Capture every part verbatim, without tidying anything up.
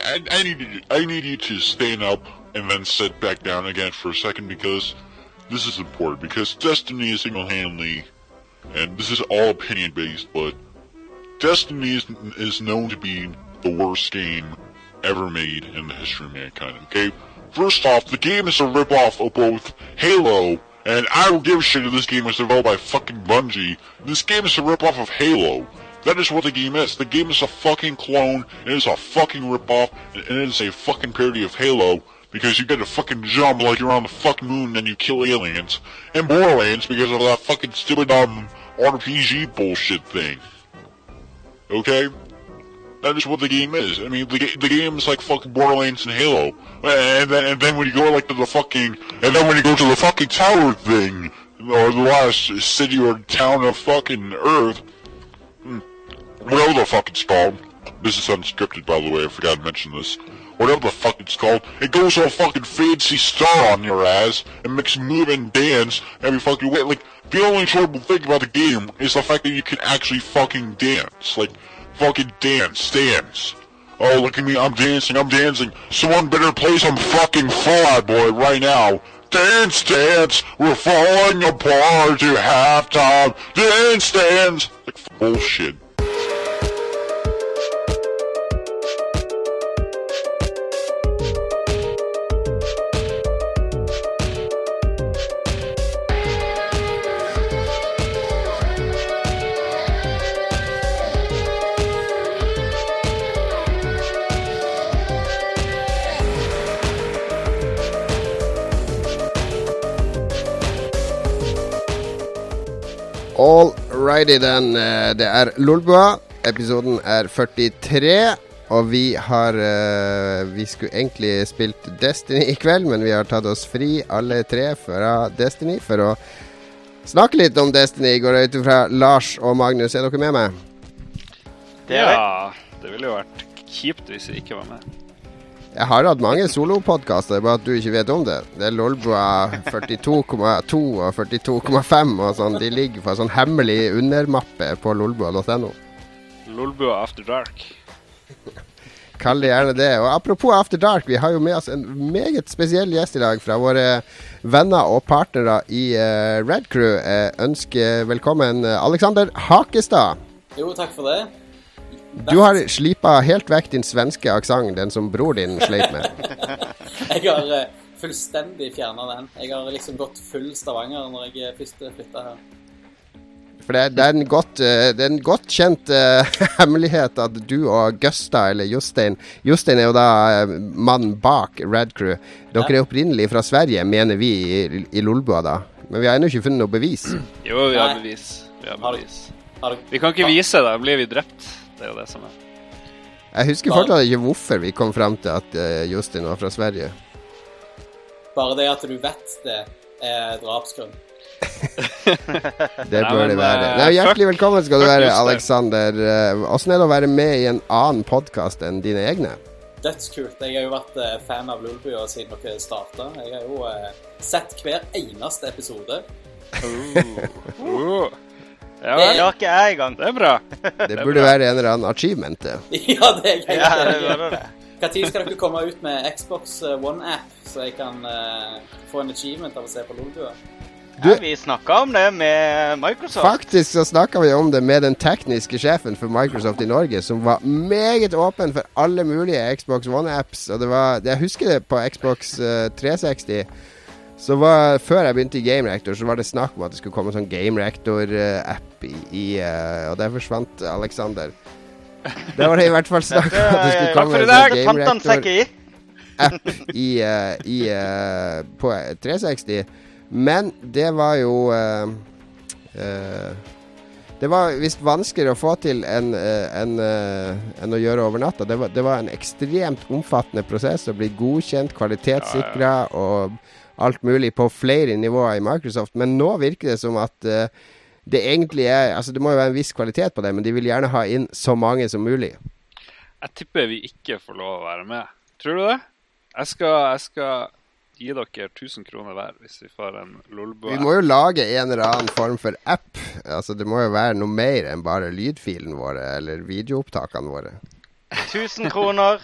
I, I need you, I need you to stand up and then sit back down again for a second because this is important. Because Destiny is single-handedly, and this is all opinion-based, but Destiny is, is known to be the worst game ever made in the history of mankind. Okay, first off, the game is a ripoff of both Halo, and I don't give a shit if this game was developed by fucking Bungie. This game is a ripoff of Halo. That is what the game is. The game is a fucking clone, it is a fucking ripoff, and it is a fucking parody of Halo, because you get to fucking jump like you're on the fucking moon and you kill aliens. And Borderlands because of that fucking stupid, um, R P G bullshit thing. Okay? That is what the game is. I mean, the, the game is like fucking Borderlands and Halo. And then, and then when you go like to the fucking, and then when you go to the fucking tower thing, or the last city or town of fucking Earth, whatever the fuck it's called, this is unscripted by the way, I forgot to mention this, whatever the fuck it's called, it goes all fucking fancy star on your ass, and makes you move and dance every fucking way. Like, the only trouble thing about the game is the fact that you can actually fucking dance. Like, fucking dance, dance. Oh, look at me, I'm dancing, I'm dancing. Someone better play some fucking Fall Out Boy right now. Dance, dance, we're falling apart to halftime. Dance, dance. Like, bullshit. Alrighty then, det er Lolbua, episoden er førtitre, og vi har, uh, vi skulle egentlig spilt Destiny i kveld, men vi har tatt oss fri alle tre fra Destiny for å snakke litt om Destiny. Går det ut fra Lars og Magnus, er dere med meg? Det er ja, det ville jo vært kjipt hvis vi ikke var med. Jeg har hatt mange solopodcaster, bare at du ikke vet om det. Det er Lolbua førtito komma to og førtito komma fem og sånn. De ligger på en sånn hemmelig undermappe på lolbua punktum no. Lolbua After Dark. Kall det gjerne det. Og apropos After Dark, vi har jo med oss en meget spesiell gjest i dag fra våre venner og partnere i uh, Red Crew. Jeg ønsker velkommen Alexander Hakestad. Jo, takk for det. Du har slipet helt vekk din svenske aksent, den som bror din sleit med. Jeg har uh, fullstendig fjernet den. Jeg har liksom gått full Stavanger når jeg først flyttet her. For det, det, er en godt, uh, det er en godt kjent uh, hemmelighet at du og Gusta, eller Jostein, Jostein er jo da uh, mannen bak Red Crew. Dere ja. Er opprinnelig fra Sverige, mener vi i, i Lolbua da. Men vi har ennå ikke funnet noe bevis. Jo, vi har bevis. Vi har bevis. Har du, vi kan ikke vise det, da blir vi drept. Det er jo det som er. Jeg husker fortsatt ikke hvorfor vi kom frem til at uh, Justin var fra Sverige. Bare det at du vet det er drapsgrunn. Det bør det være. Nei, hjertelig velkommen skal du være, Alexander. Hvordan er det å være med i en annen podcast enn dine egne? Dødskult. Jeg har jo vært uh, fan av Lolbua siden dere startet. Jeg har jo uh, sett hver eneste episode. Uh, uh. Ja, det er ikke jeg i gang. Det er bra. Det burde være en eller annen achievement. Ja, det er jeg. Ja, det var det. Hva tid skal dere komme ut med Xbox One-app, så jeg kan uh, få en achievement av å se på Lolbua? Du, ja, vi snakket om det med Microsoft. Faktisk så snakket vi om det med den tekniske sjefen for Microsoft i Norge, som var meget åpen for alle mulige Xbox One-apps. Og det var, jeg husker det på Xbox uh, tre seksti. Så var, før jeg begynte i Game Reactor, så var det snakk om at det skulle komme en sånn Game Reactor-app i, i uh, og der forsvant Alexander. Der var det i hvert fall snakk om at det skulle komme en sånn Game Reactor-app i, uh, i, uh, på tre seksti. Men det var jo uh, uh, det var visst vanskeligere å få til enn en, en å gjøre over natta. Det var, det var en ekstremt omfattende prosess å bli godkjent, kvalitetssikret og alt mulig på flere nivåer i Microsoft. Men nå virker det som at uh, det egentlig er, altså det må jo være en viss kvalitet på det, men de vil gjerne ha inn så mange som mulig. Jeg tipper vi ikke får lov å være med. Tror du det? Jeg skal, jeg skal gi dere tusen kroner hver hvis vi får en Lolbua. Vi må jo lage en eller annen form for app. Altså det må jo være noe mer enn bare lydfilen våre eller videoopptakene våre. Tusen kroner.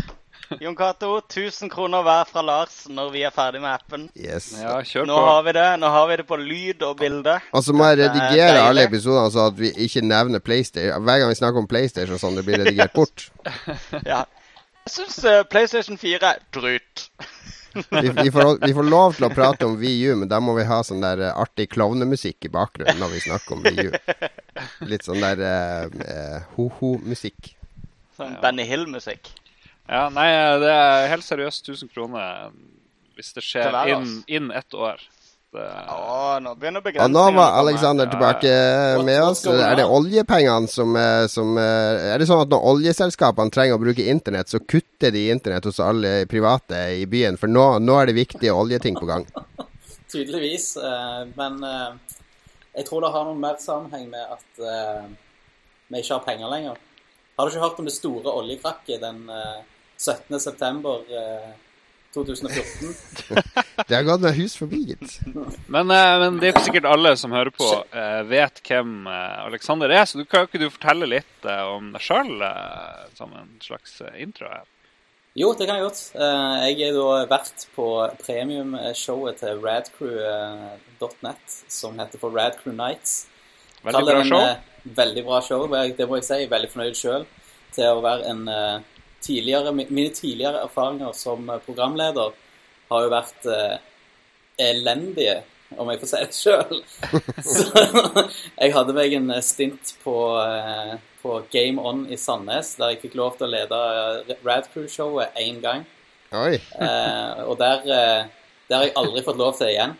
Jon Cato, tusen kroner hver fra Lars når vi er ferdig med appen. Yes. Ja, kjør Nå på. har vi det. Nå har vi det på lyd og bilde. Og så må jeg Det er redigere deilig. alle episodene så at vi ikke nevner PlayStation. Hver gang vi snakker om PlayStation sånn, det blir redigert bort. Ja. Jeg synes uh, PlayStation fire er dryt. Vi, vi, får, vi får lov til å prate om Wii U, men da må vi ha sånn der uh, artig klovnemusikk i bakgrunnen når vi snakker om Wii U. Litt sånn der uh, uh, ho-ho-musikk. Sånn Benny Hill-musikk. Ja, nei, det er helt seriøst tusen kroner hvis det skjer Til hver, inn, altså. inn ett år. Det, Åh, nå begynner Og begrensningene. nå var å komme. Alexander tilbake med What's oss. going on? Er det oljepengene som, eh, som eh, Er det sånn at når oljeselskapene trenger å bruke internett, så kutter de internett hos alle private i byen? For nå, nå er det viktige oljeting på gang. Tydeligvis. eh, Men eh, jeg tror det har noen mer sammenheng med at eh, vi ikke har penger lenger. Har du ikke hørt om det store oljekrakket den eh, syttende september eh, to tusen og fjorten? Det har gått med hus forbi, gitt. men, eh, men det er ikke sikkert alle som hører på eh, vet hvem eh, Alexander er, så du, kan jo ikke du fortelle litt eh, om deg selv eh, som en slags eh, intro her? Jo, det kan jeg godt. Eh, Jeg er da vært på premium-showet til radcrew dot net, som heter for Radcrew Nights. Veldig Kaller bra en, show. eh, Veldig bra show, det må jeg si. Jeg er veldig fornøyd selv til å være en eh, tidligere, mi- mine tidligere erfaringer som eh, programleder har jo vært eh, elendige, om jeg får si det selv. Så jeg hadde meg en eh, stint på, eh, på Game On i Sandnes, der jeg fikk lov til å lede eh, Radcrew-showet en gang. Oi. Eh, og der, eh, der har jeg aldri fått lov til igjen.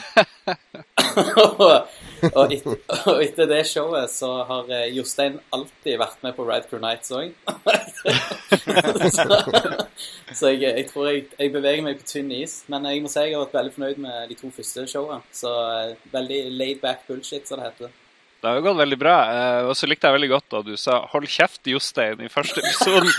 og, og, etter, og etter det showet så har eh, Jostein alltid vært med på Radcrew Nights også. så så jeg, jeg tror jeg, jeg beveger meg på tynn is. Men jeg må si jeg har vært veldig fornøyd med de to første showene. Så eh, veldig laid back bullshit, som det heter. Det har jo gått veldig bra, eh, og så likte jeg veldig godt da du sa hold kjeft, Jostein, i første episoden.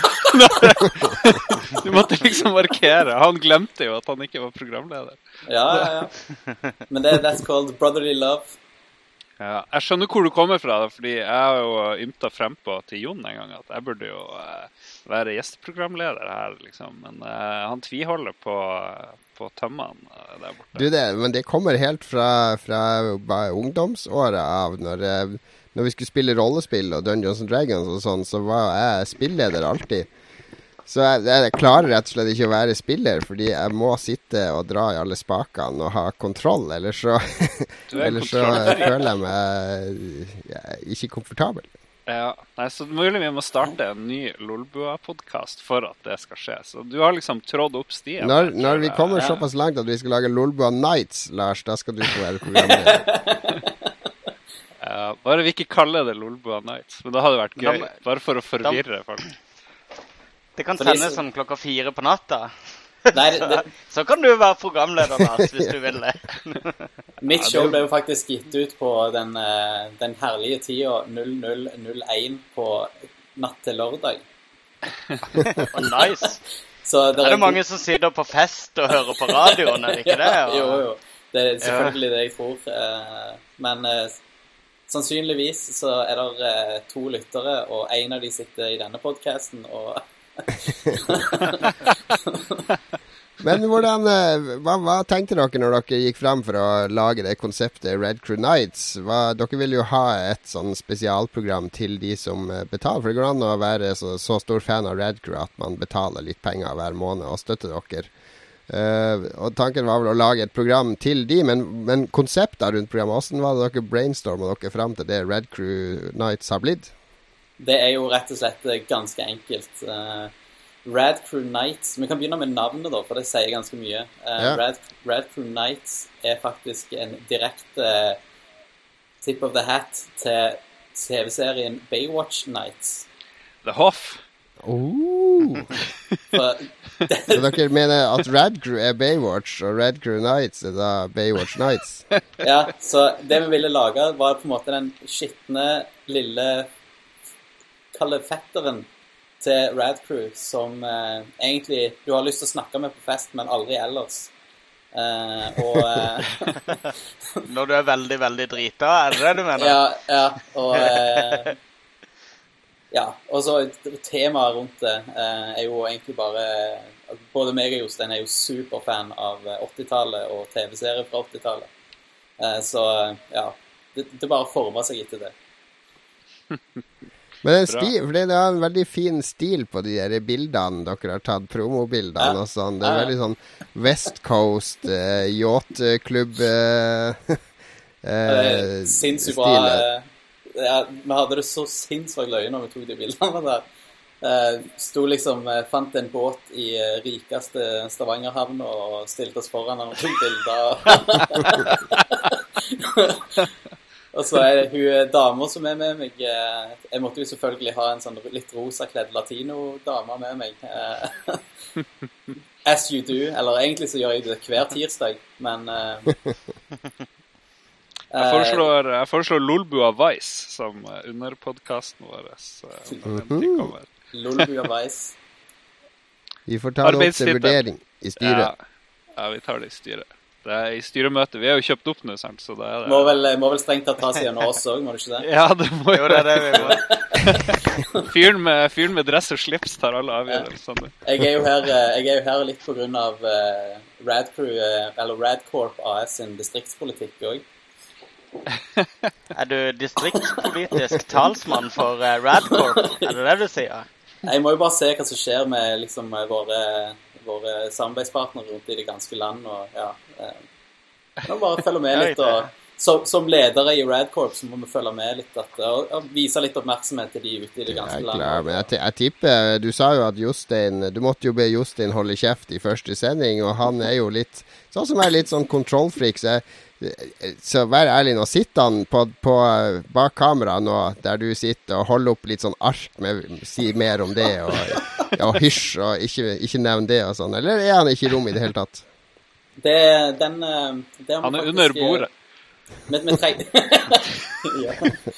Du måtte liksom markere. Han glemte jo at han ikke var programleder. Ja, ja, ja. Men det, that's called brotherly love. Ja, jeg skjønner hvor du kommer fra, da, fordi jeg har jo ymta frempå til Jon en gang at jeg burde jo eh, være gjesteprogramleder her, liksom. Men eh, han tviholder på, på tømmene eh, der borte. Du, det, men det kommer helt fra, fra bare ungdomsåret av. Når, eh, når vi skulle spille rollespill og Dungeons and Dragons og sånn, så var jeg spilleder alltid. Så jeg, jeg klarer rett og slett ikke å være spiller, fordi jeg må sitte og dra i alle spakene og ha kontroll, ellers så, Du er ellers så kontrollfri. føler jeg meg jeg er ikke komfortabel. Ja, nei, så mulig vi må starte en ny Lolbua-podcast for at det skal skje. Så du har liksom trådd opp stien. Når, der, tror når vi jeg. kommer Ja. såpass langt at vi skal lage Lolbua Nights, Lars, da skal du få være programleder. Ja, bare vi ikke kaller det Lolbua Nights, men det hadde vært Da gøy. må- Bare for å forvirre folk. Det kan Fordi sendes så- sånn klokka fire på natta. Nei, det, det, Så kan du være programleder, Lars, hvis du vil det. Mitt show ble jo faktisk gitt ut på den, eh, den herlige tida null null null én på natt til lørdag. Og nice. Så det Er det mange som sitter på fest og hører på radioen, er det ikke det? Ja, Og- jo, jo. Det er selvfølgelig det jeg tror. eh, Men eh, sannsynligvis så er det eh, to lyttere, og en av de sitter i denne podcasten, og Men hvordan, eh, hva, hva tenkte dere når dere gikk frem for å lage det konseptet Red Crew Nights? Hva, dere vil jo ha et sånn spesialprogram til de som eh, betaler, for det går an å være så, så stor fan av Red Crew at man betaler litt penger hver måned og støtter dere. Uh, og tanken var vel å lage et program til de, men, men konseptet rundt programmet, hvordan var det dere brainstormet dere frem til det Red Crew Nights har blitt? det er jo rett og slett ganske enkelt. Eh, Rad Crew Nights, vi kan begynne med navnet da, for det sier ganske mye. Eh, Ja. Rad, Rad Crew Nights er faktisk en direkte tip of the hat til T V-serien Baywatch Nights. The Hoff. Oh. For Så dere mener at Red Crew er Baywatch, og Red Crew Nights er da Baywatch Nights? Ja, så det vi ville lage var på en måte den skittende, lille, kalde fetteren til Rad Crew, som eh, egentlig du har lyst til å snakke med på fest, men aldri ellers. Eh, og eh, Når du er veldig, veldig drita, er det det du mener? ja, ja, og eh, Ja, og så temaet rundt det eh, er jo egentlig bare... Både meg og Jostein er jo superfan av åttitallet og T V-serier fra åttitallet. Eh, så ja, det, det bare former seg etter det. Men en stil, for det er en veldig fin stil på de der bildene dere har tatt, promobildene ja. Og sånn. Det er ja. Veldig sånn West Coast, eh, yacht-klubb eh, eh, sinnssykt bra. Ja, vi hadde det så sinnssykt løye når vi tok de bildene der. Uh, sto liksom, uh, fant en båt i uh, rikeste Stavangerhavn og stilte oss foran og tok bilder. Og så er det hun damer som er med meg. Uh, jeg måtte jo selvfølgelig ha en sånn litt rosa-kledd latino-dame med meg. Uh, as you do. Eller egentlig så gjør jeg det hver tirsdag, men... Uh, Jeg foreslår, jeg foreslår Lolbua Vice som under podcasten vår. Mm-hmm. Lolbua Vice. Vi får ta det opp til vurdering i styret. Ja, ja, vi tar det i styret. Det er i styremøte. Vi har jo kjøpt opp nå, sant? Så det er det. Må vel, må vel strengt tatt ta seg gjennom oss også, må du ikke det? Ja, det må jo det, det vi må. fyren, med, fyren med dress og slips tar alle avgjørelser. Jeg er jo her, jeg er jo her litt på grunn av uh, Radcrew, uh, eller Radcorp A S sin distriktspolitikk også. Er du distriktspolitisk talsmann for uh, Radcorp? Er det det du sier? Jeg må jo bare se hva som skjer med liksom, våre, våre samarbeidspartnere rundt i det ganske land. Og, ja, jeg må bare følge med litt. Og, som, som ledere i Radcorp så må vi følge med litt at, og, og vise litt oppmerksomhet til de ute i det ganske land. Klar, men jeg, jeg tipper, du sa jo at Jostein, du måtte jo be Jostein holde kjeft i første sending, og han er jo litt, sånn som er litt sånn kontrollfreak, så jeg Så vær ærlig nå, sitter han på, på bak kamera nå, der du sitter og holder opp litt sånn ark med, si mer om det, og, ja, og hysj, og ikke, ikke nevn det og sånn, eller er han ikke i rom i det hele tatt? Det, den, det han er under bordet. Med, med tre... ja.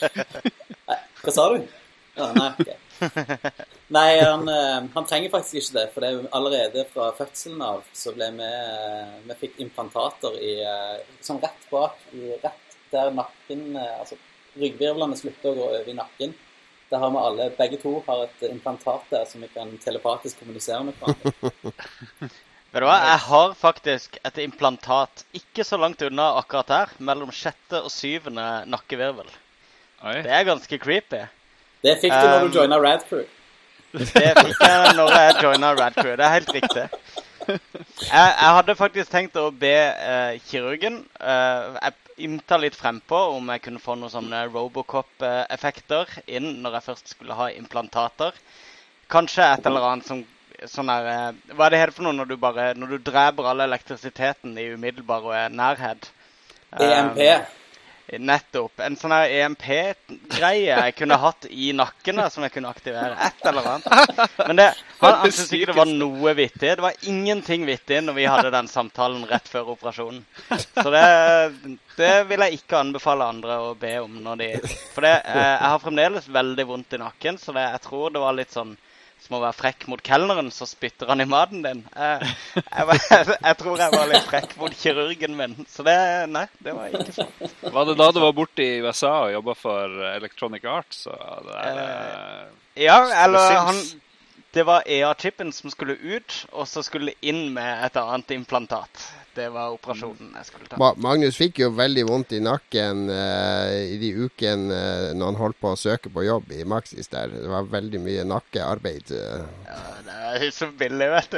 Hva sa du? Ja, nei, ok. Nei, han, han trenger faktisk ikke det, for det er allerede fra fødselen av så ble vi, vi fikk implantater i, sånn rett bak, i rett der nakken, altså ryggvirvlene slutter å gå over i nakken. Der har vi alle, begge to har et implantat der som vi kan telepatisk kommunisere med hverandre. Vet du hva, jeg har faktisk et implantat ikke så langt unna akkurat her, mellom sjette og syvende nakkevirvel. Oi. Det er ganske creepy. Det fikk du når um, du joinet Radcrew. Det fikk jeg når jeg joinet Radcrew, det er helt riktig. Jeg, jeg hadde faktisk tenkt å be uh, kirurgen uh, jeg ymta litt frempå om jeg kunne få noen sånne Robocop-effekter inn når jeg først skulle ha implantater. Kanskje et eller annet som sånn her, hva er det helt for noe når du bare, når du dreper all elektrisiteten i umiddelbar og nærhet? E M P. Um, nettopp. En sånn her E M P-greie jeg kunne hatt i nakken som jeg kunne aktivere. Et eller annet. Men det, han, han synes ikke det var noe vittig. Det var ingenting vittig når vi hadde den samtalen rett før operasjonen. Så det, det vil jeg ikke anbefale andre å be om når de... For det, jeg har fremdeles veldig vondt i nakken, så det, jeg tror det var litt sånn som å være frekk mot kelneren, så spytter han i maten din. Jeg, jeg, jeg, jeg tror jeg var litt frekk mot kirurgen min, så det, nei, det var ikke sånn. Var det da du var borte i U S A og jobbet for Electronic Arts? Det er, eh, ja, eller han, det var E A-chippen som skulle ut, og så skulle inn med et annet implantat. Det var operasjonen jeg skulle ta. Ma- Magnus fikk jo veldig vondt i nakken uh, i de ukene uh, når han holdt på å søke på jobb i Maxis der. Det var veldig mye nakkearbeid. Uh. Ja, det er så billig, vet du.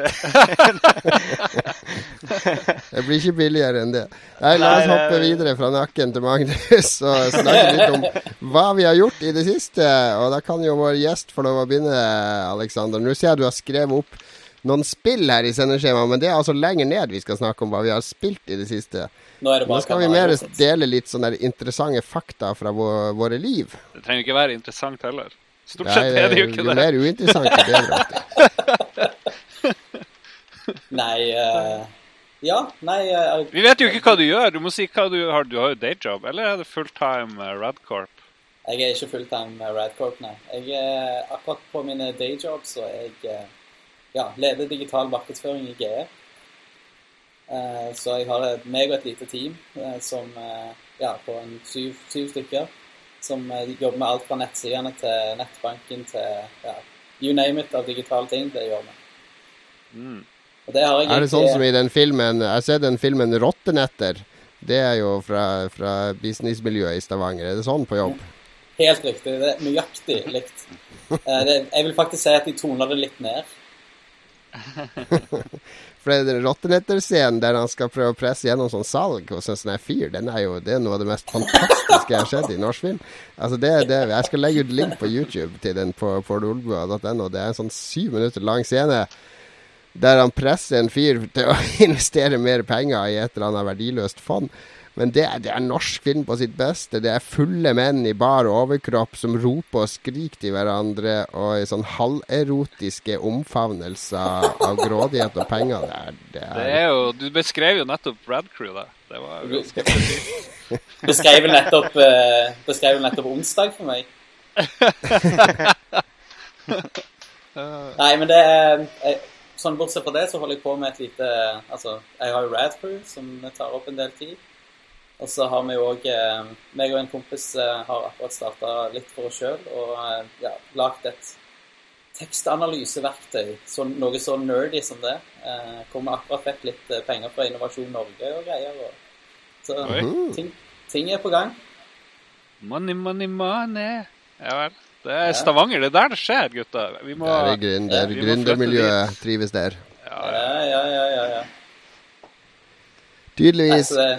Det blir ikke billigere enn det. Nei, la oss hoppe videre fra nakken til Magnus og snakke litt om hva vi har gjort i det siste. Og da kan jo vår gjest få lov å begynne, Alexander. Nå ser jeg du har skrevet opp noen spill her i sendeskjemaet, men det er altså lenger ned vi skal snakke om hva vi har spilt i det siste. Nå, er det Nå skal vi mer dele litt sånne interessante fakta fra vår, våre liv. Det trenger ikke være interessant heller. Stort sett er det jo ikke jo det. Jo mer uinteressant, det bedre. Nei, uh, ja, nei... Uh, vi vet jo ikke hva du gjør. Du må si hva du har. Du har jo dayjob, eller er det fulltime uh, Radcorp? Jeg er ikke fulltime Radcorp, nei. Jeg er uh, akkurat på mine dayjob, så jeg... Uh, Ja, leder digital markedsføring i G E. Uh, så jeg har meg og et lite team uh, som, uh, ja, på en syv, syv stykker, som eh, jobber med alt fra nettsidene til nettbanken til, ja, you name it av digitale ting, det gjør vi. Mm. Og det har jeg Er det sånn som i den filmen, jeg har sett den filmen Rottenetter, det er jo fra, fra businessmiljøet i Stavanger, er det sånn på jobb? Helt riktig, det er nøyaktig likt. Eh, det, jeg vil faktisk si at de toner det litt ned. For det er Rottenetter-scenen der han skal prøve å presse gjennom sånn salg hos en sånn her fyr, den er jo det er noe av det mest fantastiske jeg har sett i norsk film. Altså det, det, jeg skal legge ut link på YouTube til den på pornolbua punktum no. Det er en sånn syv minutter lang scene der han presser en fyr til å investere mer penger i et eller annet verdiløst fond. Men det, det er norsk film på sitt beste. Det er fulle menn i bar overkropp som roper og skriker til hverandre, og i sånn halverotiske omfavnelser av grådighet og penger. Det er, det er... Det er jo, du beskrev jo nettopp Rad Crew der. Det var jo ganske precis. Beskrev nettopp, uh, beskrev nettopp onsdag for meg. Nei, men det er... Jeg, sånn bortsett fra det, så holder jeg på med et lite... Altså, jeg har jo Rad Crew, som tar opp en del tid. Og så har vi jo også, eh, meg og en kompis eh, har akkurat startet litt for oss selv, og eh, ja, lagt et tekstanalyseverktøy, så, noe så nerdy som det. Eh, hvor vi akkurat fikk litt eh, penger fra Innovasjon Norge og greier. Og, så ting, ting er på gang. Money, money, money. Ja vel. Det er Stavanger, det er der det skjer, gutta. Vi må... Det er gründer, ja, gründermiljøet trives der. Ja, ja, ja, ja, ja. ja. Tydeligvis... Nei,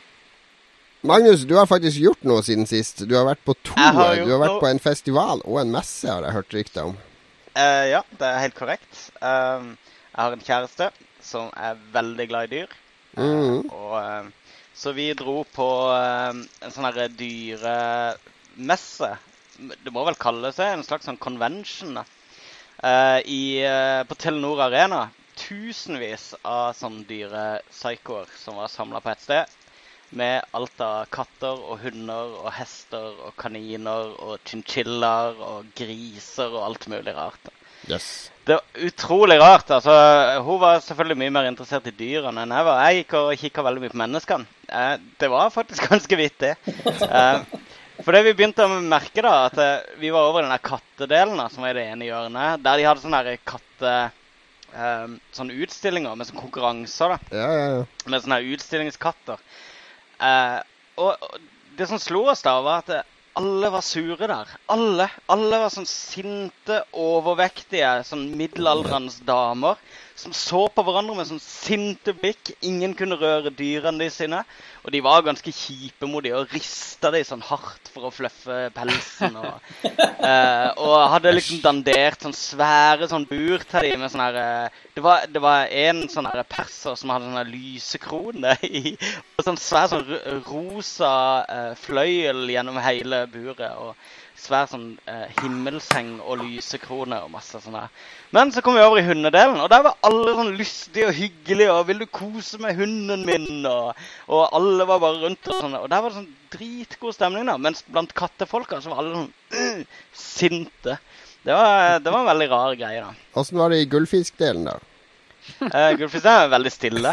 Magnus, du har faktisk gjort noe siden sist. Du har vært på to. Har du har vært noe. på en festival og en messe, har jeg hørt rykter om. Uh, ja, det er helt korrekt. Um, jeg har en kjæreste som er veldig glad i dyr. Mm. Uh, og, uh, så vi dro på uh, en sånn her dyremesse. Det må vel kalle seg en slags sånn convention da. Uh, i, uh, på Telenor Arena. Tusenvis av sånne dyrepsykoer som var samlet på et sted. Med alt av katter og hunder og hester og kaniner og chinchillaer og griser og alt mulig rart. Yes. Det var utrolig rart. Altså, hun var selvfølgelig mye mer interessert i dyrene enn jeg var. Jeg gikk og kikket veldig mye på menneskene. Eh, det var faktisk ganske vittig. Eh, for det vi begynte å merke da, at eh, vi var over i den der kattedelen da, som var i det ene hjørnet, der de hadde sånne her katte... Eh, sånne utstillinger med sånne konkurranser da. Ja, ja, ja. Med sånne her utstillingskatter. Uh, og, og det som slo oss da var at alle var sure der. Alle, alle var sånn sinte, overvektige, sånn middelaldrende damer som så på hverandre med sånn sinte blikk. Ingen kunne røre dyrene de sine. Og de var ganske kjipemodige og ristet de sånn hardt for å fluffe pelsen. Og, uh, og hadde liksom dandert sånn svære sånn bur til de med sånn her... Uh, det, var, det var en sånn her perser som hadde sånn her lysekrone i... Og sånn svær sånn rosa uh, fløyel gjennom hele buret. Og svær sånn uh, himmelseng og lysekrone og masse sånn her. Men så kom vi over i hundedelen, og der var alle sånn lystige og hyggelige, og vil du kose med hunden min, og, og alle var bare rundt og sånn, og der var det sånn dritgod stemning da, mens blant kattefolka så var alle sånn uh, sinte. Det var, det var en veldig rar greie da. Hvordan var det i gullfiskdelen da? Uh, Gullfiskdelen er veldig stille.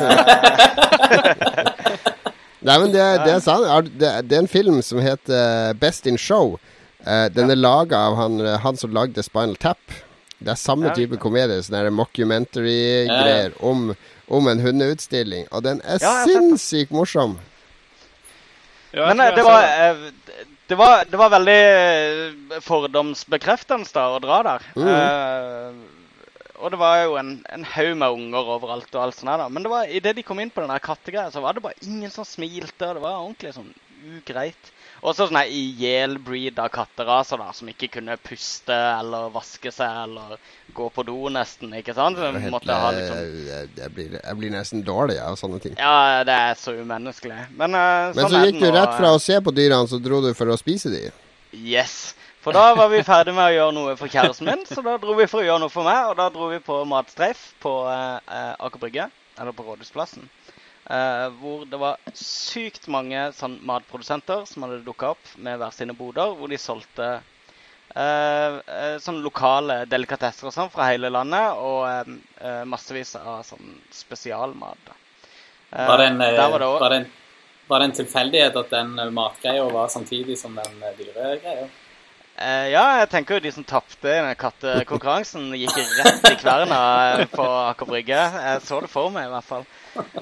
Nei, men det, det er sant. Det, det er en film som heter Best in Show. Uh, den er laget av han, han som lagde Spinal Tap. Det er samme Ja. type komedie, sånn der mockumentary-greier om, om en hundeutstilling. Og den er Ja, jeg har sett den. sinnssykt morsom. Ja, jeg Men tror eh, jeg det ser var, eh, det var, det var veldig eh, fordomsbekreftende da, å dra der. Mhm. Eh, og det var jo en, en haug med unger overalt og alt sånt her da. Men det var, i det de kom inn på den der kattegreia, så var det bare ingen som smilte, og det var ordentlig sånn ugreit. Og så sånne ihjelbreed av katteraser da, som ikke kunne puste eller vaske seg eller gå på do nesten, ikke sant? Så de måtte ha liksom... jeg, jeg, blir, jeg blir nesten dårlig av sånne ting. Ja, det er så umenneskelig. Men, uh, Men sånn så er gikk det du nå, rett fra å se på dyrene, så dro du for å spise de. Yes. For da var vi ferdig med å gjøre noe for kjæresten min, så da dro vi for å gjøre noe for meg, og da dro vi på matstreif på uh, Aker Brygge, eller på Rådhusplassen. Uh, hvor det var sykt mange sånn, matprodusenter som hadde dukket opp med hver sine boder, hvor de solgte uh, uh, sånn lokale delikatesser og sånn fra hele landet, og uh, uh, massevis av sånn spesialmat. Da. Uh, Var det en, der var det, var det en, var det en tilfeldighet at den matgreia var samtidig som den dyregreia? Uh, ja, jeg tenker jo de som tappte i den kattekonkurransen gikk rett i kverna på Aker Brygge. Jeg så det for meg i hvert fall.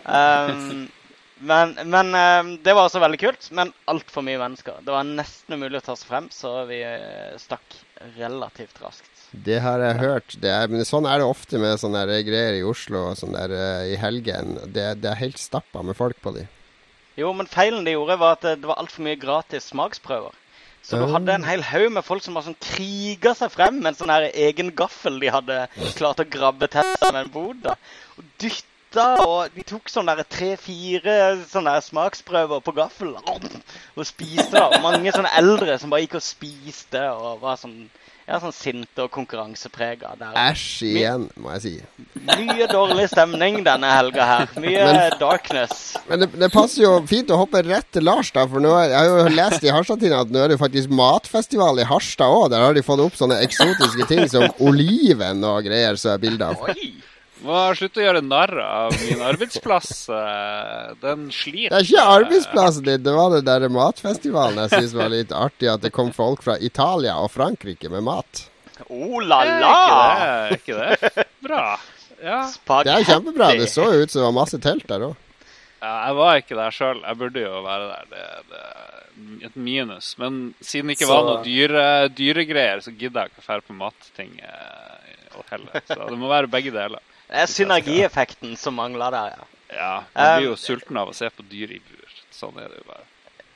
Um, men men um, det var også veldig kult, men alt for mye mennesker. Det var nesten umulig å ta seg frem, så vi stakk relativt raskt. Det har jeg hørt. Det er, men sånn er det ofte med sånne der greier i Oslo og sånn der uh, i helgen. Det, det er helt stappet med folk på de. Jo, men feilen de gjorde var at det var alt for mye gratis smaksprøver. Så du hadde en hel haug med folk som var sånn kriget seg frem med en sånn her egen gaffel de hadde klart å grabbe til seg med en bod da. Og dytta, og de tok sånne der tre-fire sånne der smaksprøver på gaffel og spiste da. Og mange sånne eldre som bare gikk og spiste og var sånn, ja, sånn sinte og konkurransepreget der. Æsj igjen, må jeg si. Mye dårlig stemning denne helga her. Mye men, darkness. Men det, det passer jo fint å hoppe rett til Lars da, for nå, jeg har jo lest i Harstad-tiden at nå er det faktisk matfestival i Harstad også. Der har de fått opp sånne eksotiske ting som oliven og greier, så er bilder av. Oi! Må slutte å gjøre narr av min arbeidsplass. Den sliter. Det er ikke arbeidsplassen din, det var det der matfestivalen. Jeg synes det var litt artig at det kom folk fra Italia og Frankrike med mat. Oh la la! Er ikke det? Ikke det? Bra. Ja. Det er kjempebra. Det så ut som det var masse telt der også. Ja, jeg var ikke der selv. Jeg burde jo være der. Det, det er et minus. Men siden det ikke så... var noe dyre, dyregreier, så gidder jeg ikke å fære på matting heller. Så det må være begge deler. Det er synergieffekten som mangler der, ja. Ja, man blir jo um, sulten av å se på dyr i bur. Sånn er det jo bare.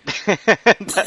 det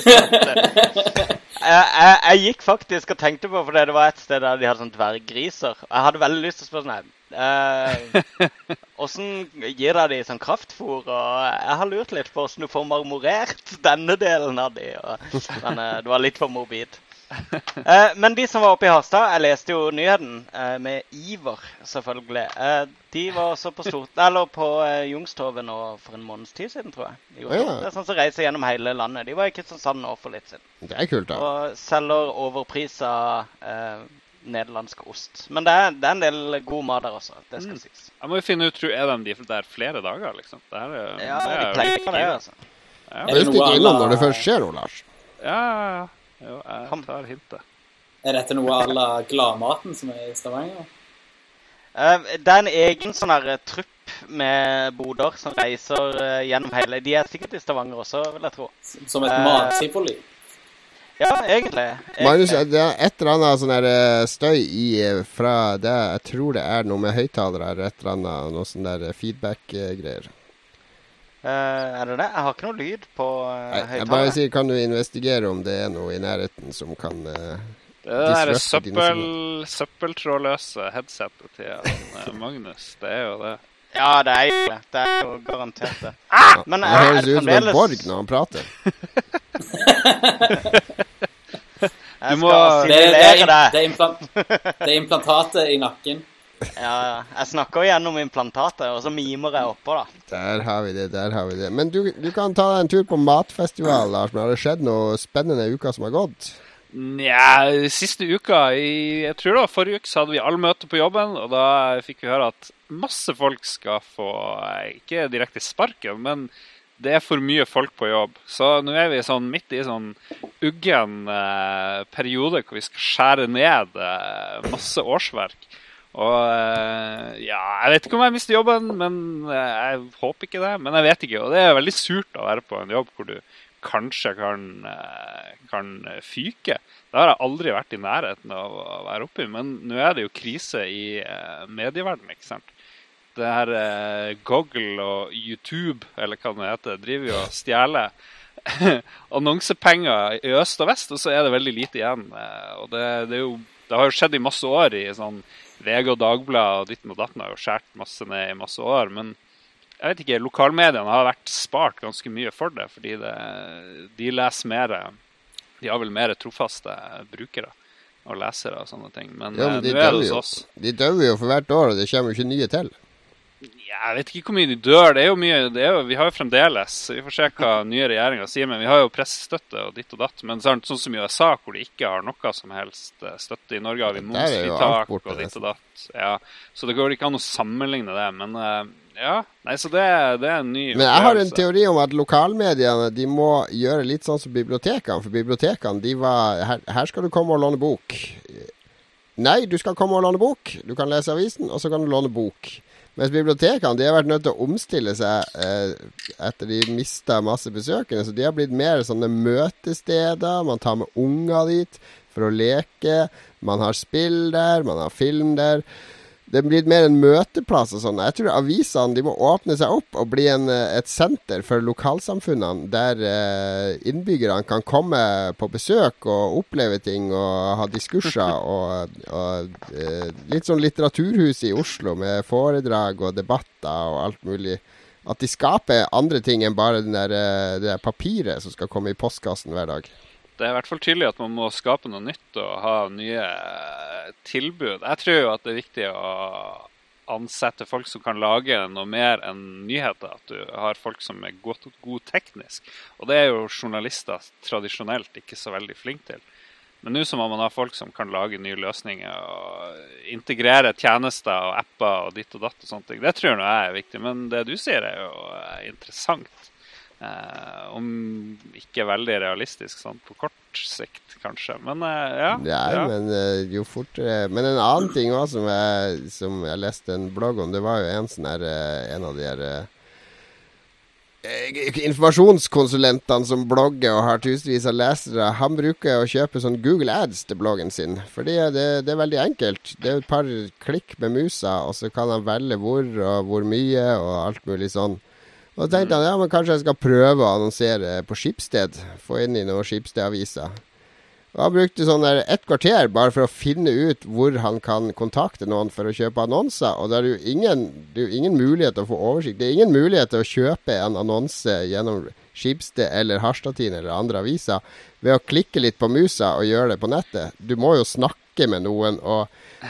det. Jeg, jeg, jeg gikk faktisk og tenkte på, for det var et sted der de hadde sånn dverggriser. Jeg hadde veldig lyst til å spørre sånn her. Eh, hvordan gir deg de sånn kraftfôr? Og jeg har lurt litt på hvordan du får marmorert denne delen av de. Og, men det var litt for morbid. eh, men de som var oppe i Harstad, jeg leste jo nyheten eh, med iver, selvfølgelig. Eh, de var også på stort, eller på eh, Jungsthoven nå for en måneds tid siden, tror jeg. De ja. Det er sånn som reiser gjennom hele landet. De var ikke sånn sann nå for litt siden. Det er kult da. Og selger overprisa eh, nederlandsk ost. Men det er, det er en del god mat der også, det skal mm. sies. Jeg må jo finne ut, tror jeg, de de der flere dager, liksom. Det er, ja, det er, de pleier for det, altså. Ja. Det er ikke innom når det først skjer noe, Lars. Ja, ja, ja. Jo, jeg tar hintet. Er dette noe av la gladmaten som er i Stavanger? Uh, det er en egen sånn her trupp med boder som reiser uh, gjennom hele. De er sikkert i Stavanger også, vil jeg tro. Som et uh, matsifoli? Ja, egentlig. Magnus, det er et eller annet sånn her støy i fra det. Jeg tror det er noe med høyttalere eller et eller annet, noe sånn der feedback-greier. Uh, er det det? Jeg har ikke noe lyd på uh, høyttaler. Jeg bare sier, kan du investigere om det er noe i nærheten som kan uh, det er det søppel, søppeltrådløse headsetet til uh, Magnus. Det er jo det. Ja, det er jo det. Det er jo garantert det. Ah! Men uh, det høres ut som en borg når han prater. Jeg skal assimilere det. Det er, implant, det er implantatet i nakken. Ja, jeg snakker jo gjennom implantatet, og så mimer jeg oppå da. Der har vi det, der har vi det. Men du, du kan ta deg en tur på matfestival, Lars. Men har det skjedd noe spennende uka som har gått? Ja, siste uka, i, jeg tror det var forrige uke, så hadde vi alle møte på jobben, og da fikk vi høre at masse folk skal få, ikke direkte sparken, men det er for mye folk på jobb. Så nå er vi sånn midt i sånn uggen eh, periode hvor vi skal skjære ned eh, masse årsverk. Og ja, jeg vet ikke om jeg mister jobben, men jeg håper ikke det. Men jeg vet ikke, og det er veldig surt å være på en jobb hvor du kanskje kan, kan fyke. Det har jeg aldri vært i nærheten av å være oppe i, men nå er det jo krise i medieverdenen, ikke sant? Det her Google og YouTube, eller hva det heter, driver jo og stjeler annonsepenger i øst og vest, og så er det veldig lite igjen. Og det, det, er jo, det har jo skjedd i masse år i sånn V G og Dagblad og ditten og datten har jo skjært masse ned i masse år, men jeg vet ikke, lokalmediene har vært spart ganske mye for det, fordi det, de leser mer, de har vel mer trofaste brukere og lesere og sånne ting, men, ja, men de nå er det hos jo, oss. De dør jo for hvert år, og det kommer jo ikke nye til. Ja, jeg vet ikke hvor mye de dør, det er jo mye, det er jo, vi har jo fremdeles, vi får se hva nye regjeringer sier, men vi har jo pressestøtte og ditt og datt, men sånn, sånn som i U S A, hvor de ikke har noe som helst støtte. I Norge har vi momsfritak og ditt og datt, ja, så det går ikke an å sammenligne det, men uh, Ja, nei, så det, det er en ny Men jeg har en teori om at lokalmediene, de må gjøre litt sånn som bibliotekene. For bibliotekene, de var, her, her skal du komme og låne bok. Nei, du skal komme og låne bok. Du kan lese avisen, og så kan du låne bok. Mens bibliotekene, de har vært nødt til å omstille seg eh, etter de mistet masse besøkende. Så de har blitt mer sånne møtesteder. Man tar med unger dit for å leke. Man har spill der, man har film der. Det blir mer en møteplass og sånn. Jeg tror avisene, de må åpne seg opp og bli en, et senter for lokalsamfunnene, der eh, innbyggerne kan komme på besøk og oppleve ting og ha diskurser og, og eh, litt sånn litteraturhus i Oslo med foredrag og debatter og alt mulig. At de skaper andre ting enn bare den der, det der papiret som skal komme i postkassen hver dag. Det er i hvert fall tydelig at man må skape noe nytt og ha nye tilbud. Jeg tror jo at det er viktig å ansette folk som kan lage noe mer enn nyheter. At du har folk som er god, god teknisk. Og det er jo journalister tradisjonelt ikke så veldig flinke til. Men nå så må man ha folk som kan lage nye løsninger og integrere tjenester og apper og ditt og datt og sånne ting. Det tror jeg er viktig, men det du sier er jo interessant. Uh, om ikke veldig realistisk sånn på kort sikt kanskje, men uh, ja, ja, ja. Men uh, jo fortere. Men en annen ting også som jeg, som jeg leste en blogg om, det var jo en sånn her uh, en av de her uh, informasjonskonsulentene som blogger og har tusenvis av lesere. Han bruker å kjøpe sånn Google Ads til bloggen sin, fordi det, det er veldig enkelt. Det er et par klikk med musa, og så kan han velge hvor og hvor mye og alt mulig sånn. Og da tenkte han, ja, men kanskje jeg skal prøve å annonsere på Skipsted, få inn i noen Skipsted-aviser. Og han brukte sånn der ett kvarter bare for å finne ut hvor han kan kontakte noen for å kjøpe annonser, og det er jo ingen, det er jo ingen mulighet til å få oversikt. Det er ingen mulighet til å kjøpe en annonse gjennom Skipsted eller Harstadtiden eller andre aviser ved å klikke litt på musa og gjøre det på nettet. Du må jo snakke med noen, og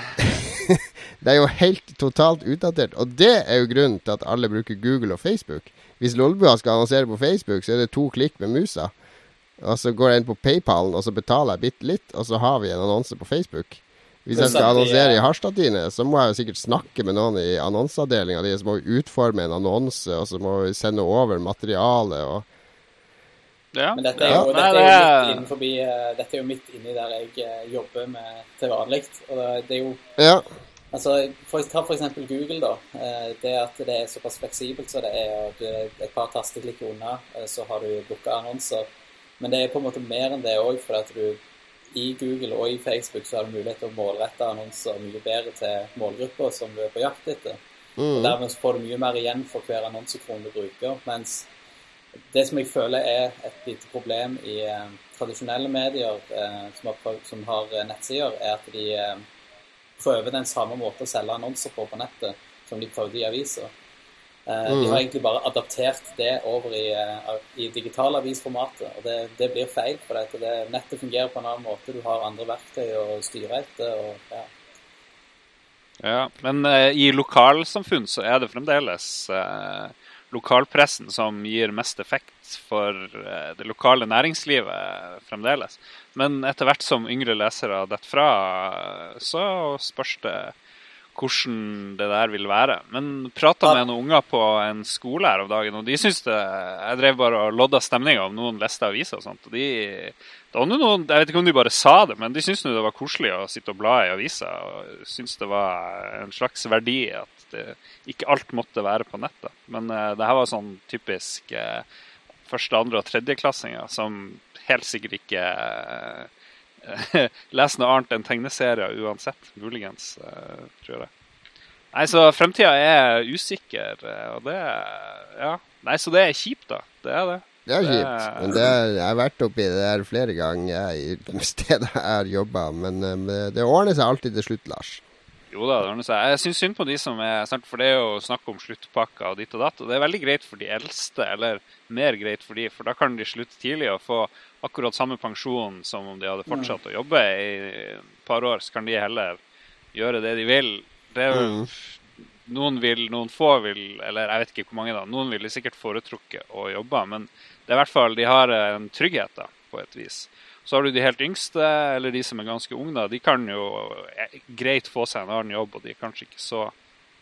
det er jo helt totalt utdatert, og det er jo grunnen til at alle bruker Google og Facebook. Hvis Lolbua skal annonsere på Facebook, så er det to klikk med musa. Og så går jeg inn på PayPal, og så betaler jeg bitte litt, og så har vi en annonse på Facebook. Hvis jeg skal annonsere i Harstadtiden, så må jeg jo sikkert snakke med noen i annonseavdelingen. De så må vi utforme en annonse, og så må vi sende over materiale. Og... Ja. Men dette er jo, ja. dette er jo midt innenfor, dette er jo midt inni der jeg jobber med til vanlig. Og det er jo... Ja. Altså, for, ta for eksempel Google da, det at det er såpass fleksibelt så det er at et par tasteklikk unna, så har du lukket annonser. Men det er på en måte mer enn det også, for at du i Google og i Facebook så har du mulighet til å målrette annonser mye bedre til målgrupper som du er på jakt etter. Mm. Og dermed får du mye mer igjen for hver annonsekron du bruker, mens det som jeg føler er et lite problem i eh, tradisjonelle medier eh, som, har, som har nettsider, er at de eh, prøver den samme måte å selge annonser på på nettet som de prøvde i aviser. Eh, mm. De har egentlig bare adaptert det over i, uh, i digitale avisformatet, og det, det blir feil, for det, det, nettet fungerer på en annen måte. Du har andre verktøy å styre etter, og ja. Ja, men uh, i lokalsamfunn så er det fremdeles uh, lokalpressen som gir mest effekt for uh, det lokale næringslivet fremdeles. Men etter hvert som yngre lesere detter fra, så spørs det hvordan det der vil være. Men pratet med noen unger på en skole her av dagen, og de synes det, jeg drev bare og lodda stemningen om noen leste aviser og sånt, og de, det var noen, jeg vet ikke om de bare sa det, men de synes det var koselig å sitte og bla i aviser, og synes det var en slags verdi at det, ikke alt måtte være på nettet. Men uh, det her var sånn typisk uh, første, andre og tredjeklassinger som helt sikkert ikke uh, leser noe annet enn tegneserier uansett, muligens, uh, tror jeg. Nei, så fremtiden er usikker, og det ja, nei, så det er kjipt da, det er det. Det er kjipt, det, men det er, jeg har vært oppi det der flere ganger i stedet jeg har jobbet, men um, det ordner seg alltid til slutt, Lars. Jo da, det ordner seg. Jeg synes synd på de som er, for det er jo snakk om sluttpakker og ditt og datt, og det er veldig greit for de eldste, eller mer greit for de, for da kan de slutte tidlig og få akkurat samme pensjon som om de hadde fortsatt å jobbe i et par år, så kan de heller gjøre det de vil. Det er jo, mm. noen vil, noen få vil, eller jeg vet ikke hvor mange da, noen vil sikkert foretrukke å jobbe, men det er i hvert fall, de har en trygghet da, på et vis. Så har du de helt yngste, eller de som er ganske unge da, de kan jo greit få seg en annen jobb, og de er kanskje ikke så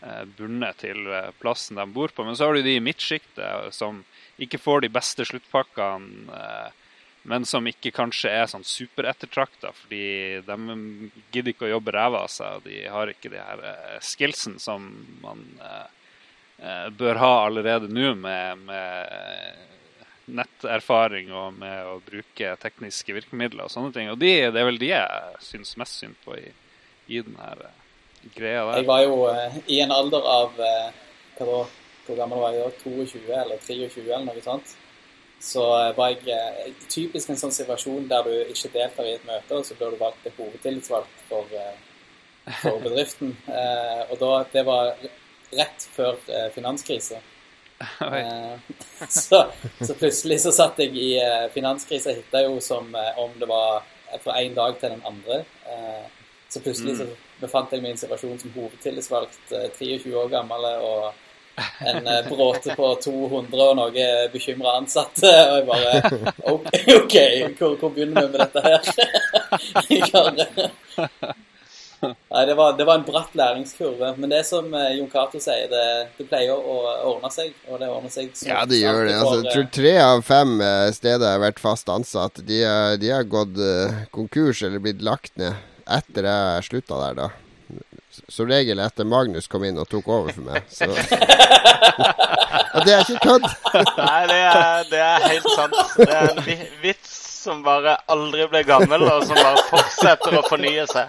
eh, bundet til eh, plassen de bor på. Men så har du de i midtskiktet som ikke får de beste sluttpakkene, eh, men som ikke kanskje er sånn superettertrakta, fordi de gidder ikke å jobbe ræva av seg, og de har ikke de her eh, skillsen som man eh, eh, bør ha allerede nå med, med netterfaring og med å bruke tekniske virkemidler og sånne ting. Og de, det er vel de jeg synes mest synd på i, i den her eh, greia der. Jeg var jo eh, i en alder av, eh, hva da, hvor gammel var jeg da, tjueto eller treogtjue eller noe sånt. Så var jeg eh, typisk en sånn situasjon der du ikke deltar i et møte, og så blir du valgt til hovedtillitsvalgt for, eh, for bedriften. Eh, og da, det var rett før eh, finanskrise. Eh, så, så plutselig så satt jeg i eh, finanskrisa, hittet jo som eh, om det var fra en dag til den andre. Eh, så plutselig så befant jeg meg i en situasjon som hovedtillitsvalgt, eh, treogtjue år gammel, og en eh, bråte på to hundre og noe bekymret ansatte, og jeg bare, ok, okay hvor, hvor begynner vi med dette her? Nei, det var, det var en bratt læringskurve, men det som eh, Jon Cato sier, det, det pleier å ordne seg, og det ordner seg så. Ja, det gjør det. Altså, jeg tror tre av fem steder har vært fast ansatt. De, de har gått uh, konkurs eller blitt lagt ned etter jeg sluttet der da. Som regel etter Magnus kom inn og tok over for meg. Så. Og det er ikke kødd. Nei, det er, det er helt sant. Det er en vi- vits som bare aldri ble gammel, og som bare fortsetter å fornye seg.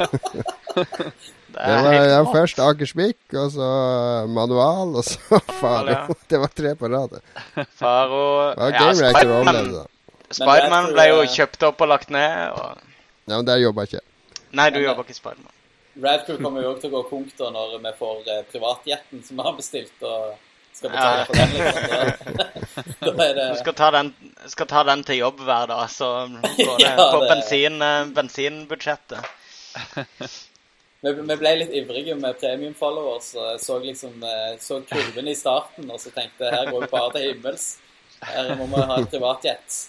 Det, det var ja, først Akersmik, og så Manual, og så Faro. Det var tre på rad. Faro... Ja, Game Reactor overlevde da. Spiderman ble jo kjøpt opp og lagt ned. Og... Ja, men der jobber jeg ikke. Nei, du jobber ikke i Spiderman. Radcrew kommer jo også til å gå konk da når vi får eh, privatjetten som vi har bestilt og skal betale for den liksom. Da, da er det... Du skal ta, den, skal ta den til jobb hver dag, så går det Ja, på det- bensin, bensinbudsjettet. Vi, vi ble litt ivrige med premium followers, og jeg så liksom eh, så kurven i starten, og så tenkte jeg, her går det bare til himmels. Her må vi ha et privatjett.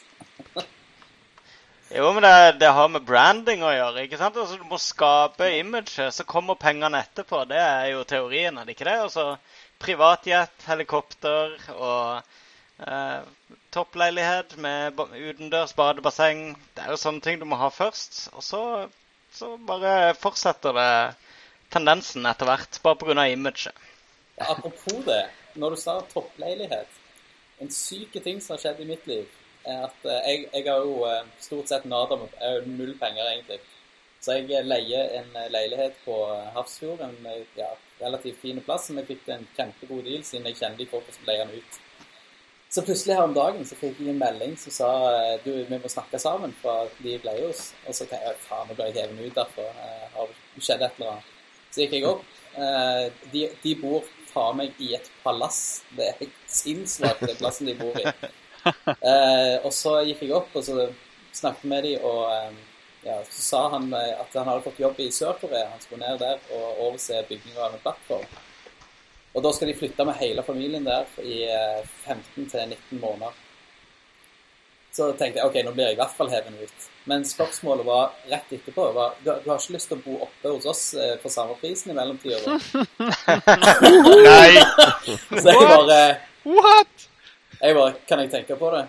Jo, men det, det har med branding å gjøre, ikke sant? Altså, du må skape image, så kommer pengene etterpå. Det er jo teorien, er det ikke det? Altså, privatjet, helikopter og eh, toppleilighet med ba- utendørs badebasseng. Det er jo sånne ting du må ha først, og så, så bare fortsetter det tendensen etter hvert, bare på grunn av imaget. Ja, apropos det, når du sa toppleilighet, en syke ting som har skjedd i mitt liv, er at eh, jeg, jeg har jo eh, stort sett nada med jeg har jo null penger egentlig. Så jeg eh, leier en eh, leilighet på eh, Hafrsfjord, en eh, ja, relativt fin plass, som jeg fikk en kjempegod deal siden jeg kjenner de folk som leier den ut. Så plutselig her om dagen så fikk jeg en melding som sa eh, du, vi må snakke sammen fra de leier oss. Og så tenkte jeg, faen, nå blir jeg hevet ut derfor, eh, har det skjedd et eller annet. Så gikk jeg opp. Eh, de, de bor ta meg i et palass. Det er helt sinnssvakt den plassen de bor i. Eh, og så gikk jeg opp og så snakket med de, og eh, ja, så sa han eh, at han hadde fått jobb i Sør-Korea. Han skulle ned der og overse byggingen av en plattform. Og da skal de flytte med hele familien der i eh, femten til nitten måneder. Så tenkte jeg, ok, nå blir jeg i hvert fall hevet ut. Men spørsmålet var rett etterpå, var, du, du har ikke lyst til å bo oppe hos oss eh, for samme prisen i mellomtiden? Nei! Så jeg bare... What? Jeg bare, kan jeg tenke på det?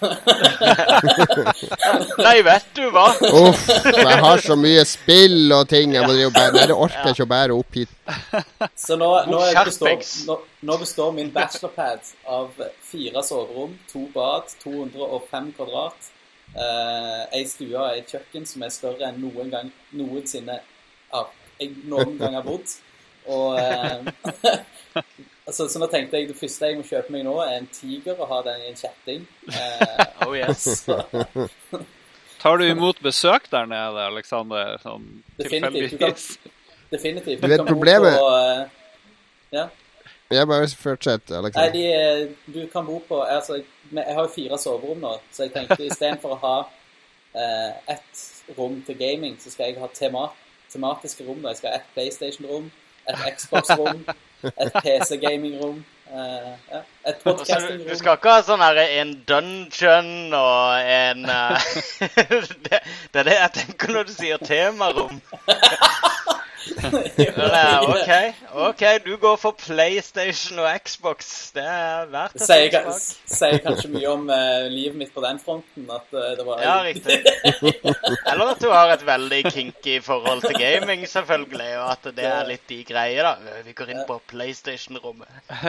Nei, vet du hva? Uff, jeg har så mye spill og ting. Jeg må drive og bære. Nei, det orker jeg ikke å bære opp hit. Så nå, nå, er består, Skjerpings. nå, nå består min bachelorpad av fire soverom, to bad, to hundre og fem kvadrat, eh, en stue og et kjøkken som er større enn noen gang, noensinne, ja, jeg noen gang har bodd. Og eh, altså, så nå tenkte jeg, det første jeg må kjøpe meg nå er en tiger og ha den i en kjetting. Eh, Oh yes. Tar du imot besøk der nede, Alexander? Sånn Definitivt. Du kan, tilfeldigvis? definitivt. Du vet kan bo problemet- På, eh, ja. Jeg bare fortsett, Nei, Alexander. de, eh, du kan bo på, altså, men jeg har jo fire soverom nå, så jeg tenkte i stedet for å ha eh, ett rom til gaming, så skal jeg ha tema, tematiske rom. Da. Jeg skal ha ett PlayStation-rom, et Xbox-rom, et P C-gaming-rom, eh, ja, et Altså, du, du podcasting-rom. skal ikke ha sånn her en dungeon og en... eh, det, det er det jeg tenker når du sier temarom. Ja, ok, ok, du går for PlayStation og Xbox. Det er verdt Det å sier, tenke ka- bak. sier kanskje mye om uh, livet mitt på den fronten, at uh, det var... Ja, riktig. Eller at du har et veldig kinky forhold til gaming, selvfølgelig, og at det er litt de greier da. Vi går inn på PlayStation-rommet.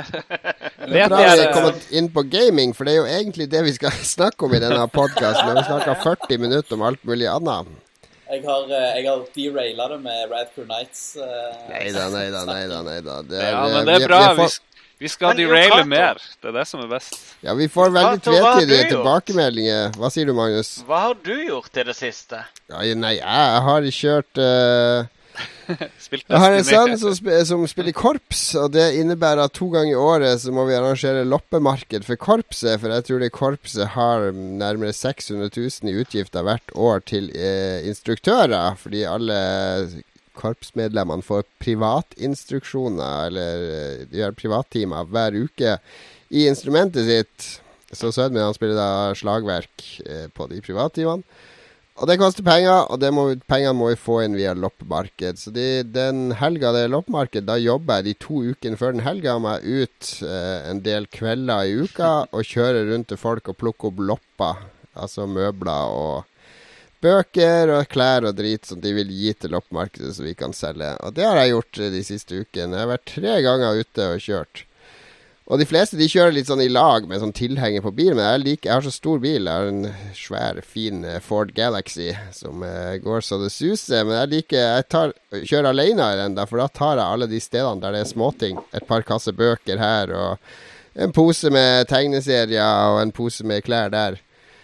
Det er bra vi er kommet inn på gaming, for det er jo egentlig det vi skal snakke om i denne podcasten. Når vi snakker førti minutter om alt mulig annet. Jeg har, uh, jeg har derailet det med Radcrew Nights. Uh, Neida, neida, neida, neida. Det er, Ja, men det vi- er bra. vi Vi, får- vi skal Men, deraile Jon Cato. mer. Det er det som er best. Ja, vi får veldig Cato, hva har tvetydige du gjort? tilbakemeldinger. Hva sier du, Magnus? Hva har du gjort i det siste? Ja, nei, jeg har kjørt uh, Spilt Jeg har en Destiny. sønn som, sp som spiller korps, og det innebærer at to ganger i året så må vi arrangere loppemarked for korpset, for jeg tror det korpset har nærmere seks hundre tusen i utgifter hvert år til eh, instruktører, fordi alle korpsmedlemmene får privatinstruksjoner, eller eh, de gjør privattimer hver uke i instrumentet sitt. Så sønnen min han spiller da slagverk eh, på de privattimene. Og det koster penger, og det må, pengene må vi få inn via loppemarked. Så de, den helga det er loppemarked, da jobber jeg de to ukene før den helga meg ut eh, en del kvelder i uka og kjører rundt til folk og plukker opp lopper, altså møbler og bøker og klær og drit som de vil gi til loppemarkedet så vi kan selge. Og det har jeg gjort de siste ukene. Jeg har vært tre ganger ute og kjørt. Og de fleste de kjører litt sånn i lag med sånn tilhenger på bilen, men jeg, liker, jeg har så stor bil, jeg har en svær, fin Ford Galaxy som eh, går så det suser, men jeg liker, jeg tar, kjører alene i den da, for da tar jeg alle de stedene der det er småting, et par kasser bøker her, og en pose med tegneserier, og en pose med klær der.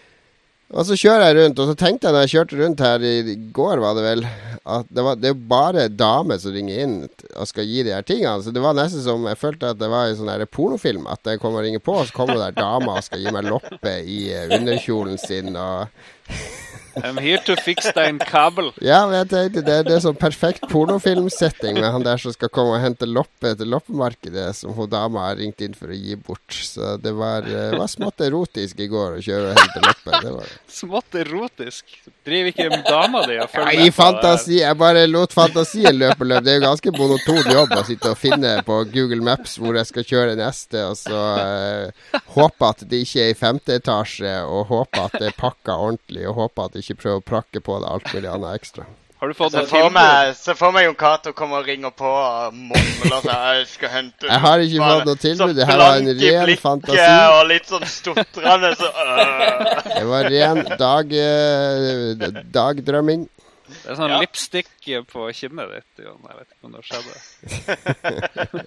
Og så kjører jeg rundt, og så tenkte jeg når jeg kjørte rundt her i går, var det vel, at det, var, det er bare damer som ringer inn og skal gi de her tingene. Så det var nesten som, jeg følte at det var en sånn her pornofilm, at jeg kommer og ringer på, og så kommer det der damer og skal gi meg loppe i underkjolen sin, og... I'm here to fix deg en kabel. Ja, men jeg tenkte, det, det er sånn perfekt pornofilmsetting med han der som skal komme og hente loppe til loppemarkedet, som hun dama har ringt inn for å gi bort. Så det var, det var smått erotisk i går å kjøre og hente loppe. Det var det. Smått erotisk. Driver ikke med dama di og følger Ja, med i fantasi, jeg bare lot fantasien løpe løp. Det er jo ganske monoton jobb å sitte og finne på Google Maps hvor jeg skal kjøre neste, og så uh, håpe at det ikke er i femte etasje, og håpe at det er pakket ordentlig, og håpe at det ikke prøver å prakke på det alt mulig annet ekstra. Har du fått Så noe får tilbud? meg, så får meg Jon Cato komme og ringe på og mumle og si jeg skal hente Jeg har ikke bare fått noe tilbud, så det her var en blank i ren blikket fantasi. Og litt sånn stotrende, så øh. Det var ren dag, eh, dagdrømming. Det er sånn Ja. lipstick på kinnet ditt, Jon. Jeg vet ikke om det skjedde.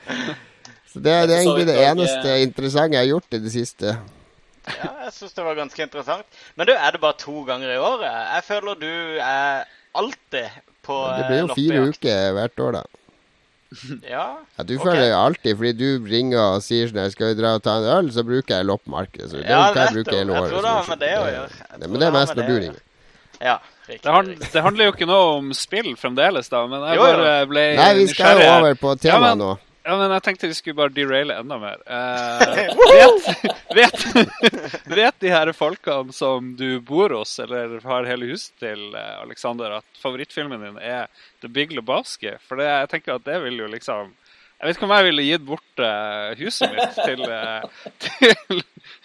Så det, det er egentlig det Så vidt eneste interessante jeg har gjort i det siste. Ja, jeg synes det var ganske interessant. Men du, er det bare to ganger i året? Jeg føler du er alltid på Det blir jo fire loppejakt. uker hvert år da. Ja, Ja, du ok. føler jo alltid, fordi du ringer og sier sånn, skal vi dra og ta en øl, så bruker jeg loppemarkedet. Så det Ja, kan jeg nettopp. bruke hele Jeg året. tror det har så- med det å det- gjøre. Jeg det- tror Men det er har mest med når du det å ringer. gjøre. Ja, riktig. Det, han, riktig. det handler jo ikke noe om spill fremdeles, da, men jeg Jo, jo. bare ble Nei, vi skal jo nysgjerrig her. over på Ja, temaet men- nå. Ja, men jeg tenkte vi skulle bare deraile enda mer. Eh, vet, vet, vet de her folkene som du bor hos, eller har hele huset til, eh, Alexander, at favorittfilmen din er The Big Lebowski? For det, jeg tenker at det vil jo liksom... Jeg vet ikke om jeg ville gitt bort eh, huset mitt til, eh, til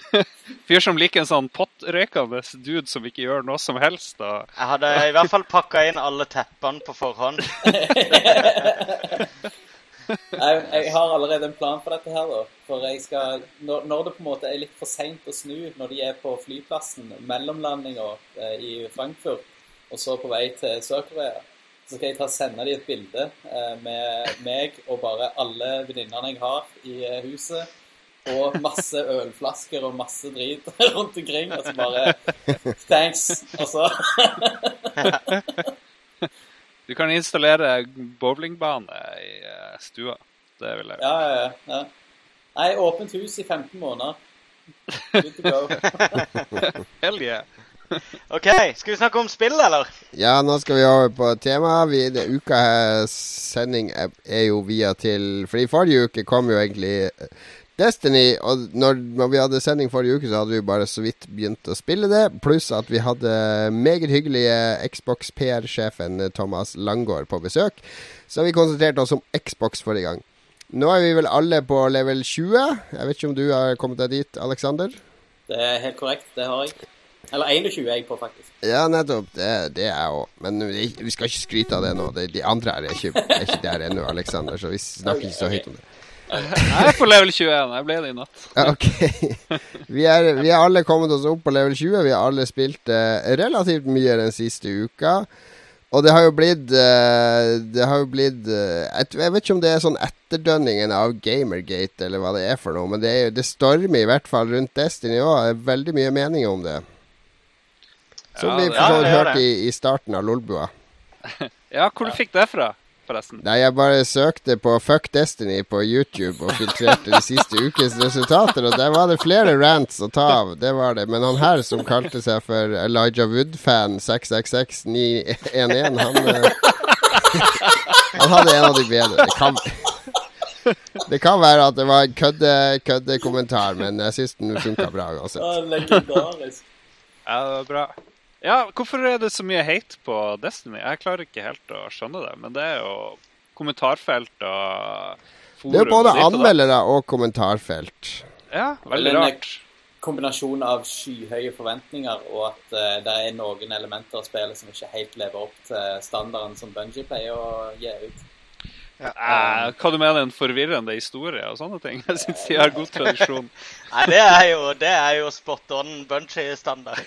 fyr som liker en sånn pottrøykende dude som ikke gjør noe som helst. Og... Jeg hadde i hvert fall pakket inn alle teppene på forhånd. Jeg, jeg har allerede en plan for dette her da, for jeg skal, når, når det på en måte er litt for sent å snu, når de er på flyplassen, mellomlandinger eh, i Frankfurt, og så på vei til Sør-Korea, så skal jeg ta sende de et bilde eh, med meg og bare alle venninnerne jeg har i eh, huset, og masse ølflasker og masse drit rundt omkring, og så bare, thanks, og så... Du kan installere bowlingbane i uh, stua. Det vil jeg. Ja, ja, ja, ja. Nei, åpent hus i femten måneder. Good to go. Hell yeah. Ok, skal vi snakke om spill, eller? Ja, nå skal vi over på tema. Vi, det uka her sending er, er jo via til... Fordi forrige uke kom jo egentlig Destiny, og når, når vi hadde sending forrige uke, så hadde vi bare så vidt begynt å spille det. Pluss at vi hadde meget hyggelige Xbox P R-sjefen Thomas Langgaard på besøk. Så vi konsentrerte oss om Xbox forrige gang. Nå er vi vel alle på level tjue. Jeg vet ikke om du har kommet deg dit, Alexander? Det er helt korrekt, det har jeg. Eller enogtjue er jeg på, faktisk. Ja, nettopp. Det, det er jeg også. Men vi, vi skal ikke skryte av det nå. Det, de andre er ikke, er ikke der ennå, Alexander, så vi snakker ikke så høyt om det. Jeg er på level tjueen. Jeg ble det i natt. Ok. Vi er, vi er alle kommet oss opp på level tjue. Vi har alle spilt uh, relativt mye den siste uka. Og det har jo blitt uh, Det har jo blitt uh, et, Jeg vet ikke om det er sånn etterdønningen av Gamergate eller hva det er for noe, men det, er, det stormer i hvert fall rundt Destiny også. Det er veldig mye meninger om det. Som ja, vi for så vidt hørte i, i starten av Lolbua. Ja, hvor du fikk det fra, forresten? Nei, jeg bare søkte på Fuck Destiny på YouTube og filtrerte de siste ukes resultater, og der var det flere rants å ta av, det var det. Men han her som kalte seg for Elijah Wood-fan seks seks seks ni en en, han, han hadde en av de bedre. Det kan, det kan være at det var en kødde, kødde kommentar, men jeg synes den funket bra uansett. Ja, legendarisk. Ja, det var bra. Ja, hvorfor er det så mye hate på Destiny? Jeg klarer ikke helt å skjønne det, men det er jo kommentarfelt og forum. Det er både anmeldere og kommentarfelt. Ja, veldig rart. En kombinasjon av skyhøye forventninger og at uh, det er noen elementer av spillet som ikke helt lever opp til standarden som Bungie pleier å gi ut. Ja, eh, hva du mener, en forvirrende historie og sånne ting? Jeg synes de har god tradisjon. Nei, det er jo, det er jo spot on Bungie-standard.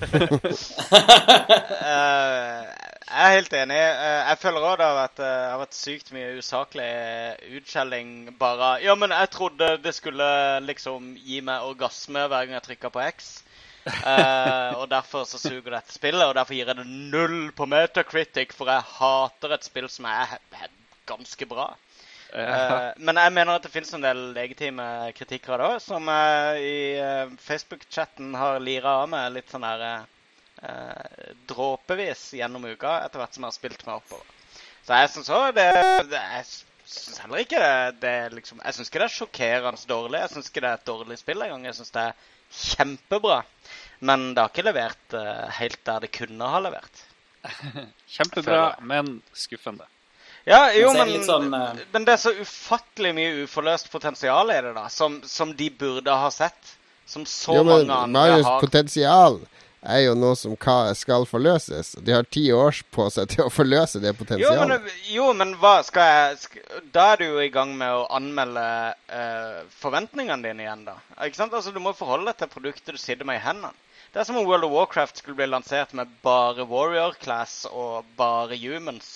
uh, jeg er helt enig. Uh, jeg føler også det har vært, uh, har vært sykt mye usaklig utskjelling bare. Ja, men jeg trodde det skulle liksom gi meg orgasme hver gang jeg trykket på X. Uh, og derfor så suger dette spillet, og derfor gir jeg det null på Metacritic, for jeg hater et spill som er ganske bra. Ja. Uh, men jeg mener at det finnes en del legitime kritikker da, som uh, i uh, Facebook-chatten har liret av med litt sånn her uh, dråpevis gjennom uka, etter hvert som jeg har spilt meg oppover. Så jeg synes også det, det jeg synes heller ikke det, det liksom, jeg synes ikke det er sjokkerende dårlig, jeg synes ikke det er et dårlig spill en gang, jeg synes det er kjempebra, men det har ikke levert uh, helt der det kunne ha levert. Kjempebra, men skuffende. Ja, jo, men, sånn, uh... men det er så ufattelig mye uforløst potensial i det da, som, som de burde ha sett, som så jo, men, mange andre Marius, har. Potensial er jo noe som skal forløses. De har ti år på seg til å forløse det potensialet. Jo, men, jo, men hva skal jeg... Skal, da er du jo i gang med å anmelde uh, forventningene dine igjen da. Ikke sant? Altså, du må forholde deg til produktet du sitter med i hendene. Det er som om World of Warcraft skulle bli lansert med bare Warrior Class og bare Humans.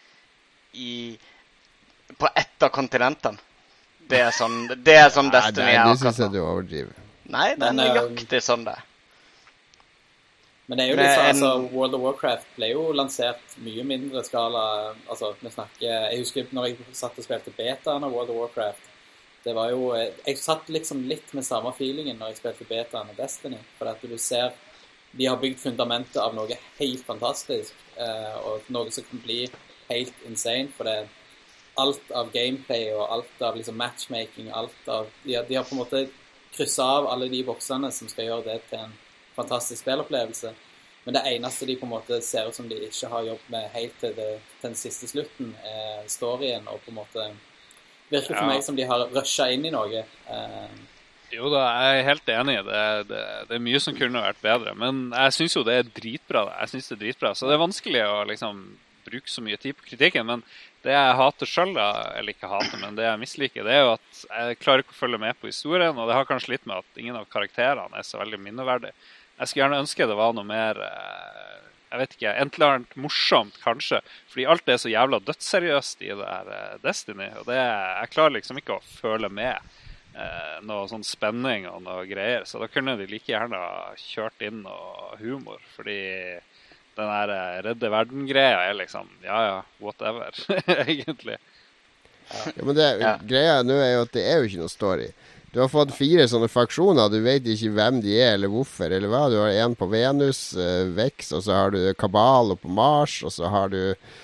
I, på ett av kontinentene. Det er sånn, det er sånn Destiny er. Nei, det synes jeg du overdriver. Nei, det er nøyaktig sånn det. Men det er jo litt sånn, altså, World of Warcraft ble jo lansert mye mindre skala, altså, vi snakker, jeg husker når jeg satt og spilte betaen av World of Warcraft, det var jo, jeg satt liksom litt med samme feelingen når jeg spilte betaen av Destiny, for at du ser, de har bygd fundamentet av noe helt fantastisk, og noe som kan bli helt insane, for det alt av gameplay og alt av liksom matchmaking, alt av, de har, de har på en måte krysset av alle de boksene som skal gjøre det til en fantastisk spillopplevelse, men det eneste de på en måte ser ut som de ikke har jobbet med helt til, det, til den siste slutten er storyen, og på en måte virker for ja. meg som de har rushet inn i noe. Uh, jo da, jeg er helt enig, det, det, det er mye som kunne vært bedre, men jeg synes jo det er dritbra, jeg synes det er dritbra, så det er vanskelig å liksom bruke så mye tid på kritikken, men det jeg hater selv, eller ikke hater, men det jeg misliker, det er jo at jeg klarer ikke å følge med på historien, og det har kanskje litt med at ingen av karakterene er så veldig minneverdig. Jeg skulle gjerne ønske det var noe mer, jeg vet ikke, et eller annet morsomt kanskje, fordi alt er så jævla dødsseriøst i det her Destiny, og det, jeg klarer liksom ikke å føle med eh, noe sånn spenning og noe greier, så da kunne de like gjerne kjørt inn noe humor, fordi den her redde verden-greia er liksom, ja, ja, whatever, egentlig. Ja, men det, ja. greia nå er jo at det er jo ikke noe story. Du har fått fire sånne faksjoner, du vet ikke hvem de er eller hvorfor eller hva. Du har en på Venus, uh, Vex, og så har du Kabal på Mars, og så har du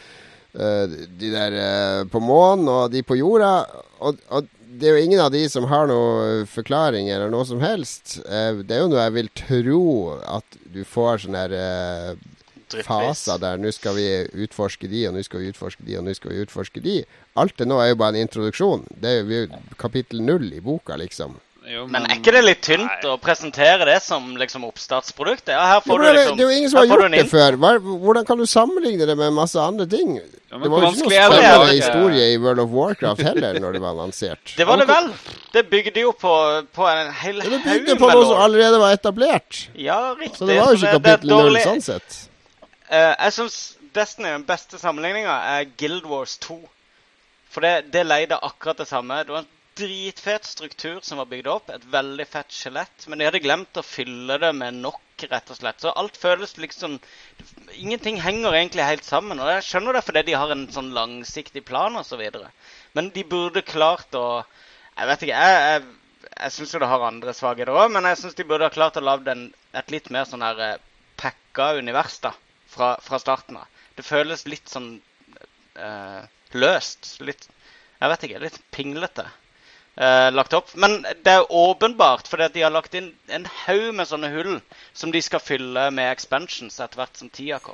uh, de der uh, på månen og de på jorda. Og, og det er jo ingen av de som har noe forklaring eller noe som helst. Uh, det er jo noe jeg vil tro at du får sånne her uh, faser der nå skal vi utforske de, og nå skal vi utforske de, og nå skal vi utforske de. Alt det nå er jo bare en introduksjon. Det er jo kapittel null i boka, liksom. Jo, men, men er ikke det litt tynt nei. Å presentere det som liksom oppstartsprodukt? Ja, her får jo, du liksom... Det er jo ingen som har gjort det før. Hva, hvordan kan du sammenligne det med masse andre ting? Ja, det var jo ikke noe spennende historie i World of Warcraft heller når det var lansert. Det var det vel. Det bygde jo på, på en hel haug. Det bygde på noe som allerede var etablert. Ja, riktig. Så det var jo ikke kapittel null sånn sett. Uh, jeg synes Destiny, den beste sammenligningen er Guild Wars to. For det, det leide akkurat det samme. Det var en dritfett struktur som var bygd opp. Et veldig fett skjelett. Men de hadde glemt å fylle det med nok, rett og slett. Så alt føles liksom... Ingenting henger egentlig helt sammen. Og jeg skjønner det fordi de har en sånn langsiktig plan og så videre. Men de burde klart å... Jeg vet ikke, jeg... jeg, jeg synes jo det har andre svagheter også, men jeg synes de burde ha klart å lage en, et litt mer sånn her pakka univers da. Fra, fra starten av. Det føles litt sånn uh, løst, litt, jeg vet ikke, litt pinglete uh, lagt opp. Men det er åpenbart, fordi at de har lagt inn en haug med sånne hull som de skal fylle med expansions etter hvert som tida kom.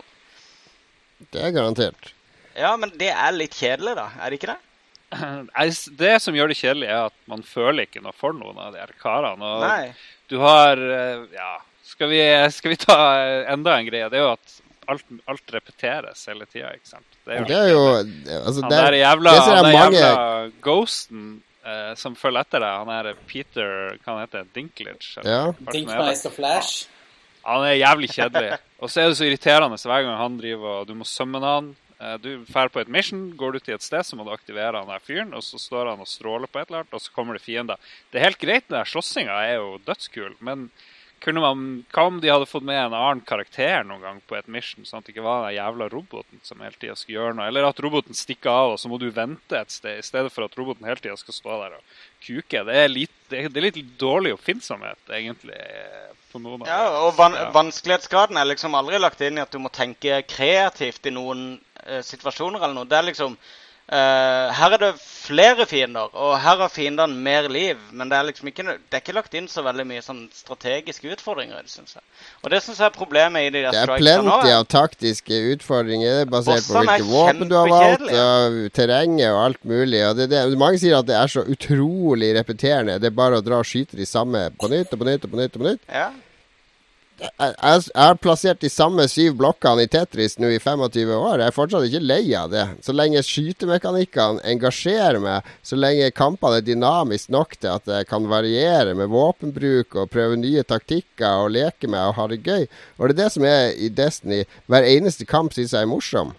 Det er garantert. Ja, men det er litt kjedelig da, er det ikke det? Det som gjør det kjedelig er at man føler ikke noe for noen av de her karene. Og Nei. Du har, ja, skal vi, skal vi ta enda en greie, det er jo at Alt, alt repeteres hele tiden, ikke sant? Det er jo, det er jo altså, han det er, der jævla, det er han er mange... jævla ghosten eh, som følger etter deg. Han er Peter, hva han heter, Dinklage. Ja. Dinkmeister Flash. Han er jævlig kjedelig. Og så er det så irriterende så hver gang han driver, og du må summone han. Eh, du fer på et mission, går du til et sted, så må du aktivere han der fyren, og så står han og stråler på et eller annet, og så kommer det fiender. Det er helt greit, den der slåssinga er jo dødskul, men... Kunne man, hva om de hadde fått med en annen karakter noen gang på et mission, sånn at det ikke var den jævla roboten som hele tiden skal gjøre noe, eller at roboten stikker av, og så må du vente et sted, i stedet for at roboten hele tiden skal stå der og kuke. Det er litt, det er litt dårlig oppfinnsomhet, egentlig, på noen av ja, og van ja. Vanskelighetsgraden er liksom aldri lagt inn i at du må tenke kreativt i noen uh, situasjoner eller noe. Det er liksom... Uh, her er det flere fiender, og her har fiendene mer liv, men det er liksom ikke, det er ikke lagt inn så veldig mye sånn strategiske utfordringer, synes jeg. Og det synes jeg er problemet i de der strikesene nå. Det er plenty av taktiske utfordringer, basert på hvilke våpen du har valgt, og terrenget og alt mulig. Og det, det, mange sier at det er så utrolig repeterende, det er bare å dra og skyte de samme på nytt og på nytt og på nytt og på nytt. Ja. Jeg, jeg, jeg har plassert de samme syv blokkene i Tetris nå i tjuefem år. Jeg er fortsatt ikke lei av det. Så lenge skytemekanikkene engasjerer meg, så lenge kampene er dynamisk nok til at jeg kan variere med våpenbruk og prøve nye taktikker og leke med og ha det gøy. Og det er det som er i Destiny. Hver eneste kamp synes jeg er morsom.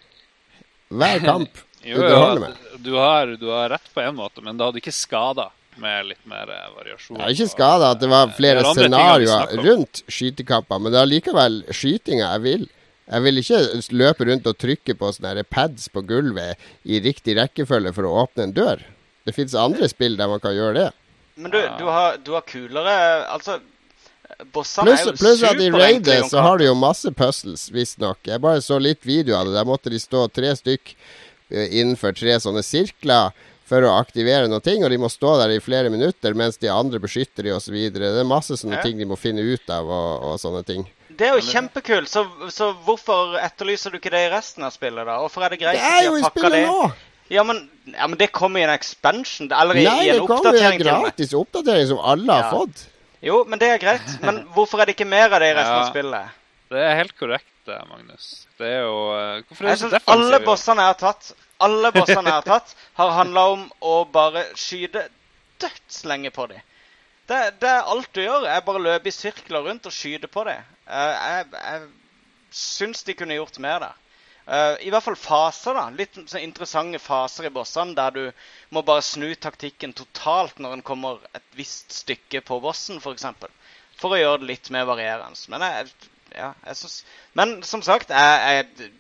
Hver kamp underholder meg. Du har, du har rett på en måte, men det hadde ikke skadet med litt mer variasjon. Jeg er ikke skadet at det var flere scenarioer rundt skytekapper, men det er likevel skytinga jeg vil. Jeg vil ikke løpe rundt og trykke på sånne pads på gulvet i riktig rekkefølge for å åpne en dør. Det finnes andre spill der man kan gjøre det. Men du, du har, du har kulere, altså, bossene plus, er jo plus at i superenkle. Raidet så har du jo masse puzzles, visst nok. Jeg bare så litt video av det. Der måtte de stå tre stykk innenfor tre sånne sirkler for å aktivere noen ting, og de må stå der i flere minutter mens de andre beskytter de og så videre. Det er masse sånne ja. ting de må finne ut av og, og sånne ting. Det er jo kjempekult, så, så hvorfor etterlyser du ikke det i resten av spillet da? Hvorfor er det greit det er jo i spillet nå! Ja men, ja, men det kommer i en expansion, eller i, Nei, i en oppdatering. Nei, det kommer i en gratis oppdatering som alle ja. har fått. Jo, men det er greit. Men hvorfor er det ikke mer av det i resten ja. av spillet? Det er helt korrekt, Magnus. Det er jo... Hvorfor er det så defensivt? Alle bossene jeg har tatt... Alle bossene jeg har tatt har handlet om å bare skyde dødslenge på dem. Det, det er alt du gjør. Jeg bare løper i sirkler rundt og skyder på dem. Jeg, jeg, jeg synes de kunne gjort mer der. I hvert fall faser da. Litt så interessante faser i bossene der du må bare snu taktikken totalt når den kommer et visst stykke på bossen for eksempel. For å gjøre det litt mer varierende. Men, jeg, ja, jeg synes, men som sagt, jeg... jeg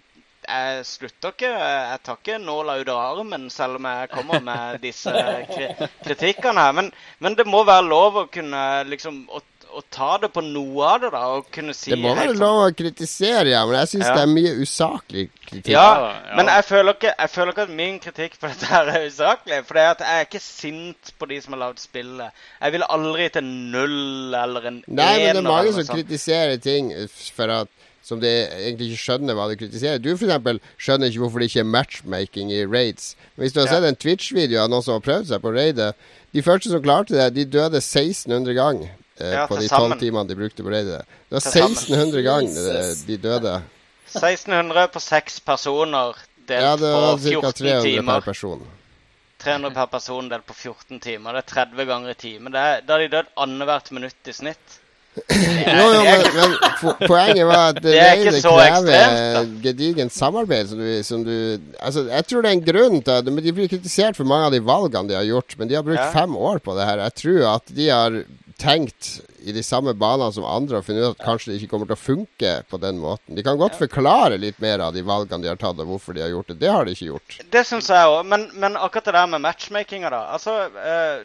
jeg slutter ikke, jeg tar ikke nåla ut av armen, selv om jeg kommer med disse kri- kritikkene her. Men, men det må være lov å kunne liksom, å, å ta det på noe av det da, og kunne si... Det må være lov å kritisere, ja, men jeg synes Ja. det er mye usaklig kritikk. Ja, Ja. men jeg føler, ikke, jeg føler ikke at min kritikk på dette her er usaklig, for det er at jeg er ikke sint på de som har lavet spillet. Jeg vil aldri til null eller en Nei, men det er ener mange eller som noe sånt. kritiserer ting for at som de egentlig ikke skjønner hva de kritiserer. Du for eksempel skjønner ikke hvorfor det ikke er matchmaking i raids. Men hvis du har Ja. sett en Twitch-video av noen som har prøvd seg på raidet, de første som klarte det, de døde seksten hundre ganger eh, Ja, på til de tolv sammen. timene de brukte på raidet. Det var Til sammen. seksten hundre ganger eh, Jesus. de døde. seksten hundre på seks personer delt Ja, det var på ca. fjorten tre hundre per timer. person. tre hundre per person delt på fjorten timer. Det er tretti ganger i timen. Det er, da har de dødd annethvert minutt i snitt. Jo, jo, men, men po- poenget var at Det er ikke raidet så krever ekstremt, gedigent samarbeid som du, som du Altså, jeg tror det er en grunn til at men de blir kritisert for mange av de valgene de har gjort, men de har brukt Ja. fem år på det her. Jeg tror at de har tenkt i de samme banene som andre og funnet ut at kanskje det ikke kommer til å funke på den måten. De kan godt forklare litt mer av de valgene de har tatt, og hvorfor de har gjort det. Det har de ikke gjort. Det synes jeg også. Men, men akkurat det der med matchmakinga da. Altså, eh,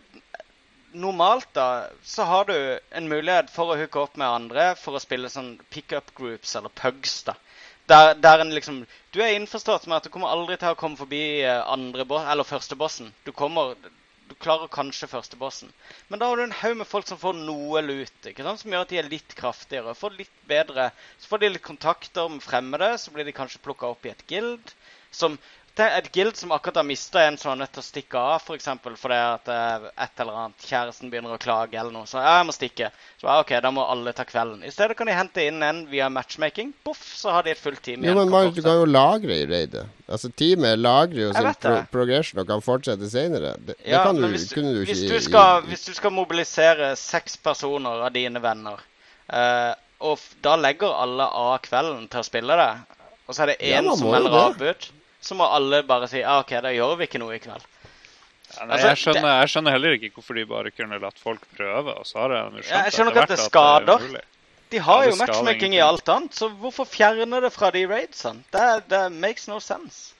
normalt da, så har du en mulighet for å hooke opp med andre for å spille sånn pick-up groups eller pugs da. Der, der en liksom, du er innforstått med at du kommer aldri til å komme forbi eh, andre bo- eller første bossen. Du kommer, du klarer kanskje første bossen. Men da har du en haug med folk som får noe lut, ikke sant? Som gjør at de er litt kraftigere, får litt bedre, så får de litt kontakter med fremmede, så blir de kanskje plukket opp i et guild, som... Det er et guild som akkurat har mistet en som er nødt til å stikke av, for eksempel, fordi at eh, et eller annet, kjæresten begynner å klage eller noe. Så ja, jeg må stikke. Så ja, ok, da må alle ta kvelden. I stedet kan de hente inn en via matchmaking. Boff, så har de et fullt team Jo, igjen. men Magnus, du kan jo lagre i raidet. Altså, teamet lagrer jo Jeg sin vet pro det. progression og kan fortsette senere. Det, det Ja, kan du, men hvis, kunne du ikke hvis, i- du skal, i- hvis du skal mobilisere seks personer av dine venner, eh, og f- da legger alle av kvelden til å spille det, og så er det Ja, en man som må jo melder det. avbud, så må alle bare si, ja, ok, da gjør vi ikke noe i kveld. Ja, nei, Altså, jeg, skjønner, jeg skjønner heller ikke hvorfor de bare kunne latt folk prøve, og så har jeg jo skjønt Ja, jeg skjønner etter ikke at det hvert skader. er umulig. De har Ja, jo det skal matchmaking i ingenting. alt annet, så hvorfor fjerne det fra de raidsene? Det, det makes no sense.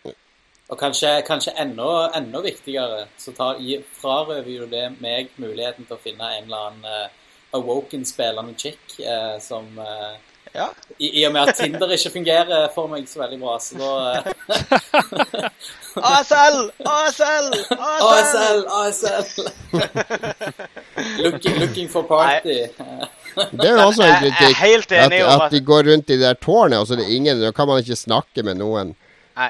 Og kanskje, kanskje enda, enda viktigere, så tar, gi- frarøver jo det meg muligheten til å finne en eller annen uh, awoken-spillende chick uh, som uh, Ja. i, I og med at Tinder ikke fungerer for meg så veldig bra, så da uh, A S L! A S L! A S L! A S L! looking, looking for party. Det er jo også en Jeg- jeg er kritikk. helt At, enig om at at- de går rundt i det der tårnet, og så er det ingen. Da kan man ikke snakke med noen. Nei.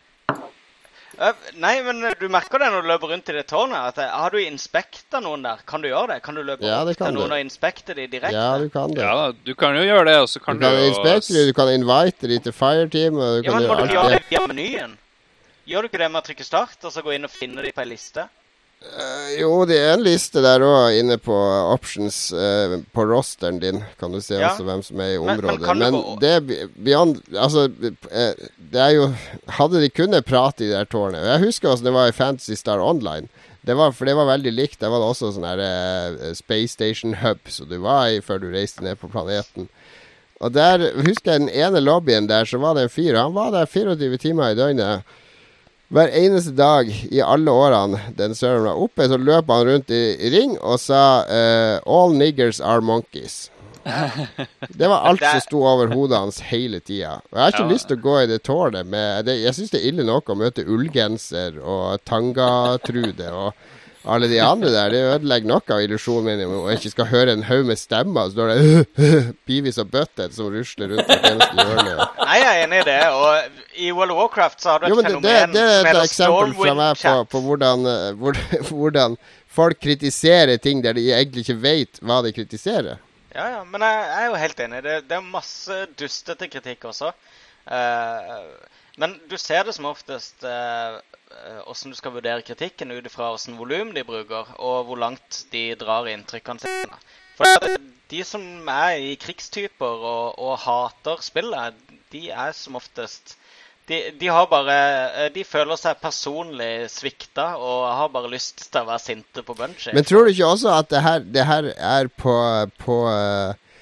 Øh, Nei, men du merker det når du løper rundt i det tårnet. At, eh, har du inspektet noen der? Kan du gjøre det? Kan du løpe Ja, opp det kan til noen du. og inspekte de direkte? Ja, du kan det. Ja da, du kan jo gjøre det, og så kan Du du, kan jo... inspektere, du kan invite de til fireteam, og du Ja, kan men må gjøre du alt ikke gjøre det. det via menyen? Gjør du ikke det med å trykke start, og så gå inn og finne de på en liste? Eh, jo, det er en liste der også inne på options eh, på rosteren din. Kan du se Ja. også hvem som er i Men- men området. kan Men, du gå- det er be- beyond Altså, eh, det er jo Hadde de kunnet prate i det der tårnet. Jeg husker hvordan det var i Fantasy Star Online. Det var, for det var veldig likt. Der var det også sånn her eh, Space Station Hub som du var i før du reiste ned på planeten. Og der husker jeg den ene lobbyen der, så var det en fyr. Han var der fireogtyve timer i døgnet. Hver eneste dag i alle årene den serveren var oppe, så løp han rundt i, i ring og sa eh, All niggers are monkeys. Det var alt som sto over hodet hans hele tida. Og jeg har ikke Ja. lyst til å gå i det tårnet med det, jeg syns det er ille nok å møte ullgenser og tangatrude og alle de andre der. Det ødelegger noe av illusjonen min om jeg ikke skal høre en haug med stemmer. Så står det Beavis og Butthead som rusler rundt på eneste hjørne. Nei, jeg er enig i det, og i World of Warcraft så har du et Jo, men det, fenomen det, det er som et heter eksempel fra meg på, Stormwind på hvordan, eh, hvor, hvordan folk kritiserer ting der de egentlig ikke vet hva de kritiserer. Ja, ja, men jeg, jeg er jo helt enig. Det, det er masse dustete kritikk også. Eh, men du ser det som oftest eh, eh, hvordan du skal vurdere kritikken ut ifra hvordan volum de bruker, og hvor langt de drar inntrykkene sine. For at de som er i krigstyper og, og hater spillet, de er som oftest... De, de har bare, de føler seg personlig svikta og har bare lyst til å være sinte på Bungie. Men tror du ikke også at det her, det her er på, på uh,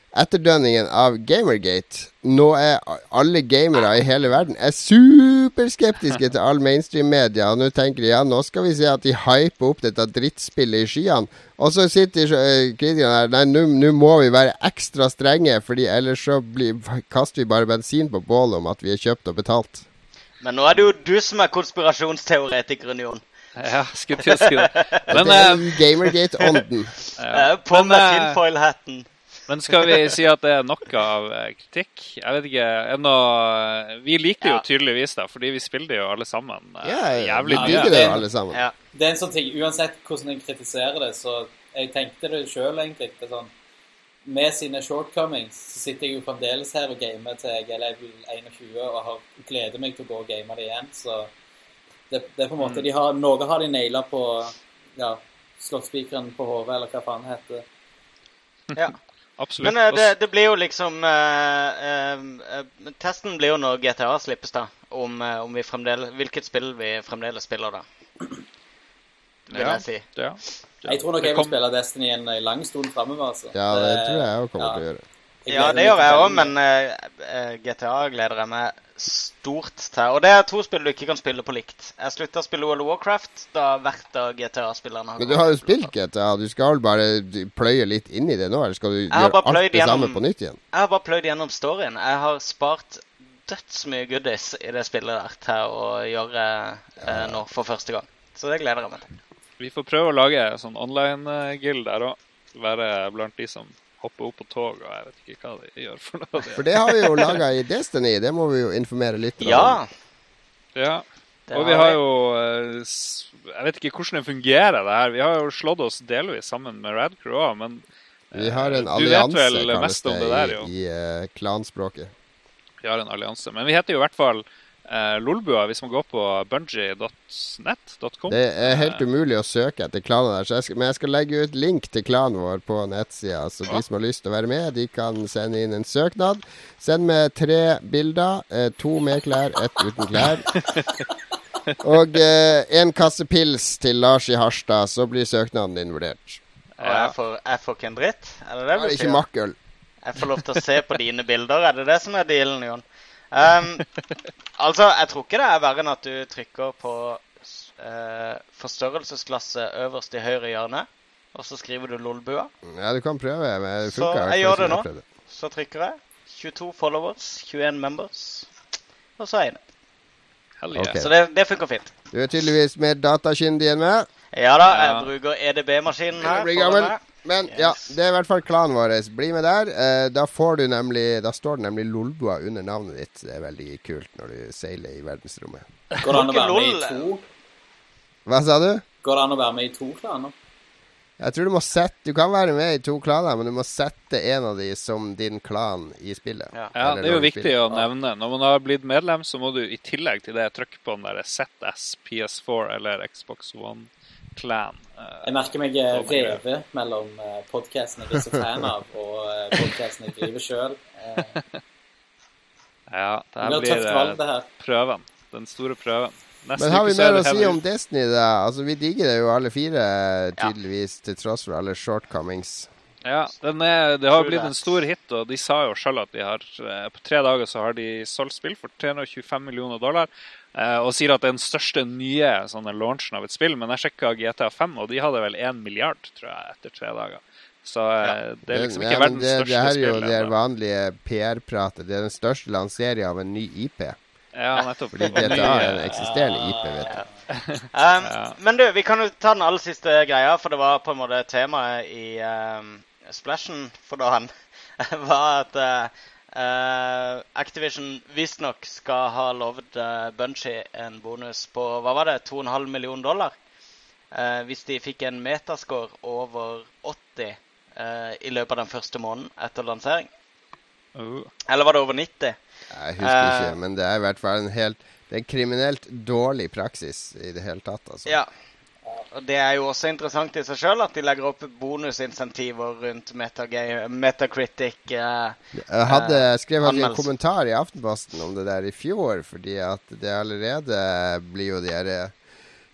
etterdønningen av Gamergate. Nå er alle gamere i hele verden er superskeptiske til all mainstream-media. Og nå tenker de, ja, nå skal vi se at de hyper opp dette drittspillet i skyene. Og så sitter uh, kritikerne her, nei, nå må vi være ekstra strenge, fordi ellers så blir, kaster vi bare bensin på bålet om at vi er kjøpt og betalt. Men nå er det jo du som er konspirasjonsteoretikeren, Jon. Ja, skulle til å si det. Men, det er Gamergate-ånden. Ja. På med tinfoil-hatten. Men skal vi si at det er noe av kritikk? Jeg vet ikke, noe, vi liker jo tydeligvis da, fordi vi spiller jo alle sammen ja, jævlig mye. Ja, vi liker det jo alle sammen. Ja. Det er en sånn ting, uansett hvordan jeg kritiserer det, så jeg tenkte det selv egentlig, det er sånn, med sine shortcomings, så sitter jeg jo fremdeles her og gamer til jeg er level tjueen og har gleder meg til å gå og game det igjen, så det, det er på en måte, de har, noe har de nailet på, ja, slåttspikeren på hodet, eller hva faen heter. Ja. Absolutt. Men uh, det, det blir jo liksom uh, uh, uh, testen blir jo når G T A slippes da, om, uh, om vi fremdeles, hvilket spill vi fremdeles spiller da, vil ja, jeg si. Ja, ja. Jeg tror nok jeg vil spille Destiny en lang stund fremover, altså. Ja, det, det tror jeg også kommer ja. til å gjøre. Ja, det gjør jeg også, men uh, G T A gleder jeg meg stort til. Og det er to spill du ikke kan spille på likt. Jeg sluttet å spille World of Warcraft, da hvert av G T A-spillerne har... Men du har jo spilt G T A, du skal bare pløye litt inn i det nå, eller skal du gjøre alt det gjennom, samme på nytt igjen? Jeg har bare pløyd gjennom storyen. Jeg har spart dødsmye goodies i det spillet der til å gjøre uh, nå for første gang. Så det gleder jeg meg til. Vi får prøve å lage sånn online-guild der også. Være blant de som hopper opp på tog, og jeg vet ikke hva de gjør for noe. For det har vi jo laget i Destiny, det må vi jo informere litt om. Ja. Ja, og vi har jo, jeg vet ikke hvordan det fungerer det her, vi har jo slått oss delvis sammen med Radcrew også, men vi har en allianse, du vet vel mest om det der, jo. I, i uh, klanspråket. Vi har en allianse, men vi heter jo i hvert fall Uh, Lolbua, hvis man går på bungie dot net dot com. Det er helt umulig å søke etter klanen der, så jeg skal, men jeg skal legge ut link til klanen vår på nettsida, så ja. De som har lyst til å være med, de kan sende inn en søknad. Send med tre bilder, uh, to med klær, ett uten klær. Og uh, en kasse pils til Lars i Harstad, så blir søknaden din vurdert. Og jeg får, jeg får ikke en dritt? Er det det? Det er ikke makkøl. Jeg får lov til å se på dine bilder, er det det som er dealen, Jon? Um, altså, jeg tror ikke det er verre enn at du trykker på uh, forstørrelsesklasse øverst i høyre hjørne, og så skriver du Lolbua. Ja, du kan prøve, men det så funker. Jeg gjør det nå. Så trykker jeg tjueto followers, tjueen members, og så er jeg inne. Okay. Så det, det funker fint. Du er tydeligvis mer datakyndig enn meg. Ja da, jeg ja. bruker E D B-maskinen her. For Men yes. ja, det er i hvert fall klanen vår. Bli med der. Eh, da får du nemlig, da står det nemlig Lolbua under navnet ditt. Det er veldig kult når du seiler i verdensrommet. Går det an å være med i to? Hva sa du? Går det an å være med i to klaner? Jeg tror du må sette, du kan være med i to klaner, men du må sette en av de som din klan i spillet. Ja, ja det er jo viktig spiller. å nevne. Når man har blitt medlem, så må du i tillegg til det trykke på den der Z S, P S fire eller Xbox One Clan. Jeg merker meg reve mellom podcasten jeg er så fan av, og podcasten jeg driver selv. Ja, det her blir valg, det her. prøven. Den store prøven. Neste Men har vi mer å si om Destiny da? Altså, vi digger det jo alle fire, tydeligvis, ja. Til tross for alle shortcomings. Ja, den er, det har blitt en stor hit, og de sa jo selv at de har, på tre dager så har de solgt spill for tre hundre og tjuefem millioner dollar, og sier at det er den største nye sånne launchen av et spill, men jeg sjekket G T A fem, og de hadde vel en milliard, tror jeg, etter tre dager. Så ja. det er liksom ikke ja, verdens det, største spill. Det her er jo det vanlige P R-pratet. Det er den største lanseringen av en ny I P. Ja, nettopp. Fordi G T A er en eksisterende I P, vet du. um, ja. Men du, vi kan jo ta den aller siste greia, for det var på en måte temaet i um, Splashen for dagen, var at uh, uh, Activision visst nok skal ha lovet uh, Bungie en bonus på, hva var det, to komma fem millioner dollar? Uh, hvis de fikk en metascore over åtti uh, i løpet av den første måneden etter lansering. Uh. Eller var det over nitti? Jeg husker uh, ikke, men det er i hvert fall en helt, det er en kriminelt dårlig praksis i det hele tatt, altså. Ja, og det er jo også interessant i seg selv at de legger opp bonusinsentiver rundt Metagame, Metacritic. Uh, jeg hadde skrevet en kommentar i Aftenposten om det der i fjor, fordi at det allerede blir jo de her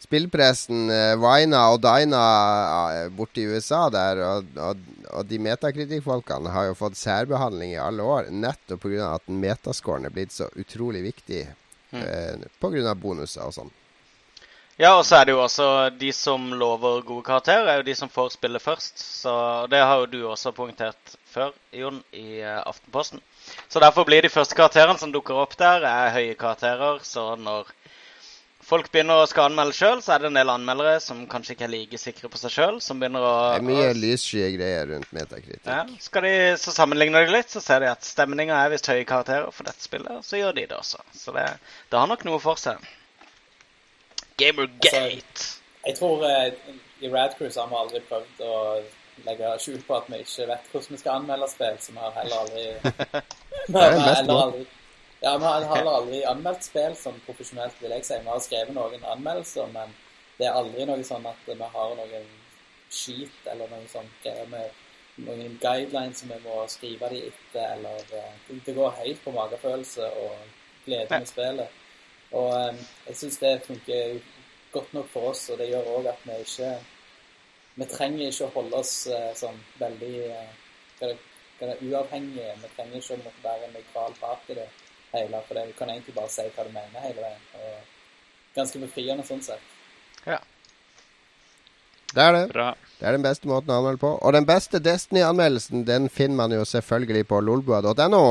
spillpressen uh, Vina og Dyna uh, borte i U S A der, og, og, og de metakritikkfolkene har jo fått særbehandling i alle år, nettopp på grunn av at metascoren er blitt så utrolig viktig mm. uh, på grunn av bonuser og sånn. Ja, og så er det jo også de som lover gode karakterer, er jo de som får spille først. Så det har jo du også poengtert før, Jon, i uh, Aftenposten. Så derfor blir de første karakterene som dukker opp der, er høye karakterer. Så når folk begynner å skal anmelde selv, så er det en del anmeldere som kanskje ikke er like sikre på seg selv, som begynner å... Det er mye lyssky greier rundt metakritikk. Ja, skal de, så sammenligner de litt, så ser de at stemningen er vist høye karakterer for dette spillet, så gjør de det også. Så det, det har nok noe for seg. Gamergate. Altså, jeg tror eh, i Radcruise har vi aldri prøvd å legge skjul på at vi ikke vet hvordan vi skal anmelde spill, så vi har heller aldri... vi har heller aldri ja, vi har heller aldri anmeldt spill som profesjonelt, vil jeg si. Vi har skrevet noen anmeldelser, men det er aldri noe sånn at vi har noen sheet eller noen sånn greier med noen guidelines som vi må skrive de etter, eller det går helt på magefølelse og glede med spillet. Og um, jeg synes det funker godt nok for oss, og det gjør også at vi ikke vi trenger ikke å holde oss uh, sånn veldig uh, uavhengige. Vi trenger ikke å måtte være nøytral part i det hele, for det, vi kan egentlig bare si hva du mener hele veien, og ganske befriende sånn sett. Ja. Det er det. Bra. Det er den beste måten å anmelde på. Og den beste Destiny-anmeldelsen, den finner man jo selvfølgelig på lolbua punktum no.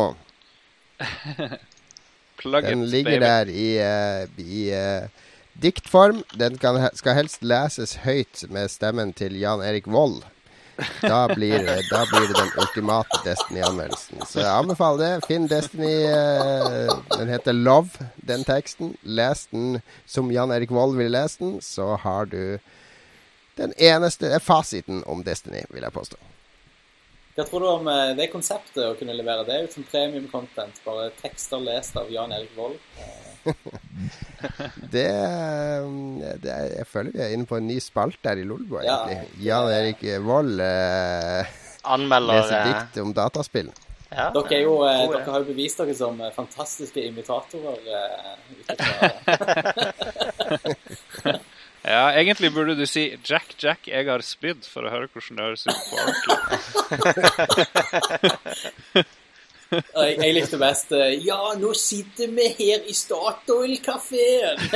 Den ligger der i, uh, i uh, diktform. Den kan, skal helst leses høyt med stemmen til Jan Erik Vold. Da blir, da blir det den ultimate Destiny-anmeldelsen. Så jeg anbefaler det. Finn Destiny, uh, den heter Love, den teksten. Les den som Jan Erik Vold vil lese den, så har du den eneste fasiten om Destiny, vil jeg påstå. Hva tror du om uh, det konseptet å kunne levere det ut som premium content, bare tekster lest av Jan Erik Vold? det, det er, jeg føler vi er inne på en ny spalt der i Lolbua, ja, egentlig. Jan Erik Vold uh, anmelder leser dikt om dataspill. Ja, dere, er jo, uh, oh, dere har jo bevist dere som uh, fantastiske imitatorer. Uh, Ja, egentlig burde du si Jack, Jack, jeg har spydd, for å høre hvordan det høres ut på ordentlig. jeg, jeg likte best ja, nå sitter vi her i Statoil-kaféen.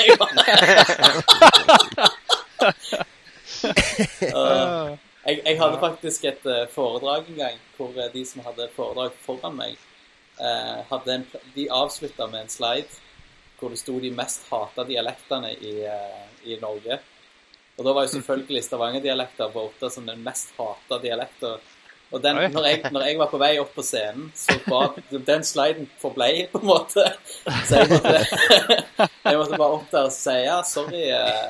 uh, jeg, jeg hadde faktisk et uh, foredrag en gang, hvor uh, de som hadde foredrag foran meg, uh, hadde en, de avsluttet med en slide, hvor det stod de mest hatet dialektene i, uh, i Norge. Og da var jo selvfølgelig Stavanger-dialekter votet som den mest hatet dialekter. Og den, når, jeg, når jeg var på vei opp på scenen, så var den sliden forblei på en måte. Så jeg måtte, jeg måtte bare opp der og si, ja, sorry.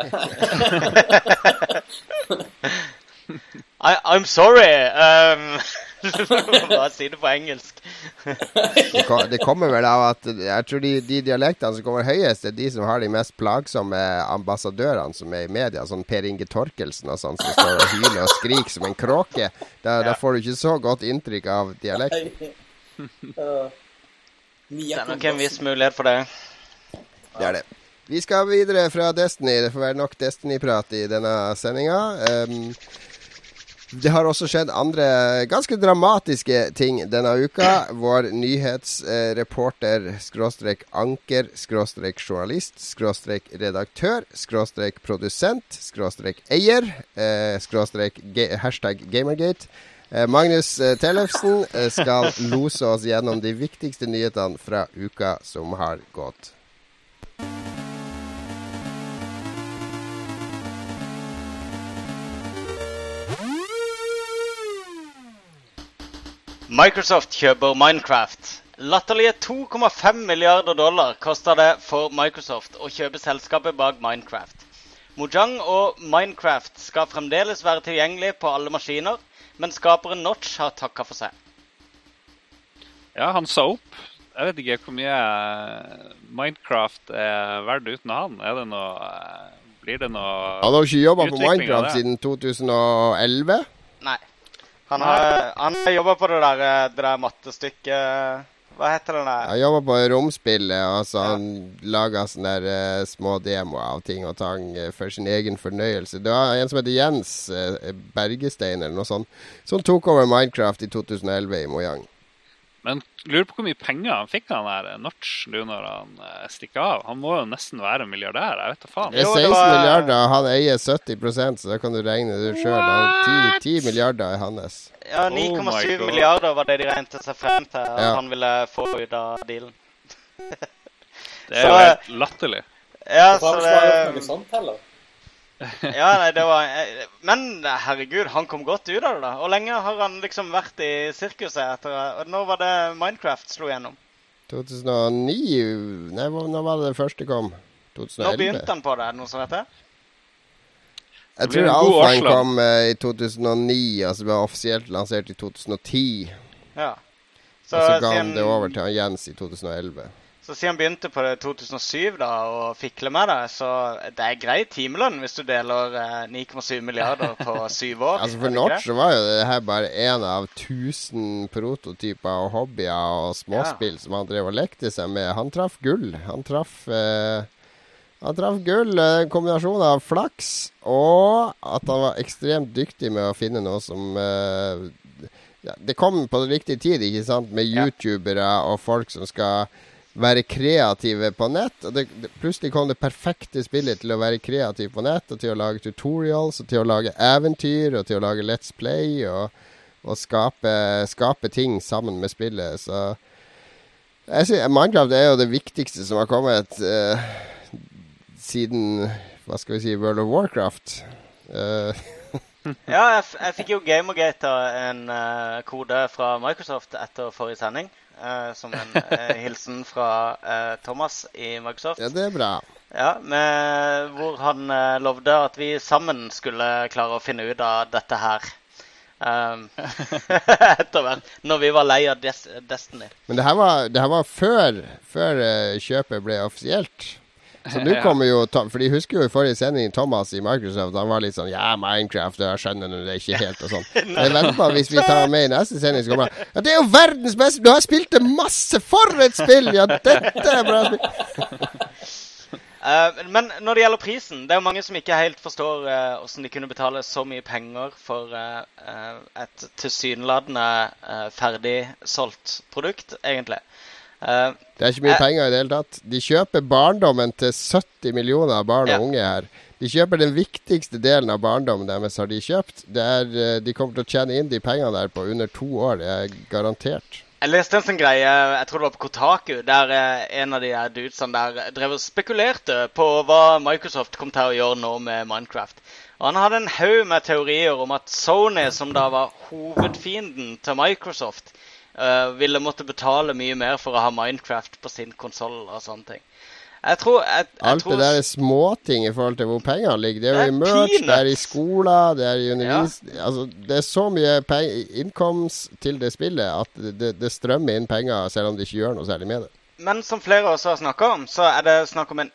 I, I'm sorry. Um, bare si det på engelsk. det, kom, det kommer vel av at jeg tror de, de dialektene som kommer høyest er de som har de mest plagsomme ambassadørene som er i media, sånn Per Inge Torkelsen og sånn, som står og hyler og skriker som en kråke. Da, ja. Da får du ikke så godt inntrykk av dialekt. uh, det er nok en viss mulighet for det. Det er det. Vi skal videre fra Destiny. Det får være nok Destiny-prat i denne sendinga. Um, Det har også skjedd andre ganske dramatiske ting denne uka. Vår nyhetsreporter, skråstrek anker, skråstrek journalist, skråstrek redaktør, skråstrek produsent, skråstrek eier, eh, skråstrek ga- hashtag Gamergate. Eh, Magnus eh, Tellefsen eh, skal lose oss gjennom de viktigste nyhetene fra uka som har gått. Microsoft kjøper Minecraft. Latterlige to komma fem milliarder dollar koster det for Microsoft å kjøpe selskapet bak Minecraft. Mojang og Minecraft skal fremdeles være tilgjengelig på alle maskiner, men skaperen Notch har takket for seg. Ja, han sa opp. Jeg vet ikke hvor mye Minecraft er verdt uten han. Er det noe... Blir det noe... Han har ikke jobbet på Minecraft siden to tusen og elleve? Nei. Han har, han har jobbet på det der, det der mattestykket, Hva heter den der? Han jobber på romspillet, og så han lager sånne der, uh, små demoer av ting og tang uh, for sin egen fornøyelse. Det var en som heter Jens uh, Bergestein eller noe sånt, som tok over Minecraft i to tusen og elleve i Mojang. Men lurer på hvor mye penger han fikk han der Notch nå når han uh, stikker av. Han må jo nesten være en milliardær, jeg vet da faen. Det er seksten var... milliarder, han eier sytti prosent, så da kan du regne det selv. ti milliarder er hans. Ja, ni komma syv oh milliarder var det de regnet seg frem til at ja. Han ville få ut av dealen. Det er jo helt latterlig. Ja, så det... Det var noe sånt heller. Ja, nei, det var... Men herregud, han kom godt ut av det da. Og lenge har han liksom vært i sirkuset etter... Og nå var det Minecraft slo gjennom. to tusen og ni... Nei, nå var det det første kom. to tusen og elleve. Nå begynte han på det, noe som heter? Jeg tror Alphaen kom uh, i to tusen og ni, altså ble offisielt lansert i to tusen og ti. Ja. Så, og så ga siden... han det over til Jens i to tusen og elleve. Så siden han begynte på det to tusen og syv da, og fikle med det, så det er grei timelønn hvis du deler eh, ni komma syv milliarder på syv år. Altså for Notch så var jo det her bare en av tusen prototyper og hobbyer og småspill ja. Som han drev og lekte seg med. Han traff gull. Han traff, eh, han traff gull, en kombinasjon av flaks og at han var ekstremt dyktig med å finne noe som... Eh, ja, det kom på riktig tid, ikke sant? Med YouTubere og folk som skal... være kreative på nett, og det, det, plutselig kom det perfekte spillet til å være kreativ på nett, og til å lage tutorials, og til å lage eventyr, og til å lage let's play, og, og skape, skape ting sammen med spillet. Så jeg synes, Minecraft er jo det viktigste som har kommet uh, siden, hva skal vi si, World of Warcraft. Uh, ja, jeg, f- jeg fikk jo Gamergate en uh, kode fra Microsoft etter forrige sending. Uh, som en uh, hilsen fra uh, Thomas i Microsoft. Ja, det er bra. Ja, med, hvor han uh, lovde at vi sammen skulle klare å finne ut av dette her. Um, etter hvert, når vi var lei av Des- Destiny. Men det her var, det her var før, før uh, kjøpet ble offisielt. Så nå kommer jo, for de husker jo i forrige sending Thomas i Microsoft, han var litt sånn, ja, Minecraft, jeg skjønner det ikke helt og sånn. Jeg venter på hvis vi tar med i neste sending, så kommer han, ja, det er jo verdens beste, du har spilt det masse, for et spill, ja, dette er bra spill. uh, men når det gjelder prisen, det er jo mange som ikke helt forstår uh, hvordan de kunne betale så mye penger for uh, uh, et tilsyneladende uh, ferdig solgt produkt, egentlig. Uh, det er ikke mye uh, penger i det hele tatt. De kjøper barndommen til sytti millioner barn og ja. Unge her. De kjøper den viktigste delen av barndommen deres har de kjøpt. Det er, de kommer til å tjene inn de pengene der på under to år, det er garantert. Jeg leste en sånn greie, jeg tror det var på Kotaku, der en av de her dudesene der drev og spekulerte på hva Microsoft kom til å gjøre nå med Minecraft. Og han hadde en haug med teorier om at Sony, som da var hovedfienden til Microsoft, Uh, ville måtte betale mye mer for å ha Minecraft på sin konsol og sånne ting. Jeg tror... Jeg, jeg Alt tror... det der er småting i forhold til hvor pengene ligger. Det er jo i merch, det er i skoler, det er i undervisning. Ja. Altså, det er så mye peng- innkomst til det spillet at det, det strømmer inn penger selv om de ikke gjør noe særlig med det. Men som flere også har snakket om, så er det snakk om en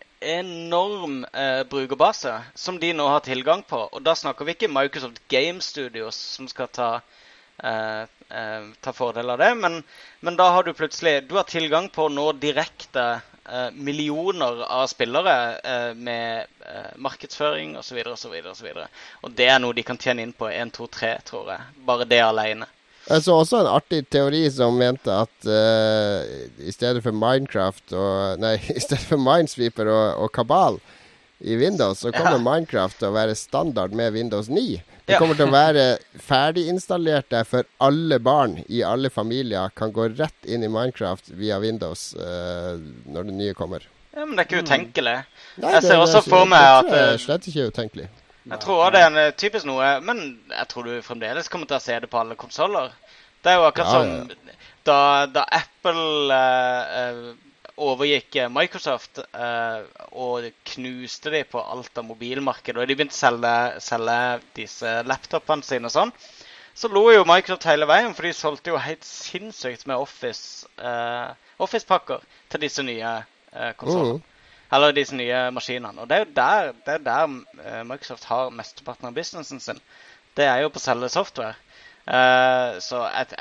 enorm eh, brukerbase som de nå har tilgang på. Og da snakker vi ikke Microsoft Game Studios som skal ta... Uh, uh, ta fordel av det, men, men da har du plutselig du har tilgang på nå direkte uh, millioner av spillere uh, med uh, markedsføring og så videre og så videre og så videre. Og det er noe de kan tjene inn på en, to, tre, tror jeg. Bare det alene. Jeg så også en artig teori som mente at uh, i stedet for Minecraft og, nei, i stedet for Minesweeper og, og Kabal i Windows, så kommer ja. Minecraft til å være standard med Windows ni. Det kommer til å være ferdiginstallert der for alle barn i alle familier kan gå rett inn i Minecraft via Windows uh, når det nye kommer. Ja, men det er ikke utenkelig. Nei, jeg ser det, også det, for meg at... Det er slett ikke utenkelig. Jeg tror det er en typisk noe, men jeg tror du fremdeles kommer til å se det på alle konsoler. Det er jo akkurat ja, som ja. Da, da Apple... Uh, uh, overgikk Microsoft uh, og knuste de på alt av mobilmarkedet, og de begynte å selge, selge disse laptopene sine og sånn, så lo jo Microsoft hele veien, for de solgte jo helt sinnssykt med Office, uh, Office-pakker til disse nye uh, konsolene. Mm. Eller disse nye maskinene. Og det er jo der, det er der uh, Microsoft har mesteparten av businessen sin. Det er jo på å selge software. Uh, så et, et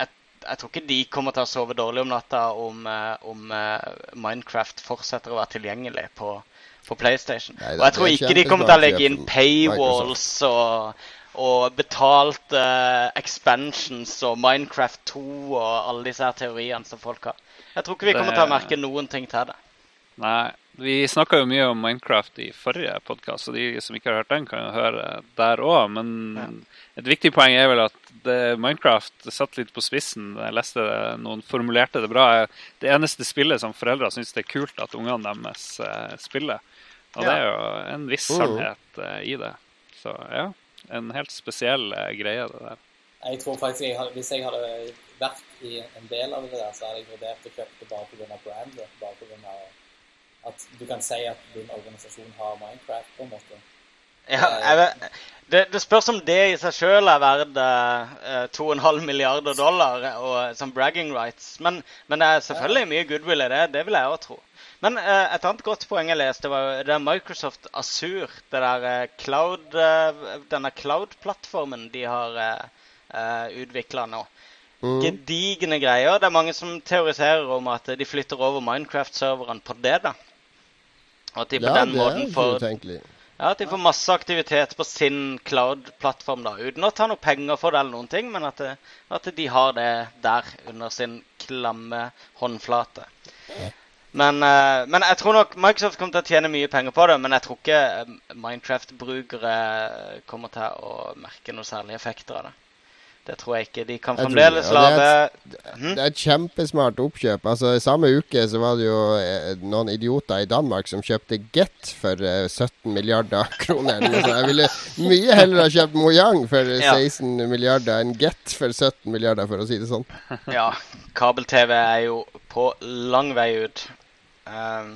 jeg tror ikke de kommer til å sove dårlig om natta om, eh, om eh, Minecraft fortsetter å være tilgjengelig på, på PlayStation. Nei, og jeg tror ikke de kommer til å legge inn paywalls og, og betalt uh, expansions og Minecraft to og alle disse her teoriene som folk har. Jeg tror ikke vi kommer til å merke noen ting til det. Nei, vi snakket jo mye om Minecraft i forrige podcast, så de som ikke har hørt den kan jo høre der også, men ja. Et viktig poeng er vel at det, Minecraft satt litt på spissen. Jeg leste det, noen formulerte det bra. Det eneste spillet som foreldre synes det er kult at ungene deres uh, spiller. Og ja. Det er jo en viss sannhet uh, i det. Så ja, en helt spesiell uh, greie det der. Jeg tror faktisk, jeg hadde, hvis jeg hadde vært i en del av det der, så hadde jeg vurdert å kjøpe det bare på grunn av brandet, bare på grunn av at du kan si at din organisasjon har Minecraft på en måte. Ja, jeg vet, det, det spørs om det i seg selv er verdt uh, to og en halv milliarder dollar og, som bragging rights, men, men det er selvfølgelig mye goodwill i det, det vil jeg også tro. Men uh, et annet godt poeng jeg leste var det er Microsoft Azure, det der uh, cloud, uh, denne cloud-plattformen de har uh, uh, utviklet nå. Mm. Gedigne greier, det er mange som teoriserer om at de flytter over Minecraft-serveren på det da. Og at de på ja, den måten får... utenkelig. Ja, at de får masse aktivitet på sin cloud-plattform da, uten å ta noe penger for det eller noen ting, men at, det, at de har det der under sin klamme håndflate. Men, uh, men jeg tror nok Microsoft kommer til å tjene mye penger på det, men jeg tror ikke Minecraft-brukere kommer til å merke noe særlig effekter av det. Det tror jeg ikke. De kan fremdeles ja, lave... Det er, et, det er et kjempesmart oppkjøp. Altså, i samme uke så var det jo eh, noen idioter i Danmark som kjøpte Get for eh, sytten milliarder kroner. Jeg ville mye heller ha kjøpt Mojang for ja. seksten milliarder enn Get for sytten milliarder, for å si det sånn. Ja, kabel-tv er jo på lang vei ut. Um,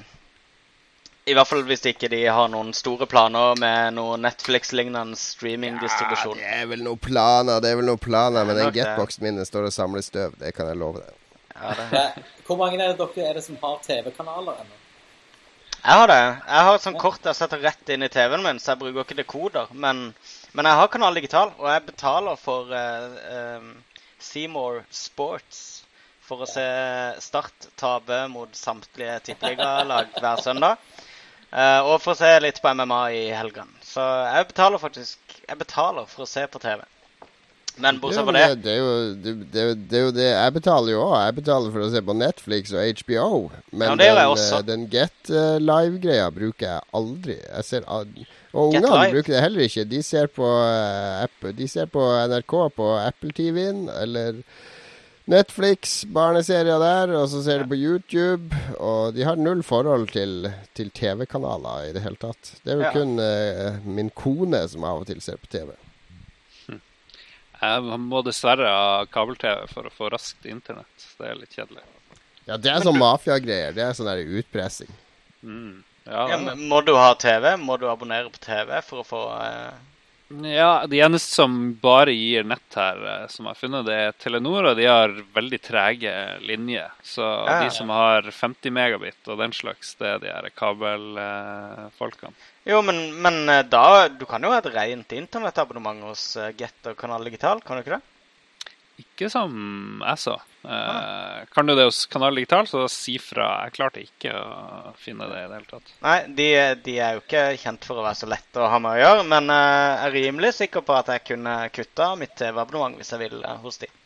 I hvert fall hvis ikke de har noen store planer med noe Netflix-lignende streaming-distribusjon. Ja, det er vel noen planer, det er vel noen planer, men den Getboxen min står og samler støv, det kan jeg love deg. Ja, det. Hvor mange er det dere er det som har T V-kanaler ennå? Jeg har det. Jeg har et sånt kort jeg setter rett inn i T V-en min, så jeg bruker ikke dekoder. Men, men jeg har kanal digital, og jeg betaler for uh, um, C More Sports for å se Start tabe mot samtlige tippeligalag hver søndag. Uh, og for å se litt på M M A i helgen. Så jeg betaler faktisk Jeg betaler for å se på T V. Men bortsett fra det, det, det, er jo, det, det, det er jo det Jeg betaler jo også. Jeg betaler for å se på Netflix og H B O. Men ja, den, den Get uh, Live-greia bruker jeg aldri. Jeg ser, og ungene bruker det heller ikke. De ser på, uh, app, de ser på N R K på Apple T V-en eller Netflix, barneserier der, og så ser de på YouTube, og de har null forhold til, til T V-kanaler i det hele tatt. Det er jo ja. kun uh, min kone som av og til ser på T V. Hm. Jeg må dessverre ha kabel-T V for å få raskt internett. Det er litt kjedelig. Ja, det er sånn mafia-greier. Det er sånn der utpressing. Mm. Ja, ja, men må du ha T V? Må du abonnere på T V for å få... Uh... Ja, de eneste som bare gir nett her, som har funnet det er Telenor, og de har veldig trege linjer. Så ja. De som har femti megabit og den slags, det er de her kabelfolkene. Jo, men, men da, du kan jo ha et rent internettabonnement hos Get og Kanal Digital, kan du ikke det? Ikke som jeg så. Eh, kan du det hos Kanal Digital, så si fra. Jeg klarte ikke å finne det i det hele tatt. Nei, de, de er jo ikke kjent for å være så lett å ha med å gjøre, men jeg er rimelig sikker på at jeg kunne kutte mitt T V-abonnement hvis jeg vil hos de.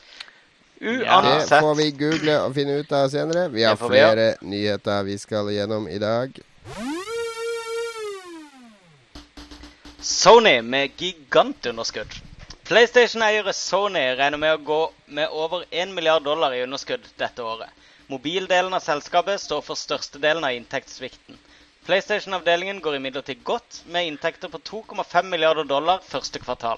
Uansett. Det får vi google og finne ut av senere. Vi har flere vi nyheter vi skal gjennom i dag. Sony med gigantunderskudd. PlayStation-eiere Sony regner med å gå med over en milliard dollar i underskudd dette året. Mobildelen av selskapet står for størstedelen av inntektssvikten. PlayStation-avdelingen går imidlertid godt, med inntekter på to komma fem milliarder dollar første kvartal.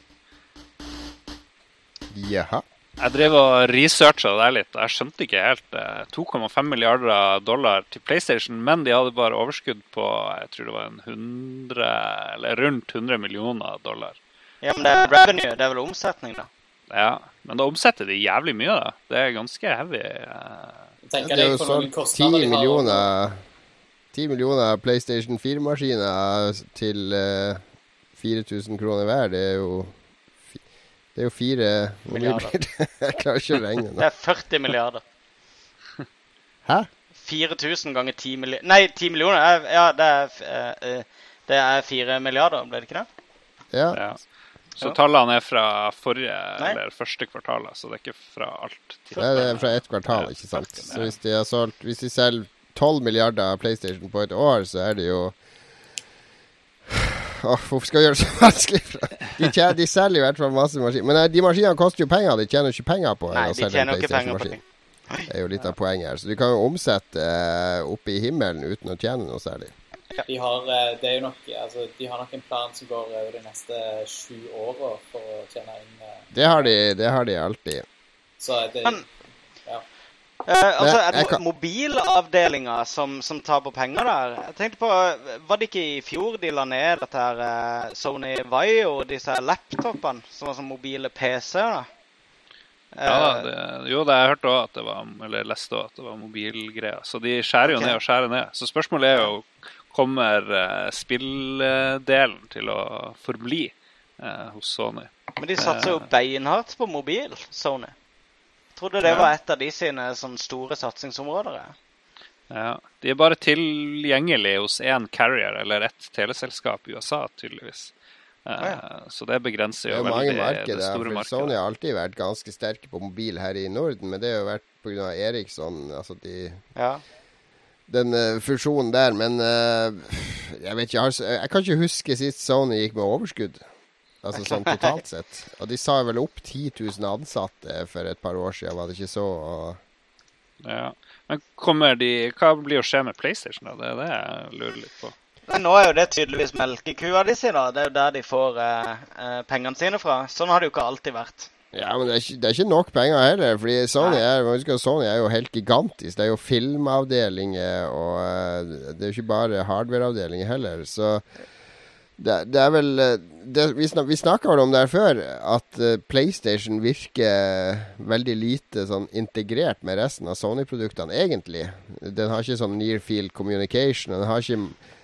Jaha. Jeg drev og researchet det litt, og jeg skjønte ikke helt eh, to komma fem milliarder dollar til PlayStation, men de hadde bare overskudd på, jeg tror det var en hundre, eller rundt hundre millioner dollar. Ja, men det er revenue, det er vel omsetning da. Ja, men da omsetter de jævlig mye da. Det er ganske heavy. Det er jo sånn ti millioner, ti millioner PlayStation fire-maskiner til uh, fire tusen kroner hver. Det er jo Det er jo fire milliarder. Jeg klarer ikke å regne nå. Det er førti milliarder. Hæ? fire tusen ganger ti millioner. Nei, ti millioner. Er, ja, det er, uh, det er fire milliarder, ble det ikke det? Ja. Ja. Så tallene er fra forrige, Nei. eller første kvartalet, så det er ikke fra alt. Nei, det er fra ett kvartal, ikke sant? Så hvis de har solgt, hvis de selger tolv milliarder PlayStation på et år, så er det jo... Åh, hvorfor skal jeg gjøre det så vanskelig? De, tjener, de selger i hvert fall masse maskiner. Men de maskinene koster jo penger, de tjener jo ikke penger på Nei, å de selge en tjener ikke penger på PlayStation-maskin. ting. Det er jo litt av poenget her. Så du kan jo omsette uh, oppe i himmelen uten å tjene noe særlig. De har, det er jo nok, altså, de har nok en plan som går over de neste sju årene for å tjene inn... Uh, det, har de, det har de alltid. Så det... Men, ja. Uh, altså, er det kan... mobilavdelinger som, som tar på penger der? Jeg tenkte på, var det ikke i fjor de la ned dette her uh, Sony Vaio, disse laptopene, som var som mobile P C-er da? Ja, det, jo, det har jeg hørt også at det var, eller leste også at det var mobilgreier. Så de skjærer jo okay. ned og skjærer ned. Så spørsmålet er jo, kommer uh, spilldelen til å forbli uh, hos Sony? Men de satser jo beinhardt på mobil, Sony. Jeg trodde det var et av de sine sånn store satsingsområder. Ja, de er bare tilgjengelige hos en carrier, eller et teleselskap i U S A, tydeligvis. Uh, ja. Så det begrenser jo det veldig markeder, det store markedet. Sony har alltid vært ganske sterke på mobil her i Norden, men det har jo vært på grunn av Ericsson, altså de, ja. den uh, fusjonen der. Men uh, jeg vet ikke, jeg, har, jeg kan ikke huske sist Sony gikk med overskudd, altså sånn totalt sett. Og de sa vel opp ti tusen ansatte for et par år siden, var det ikke så? Og... Ja, men kommer de, hva blir å skje med PlayStation da? Det er det jeg lurer litt på. Men nå er jo det tydeligvis melkekua de sier da. Det er jo der de får eh, eh, pengene sine fra. Sånn har det jo ikke alltid vært. Ja, men det er ikke, det er ikke nok penger heller. Fordi Sony er, man husker, Sony er jo helt gigantisk. Det er jo filmavdelinger, og uh, det er jo ikke bare hardwareavdelinger heller. Så det, det er vel det, Vi, snak, vi snakket vel om det her før, at uh, PlayStation virker veldig lite sånn integrert med resten av Sony-produktene, egentlig. Den har ikke sånn near field communication. Den har ikke...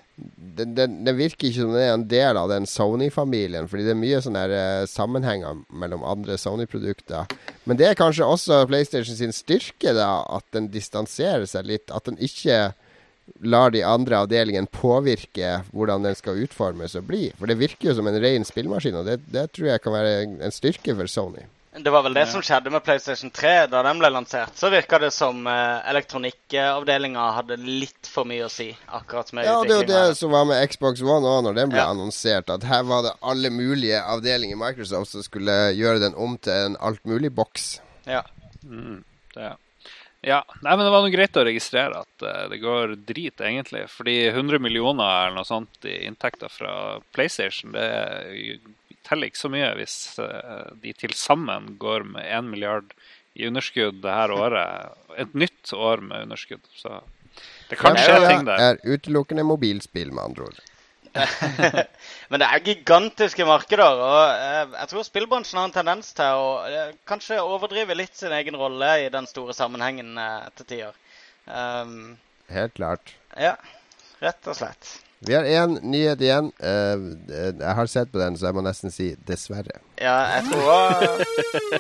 Den, den, den virker ikke som den er en del av den Sony-familien, fordi det er mye sånne her, uh, sammenhenger mellom andre Sony-produkter. Men det er kanskje også PlayStation sin styrke da, at den distanserer seg litt, at den ikke lar de andre avdelingene påvirke hvordan den skal utformes og bli. For det virker jo som en ren spillmaskin, og det, det tror jeg kan være en styrke for Sony. Det var vel det som skjedde med PlayStation tre da den ble lansert. Så virket det som eh, elektronikkavdelingen hadde litt for mye å si, akkurat med ja, utviklingen. Ja, det er jo det som var med Xbox One også, når den ble ja. annonsert, at her var det alle mulige avdelinger i Microsoft som skulle gjøre den om til en alt-mulig-boks. Ja. Mm, det er. Ja, nei, men det var noe greit å registrere at uh, det går drit egentlig, fordi hundre millioner eller noe sånt i inntekter fra PlayStation, det teller ikke så mye hvis uh, de til sammen går med en milliard i underskudd det her året, et nytt år med underskudd, så det kan skje ting der. Det er utelukkende mobilspill med andre ord. Men det er gigantiske markeder, og eh, jeg tror spillbransjen har en tendens til å eh, kanskje overdrive litt sin egen rolle i den store sammenhengen eh, til tider. Um, Helt klart. Ja, rett og slett. Vi har en nyhet igjen. Uh, jeg har sett på den, så jeg må nesten si dessverre. Ja, jeg tror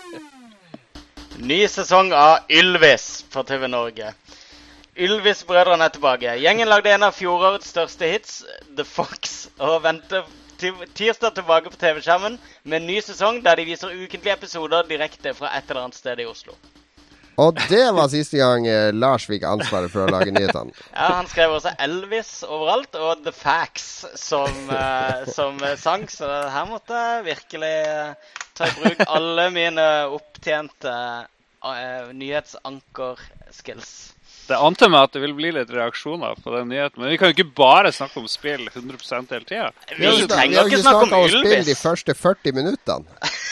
ny sesong av Ylvis på T V Norge. Ylvis-brødrene er tilbake. Gjengen lagde en av fjorårets største hits, The Fox, og venter til tirsdag tilbake på T V-skjermen med en ny sesong der de viser ukentlige episoder direkte fra et eller annet sted i Oslo. Og det var siste gang eh, Lars fikk ansvaret for å lage nyhetene. Ja, han skrev også Elvis overalt, og The Facts som, eh, som sang, så her måtte jeg virkelig eh, ta i bruk alle mine opptjente eh, nyhetsanker-skills. Det ante meg at det vil bli litt reaksjoner på den nyheten, men vi kan jo ikke bare snakke om spill hundre prosent hele tiden. Vi, vi, vi trenger ikke snakke om Ylvis. Spill de første førti minuttene.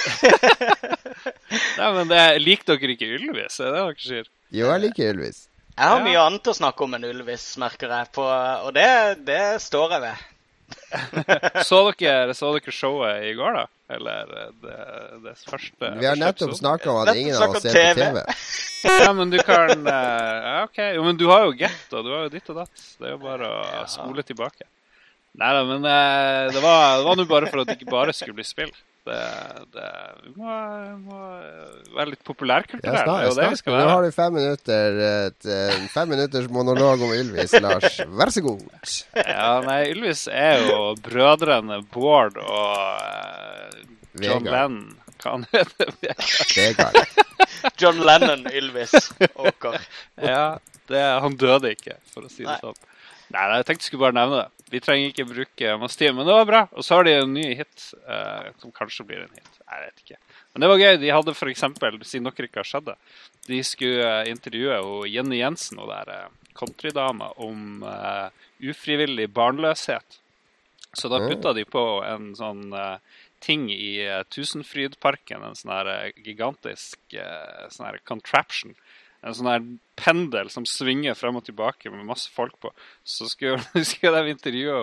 Nei, men det, liker dere ikke Ylvis? Er det dere sier? Jo, jeg liker Ylvis. Jeg har mye annet å snakke om enn Ylvis, merker jeg på, og det, det står jeg ved. så, dere, så dere showet i går da? Eller det, det første? Vi har nettopp snakket om at ingen av oss ser på T V. Ja, men du kan ja, ok, jo, men du har jo Get, og du har jo ditt og datt. Det er jo bare å spole tilbake. Neida, men det var, det var nå bare for at det ikke bare skulle bli spill. Det, det, vi må, må være litt populærkulturelle. Ja, snart, det snart. Nå har du fem minutter, et, fem minutters monolog om Ylvis, Lars. Vær så god. Ja, nei, Ylvis er jo brødrene Bård og uh, John Lennon. Hva han heter? Vegard. John Lennon, Ylvis, Åker. Ja, det, han døde ikke, for å si det sånn. Nei, jeg tenkte jeg skulle bare nevne det. Vi trenger ikke bruke masse tid, men det var bra. Og så har de en ny hit, uh, som kanskje blir en hit. Jeg vet ikke. Men det var gøy. De hadde for eksempel, siden dere ikke har skjedd det, de skulle intervjue og Jenny Jensen og der uh, countrydama om uh, ufrivillig barnløshet. Så da putta de på en sånn uh, ting i uh, Tusenfrydparken, en sånn her uh, gigantisk uh, sånn her contraption. En sånn her pendel som svinger frem og tilbake med masse folk på. Så skulle, skulle de intervjue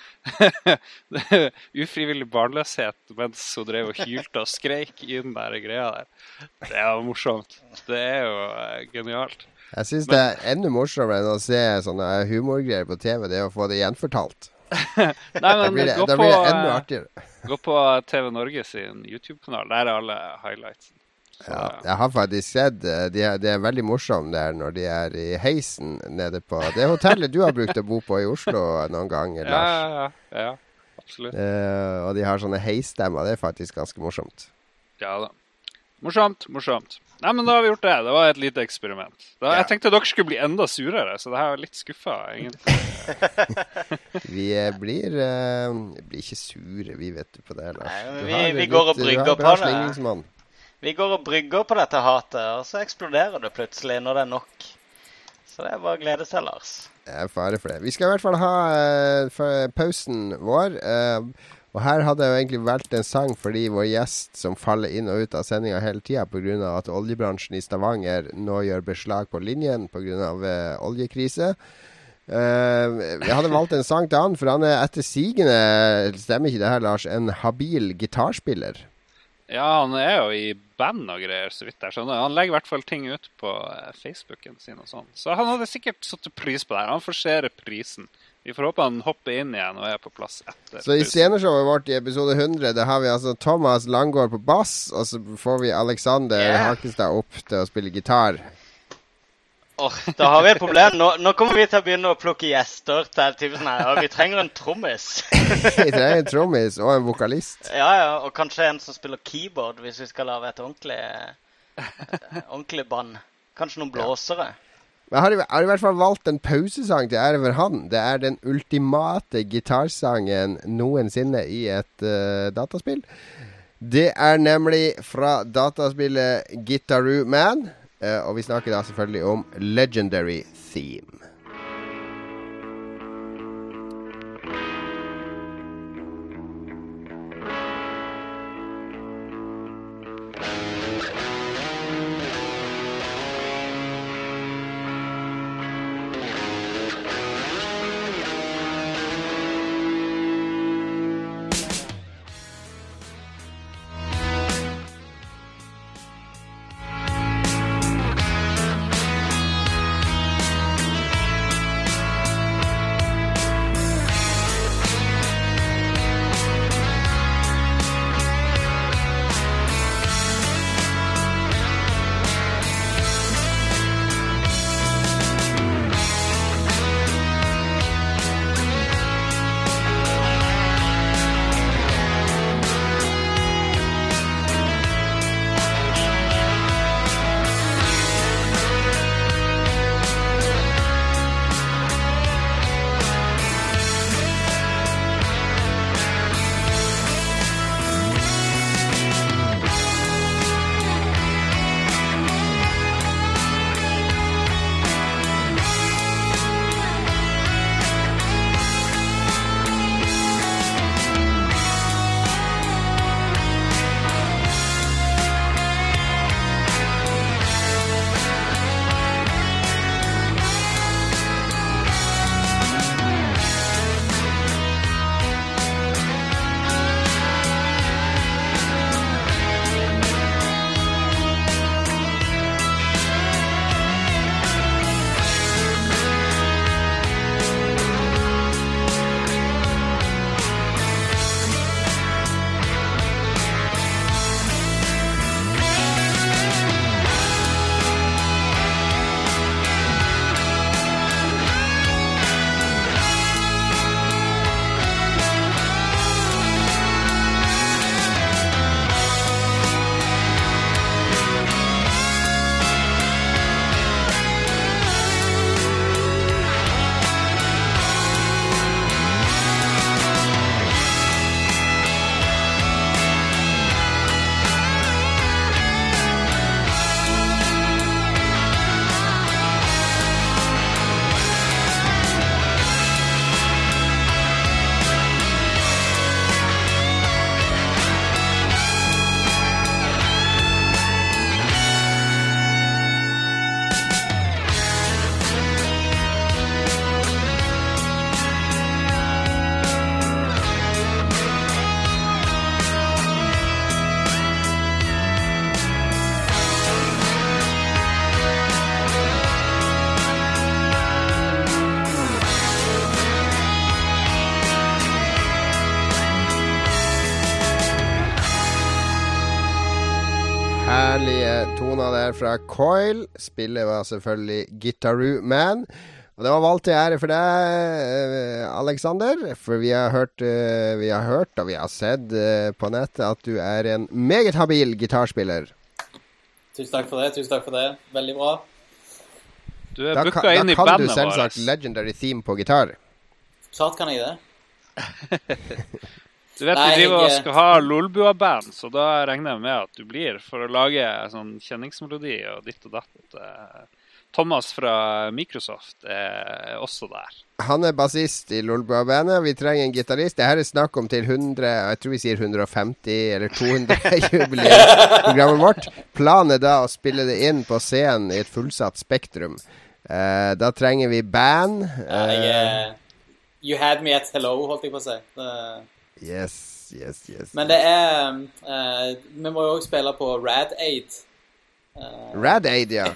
om ufrivillig barnløshet mens hun drev og hylte og skreik i den der greia der. Det er jo morsomt. Det er jo uh, genialt. Jeg synes det er enda morsommere enn å se sånne humorgreier på T V, det er å få det gjenfortalt. Nei, men da blir det, gå, da på, blir det enda artigere. Gå på T V Norge sin YouTube-kanal. Der er alle highlights. Så, ja, jeg har faktisk sett de er, Det er veldig morsomt der når de er i heisen nede på det hotellet du har brukt å bo på i Oslo noen ganger, ja, Lars. Ja, ja, ja, absolutt. uh, Og de har sånne heisstemmer. Det er faktisk ganske morsomt. Ja da. Morsomt, morsomt. Nei, men da har vi gjort det. Det var et lite eksperiment. Da, ja. Jeg tenkte dere skulle bli enda surere, så det her var litt skuffet, egentlig. Vi blir, uh, blir ikke sure, vi vet du på det, Lars. Nei, vi, vi går og brygger på det. Vi går og brygger på dette hatet, og så eksploderer det plutselig når det er nok. Så det er bare å glede seg, Lars. Det er fare for det. Vi skal i hvert fall ha uh, pausen vår. Uh, og her hadde jeg jo egentlig valgt en sang fordi vår gjest som faller inn og ut av sendingen hele tiden på grunn av at oljebransjen i Stavanger nå gjør beslag på linjen på grunn av uh, oljekrise. Uh, jeg hadde valgt en sang til han, for han er etter sigende, stemmer ikke det her, Lars, en habil gitarspiller. Ja, han er jo i band og greier, så vidt jeg skjønner. Han legger i hvert fall ting ut på Facebooken sin og sånn. Så han hadde sikkert satt pris på det her. Han forserer prisen. Vi får håpe han hopper inn igjen og er på plass etter. Så i sceneshowet vårt i episode hundre, da har vi altså Thomas Langgaard på bass, og så får vi Alexander yeah. Hakestad opp til å spille gitar. Åh, oh, da har vi et problem. Nå, nå kommer vi til å begynne å plukke gjester til typen sånn her. Ja, vi trenger en trommis. Vi trenger en trommis og en vokalist. Ja, ja, og kanskje en som spiller keyboard hvis vi skal lave et ordentlig, ordentlig band. Kanskje noen blåsere. Ja. Men jeg har, har i hvert fall valgt en pausesang til ære for han. Det er den ultimate gitarsangen noensinne i et uh, dataspill. Det er nemlig fra dataspillet Guitaroo Man. Uh, og vi snakker da selvfølgelig om Legendary Theme. Herlige toner der fra Coil. Spillet var selvfølgelig Guitaroo Man. Og det var valgt til ære for deg, Alexander. For vi har hørt, vi har hørt og vi har sett på nettet at du er en meget habil gitarspiller. Tusen takk for det, tusen takk for det. Veldig bra. Du er booka inn i bandet vårt. Da kan du selvsagt Legendary Theme på gitar. Klart kan jeg det. Du vet, Nei, vi driver og skal ha Lolbua-band, så da regner jeg med at du blir for å lage sånn kjenningsmelodi og ditt og datt. Thomas fra Microsoft er også der. Han er bassist i Lolbua-bandet. Vi trenger en gitarist. Det her er snakk om til hundre, jeg tror vi sier hundre og femti eller to hundre jubileumsprogrammet vårt. Planen er da å spille det inn på scenen i et fullsatt spektrum. Uh, da trenger vi band. Uh, jeg, you had me at hello, holdt jeg på å si. Uh, Yes, yes, yes. Men det er uh, vi må jo også spille på Rad Aid. Uh, Rad Aid, ja.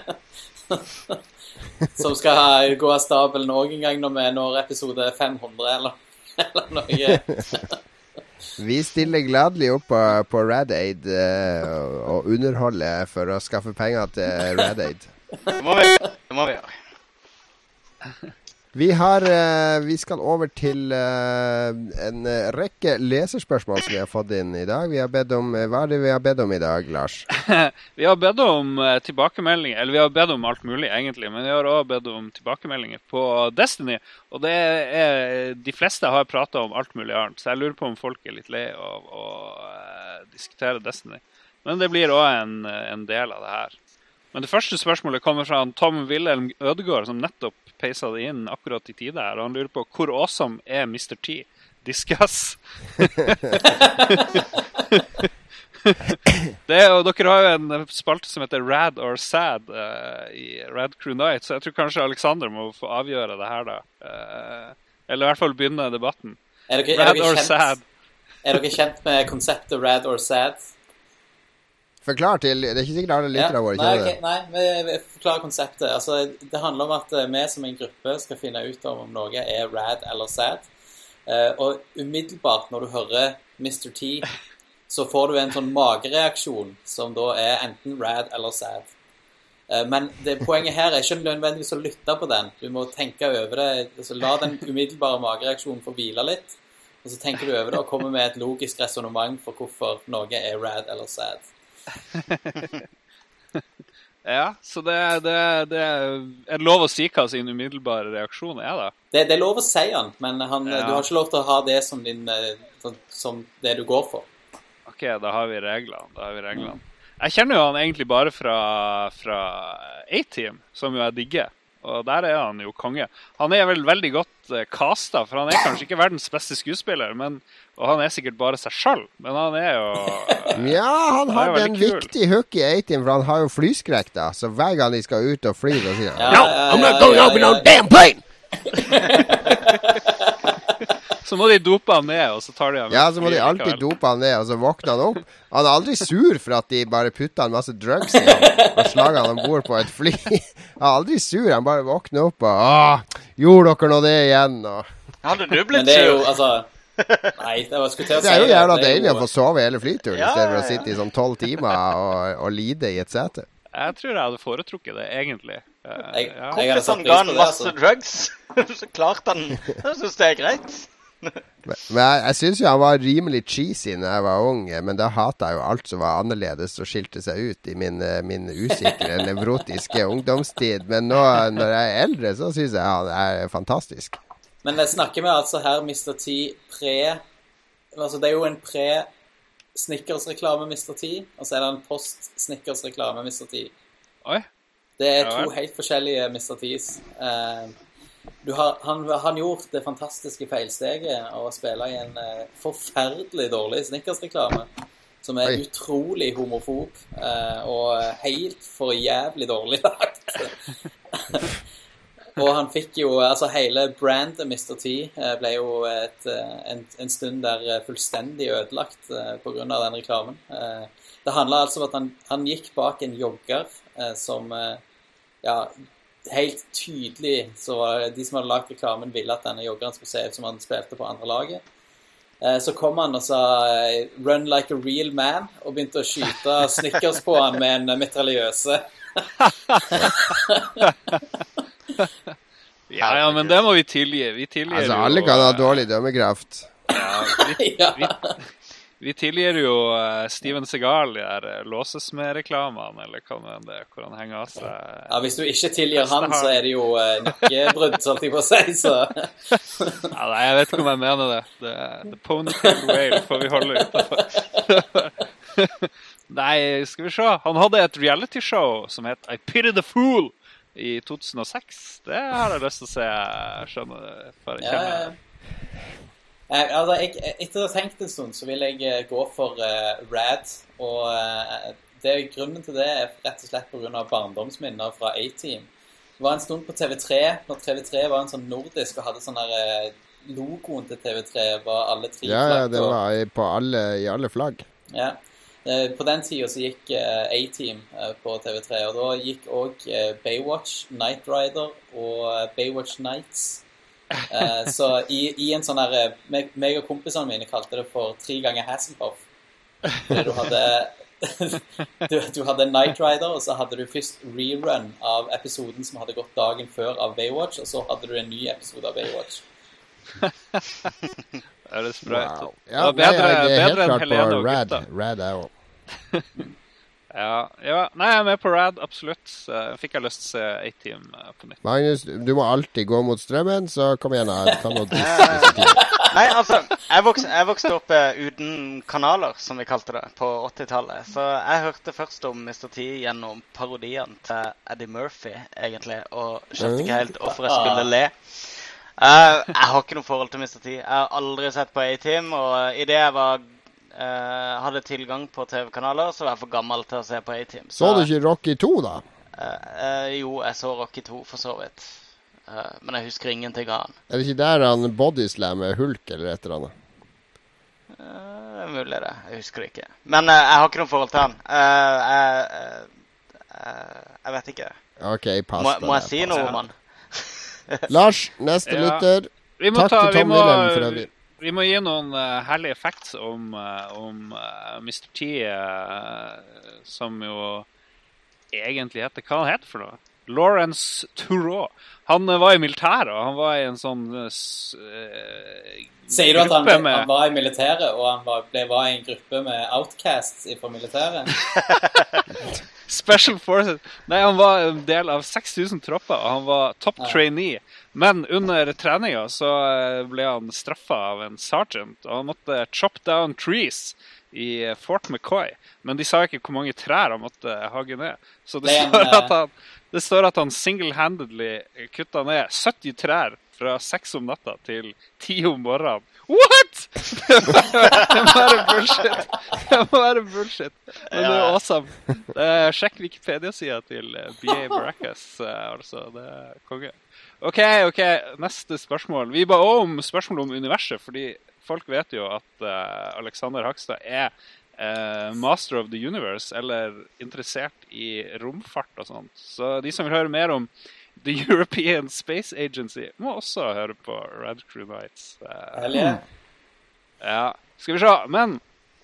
Som skal gå av stabelen også en gang når vi når episode fem hundre eller, eller noe. Vi stiller gladelig opp på, på Rad Aid uh, og, og underholder for å skaffe penger til Rad Aid. Det må vi, det må vi gjøre. Vi har, uh, vi skal over til uh, en rekke leserspørsmål som vi har fått inn i dag. Vi har bedt om, hva er det vi har bedt om i dag, Lars? Vi har bedt om uh, tilbakemeldinger, eller vi har bedt om alt mulig egentlig, men vi har også bedt om tilbakemeldinger på Destiny, og det er, de fleste har pratet om alt mulig annet, så jeg lurer på om folk er litt lei av å uh, diskutere Destiny. Men det blir også en, en del av det her. Men det første spørsmålet kommer fra Tom Wilhelm Ødegård, som nettopp peisa det inn akkurat i tide her, og han lurer på hvor awesome er mister T? Discuss. Det er jo, dere har jo en spalte som heter Rad or Sad uh, i Rad Crew Night, så jeg tror kanskje Alexander må få avgjøre det her da. Uh, eller i hvert fall begynne debatten. Er dere, Rad er dere or kjent, Sad? Er dere kjent med konseptet Rad or Sad? Forklar til, det er ikke sikkert alle lyttere våre kjenner det. Okay, nei, vi, vi forklarer konseptet. Altså, det handler om at vi som en gruppe skal finne ut om om noe er rad eller sad. Uh, og umiddelbart når du hører mister T, så får du en sånn magereaksjon som da er enten rad eller sad. Uh, men det, poenget her er ikke nødvendigvis å lytte på den. Du må tenke over det. Altså, la den umiddelbare magereaksjonen få hvile litt, og så tenker du over det og kommer med et logisk resonemang for hvorfor noe er rad eller sad. Ja, så det, det, det er lov å si hva sin umiddelbare reaksjon er da. Det, det er lov å si han, men han, ja. Du har ikke lov til å ha det som, din, som det du går for. Ok, da har vi reglene, da har vi reglene. Mm. Jeg kjenner jo han egentlig bare fra, fra A-Team, som jo jeg digger. Og der er han jo konge. Han er vel veldig godt uh, castet, for han er kanskje ikke verdens beste skuespiller, men, og han er sikkert bare seg selv, men han er jo... Uh, ja, han har en viktig hook i A-Team, for han har jo flyskrekk da, så hver gang de skal ut og fly, så sier han, ja, no, ja, I'm not ja, going ja, up in ja, no damn plane! Så må de dope han ned, og så tar de han. Ja, så må de alltid dope han ned, og så våkner han opp. Han er aldri sur for at de bare putter en masse drugs i ham, og slager han ombord på et fly. Han er aldri sur, han bare våkner opp, og åh, gjorde dere nå det igjen, og... Hadde du blitt Men det er jo, sur? altså... Nei, det var skulle til å si... Det er jo jævla det, deilig jo... å få sove hele flyturen, ja, i stedet for å ja, ja. sitte i sånn tolv timer og, og lide i et sete. Jeg tror jeg hadde foretrukket det, egentlig. Uh, Jeg, ja. jeg hadde satt Kompisen pris ga på han det, masse altså. drugs, så klart han, jeg synes det er greit. Men, men jeg, jeg synes jo han var rimelig cheesy når jeg var ung, men da hatet jeg jo alt som var annerledes og skilte seg ut i min, min usikre, nevrotiske ungdomstid. Men nå, når jeg er eldre, så synes jeg han er fantastisk. Men jeg snakker med altså her mister T pre... Altså det er jo en pre-Snickers-reklame mister T, og så er det en post-Snickers-reklame mister T. Oi. Det er Ja, to vel. helt forskjellige mister T's. Uh, du har, han har gjort det fantastiske feilsteget å spille i en uh, forferdelig dårlig Snickers-reklame, som er Oi. utrolig homofob, uh, og helt for jævlig dårlig lagt. Og han fikk jo, altså hele brandet mister T ble jo et, en, en stund der fullstendig ødelagt på grunn av den reklamen. Det handlet altså om at han, han gikk bak en jogger som, ja, helt tydelig, så de som hadde lagt reklamen ville at denne joggeren skulle se ut som han spilte på andre laget. Eh, så kom han og sa eh, run like a real man, og begynte å skyte Snickers på han med en metraljøse. Ja, ja, men det må vi tilgi. Vi tilgir Altså, jo, alle kan ha dårlig dømmekraft. Ja, vi, Ja. vi, vi tilgir jo uh, Steven Seagal i der uh, låsesmed-reklamene, eller hva det er, hvor han henger av seg. Ja, hvis du ikke tilgir han, så er det jo eh, nakkebrudd, sånn jeg på å si, så... Ja, nei, jeg vet ikke om jeg mener det. Det, det ponytail whale får vi holde utenfor. Nei, skal vi se. Han hadde et reality-show som het I Pity the Fool i to tusen og seks. Det har jeg lyst til å se, skjønner for jeg Ja, kjenner ja. det. Jeg, altså, jeg, etter å ha tenkt en stund, så vil jeg eh, gå for uh, Rad, og uh, det, grunnen til det er rett og slett på grunn av barndomsminner fra A-Team. Det var en stund på T V tre, når T V tre var en sånn nordisk og hadde sånn der uh, logoen til T V tre, var alle tre Ja, ja, flagg, det og- var i- på alle, i alle flagg. Ja. Eh, På den tiden så gikk eh, A-Team eh, på T V tre, og da gikk også eh, Baywatch, Knight Rider og eh, Baywatch Nights. Eh, Så i, i en sånn her, eh, meg, meg og kompisene mine kalte det for tre ganger Hasselhoff. Fordi du hadde, du, du hadde Knight Rider, og så hadde du først rerun av episoden som hadde gått dagen før av Baywatch, og så hadde du en ny episode av Baywatch. Det er det sprøyt. Wow. Det Ja, var nei, bedre, jeg er helt bedre enn klart Helene på og Rad. gutta. Rad er jo. Ja, ja, nei, jeg er med på Rad, absolutt. Eh, Fikk jeg lyst til å se A-Team eh, på nytt. Magnus, du må alltid gå mot strømmen, så kom igjen da. Ta noe dritt. Nei, altså, jeg vokste, jeg vokste opp eh, uten kanaler, som vi kalte det, på åttitallet. Så jeg hørte først om mister T gjennom parodien til Eddie Murphy, egentlig, og skjønte ikke helt hvorfor jeg skulle le. Eh, jeg har ikke noe forhold til mister T. Jeg har aldri sett på A-Team, og i det jeg var, eh, hadde tilgang på T V-kanaler, så var jeg for gammel til å se på A-Team. Så du ikke Rocky to, da? Eh, eh, jo, jeg så Rocky to for så vidt. Eh, men jeg husker ingenting av han. Er det ikke der han bodyslammer Hulk eller et eller annet? Eh, det er mulig det. Jeg husker det ikke. Men eh, jeg har ikke noe forhold til han. Eh, jeg, eh, jeg vet ikke. Ok, pass Må, da, må jeg det, si pass. noe om han? Lars, neste Ja. lytter. Vi må, Takk ta, til vi, Tom må, Wilhelm for øvrig. vi må gi noen uh, herlige facts om, uh, om uh, mister T, uh, som jo egentlig heter, hva han heter for noe? Lawrence Turreau. Han uh, var i militæret, og han var i en sånn uh, s- uh, Sier du at han, gruppe med- han var i militæret, og han var, ble, var i en gruppe med outcasts fra militæret? Special Forces. Nei, han var en del av seks tusen tropper, og han var top Ja. trainee. Men under treninga så eh, ble han straffa av en sergeant, og han måtte chop down trees i eh, Fort McCoy. Men de sa ikke hvor mange trær han måtte hagge ned. Så det, Det er en, står, eh, at han, det står at han single-handedly kutta ned sytti trær fra seks om natta til ti om morgenen. What?! Det må det må være bullshit. Det må være bullshit. Men det er Ja. awesome. Eh, sjekk Wikipedia-sida til eh, B A Baracus, eh, altså. Det er konge. Ok, ok, neste spørsmål. Vi ba også om spørsmål om universet, fordi folk vet jo at eh, Alexander Hagstad er eh, Master of the Universe, eller interessert i romfart og sånt. Så de som vil høre mer om The European Space Agency må også høre på Red Crew Nights. Eh, Helge? ja, skal vi se. Men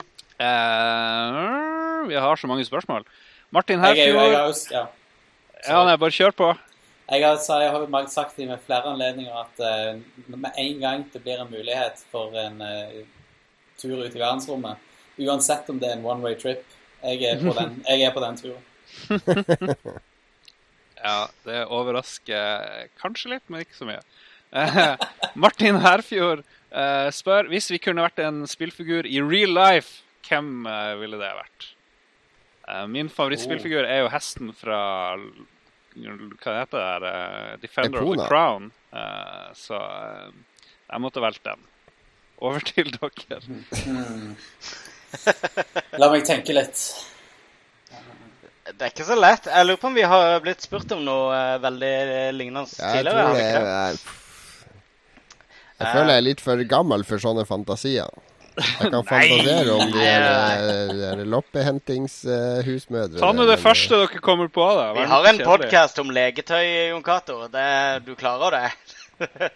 eh, vi har så mange spørsmål. Martin Jeg, er jo- jeg, Herfjord. har jo- ja. Ja, nei, bare kjør på. Jeg har, så jeg har jo mag- sagt i med flere anledninger at eh, med en gang det blir en mulighet for en eh, tur ut i verdensrommet, uansett om det er en one-way trip, jeg er på den, jeg er på den turen. Ja, det overrasker kanskje litt, men ikke så mye. Eh, Martin Herfjord eh, spør, hvis vi kunne vært en spillfigur i real life, hvem eh, ville det vært? Eh, min favorittspillfigur er jo hesten fra, hva heter det der, eh, Defender of Epona. the Crown. Eh, så eh, jeg måtte velge den. Over til dere. Hmm. La meg tenke litt. Det er ikke så lett. Jeg lurer på om vi har blitt spurt om noe eh, veldig lignende Ja, jeg tidligere. tror har vi det ikke er, det? er Jeg føler jeg er litt for gammel for sånne fantasier. Jeg kan fantasere om de Nei, der, der loppehentings-husmødre. Ta nå det første dere kommer på, da. Vi Vær har litt en kjedelig. podcast om legetøy, Jon Cato. Det- Du klarer det.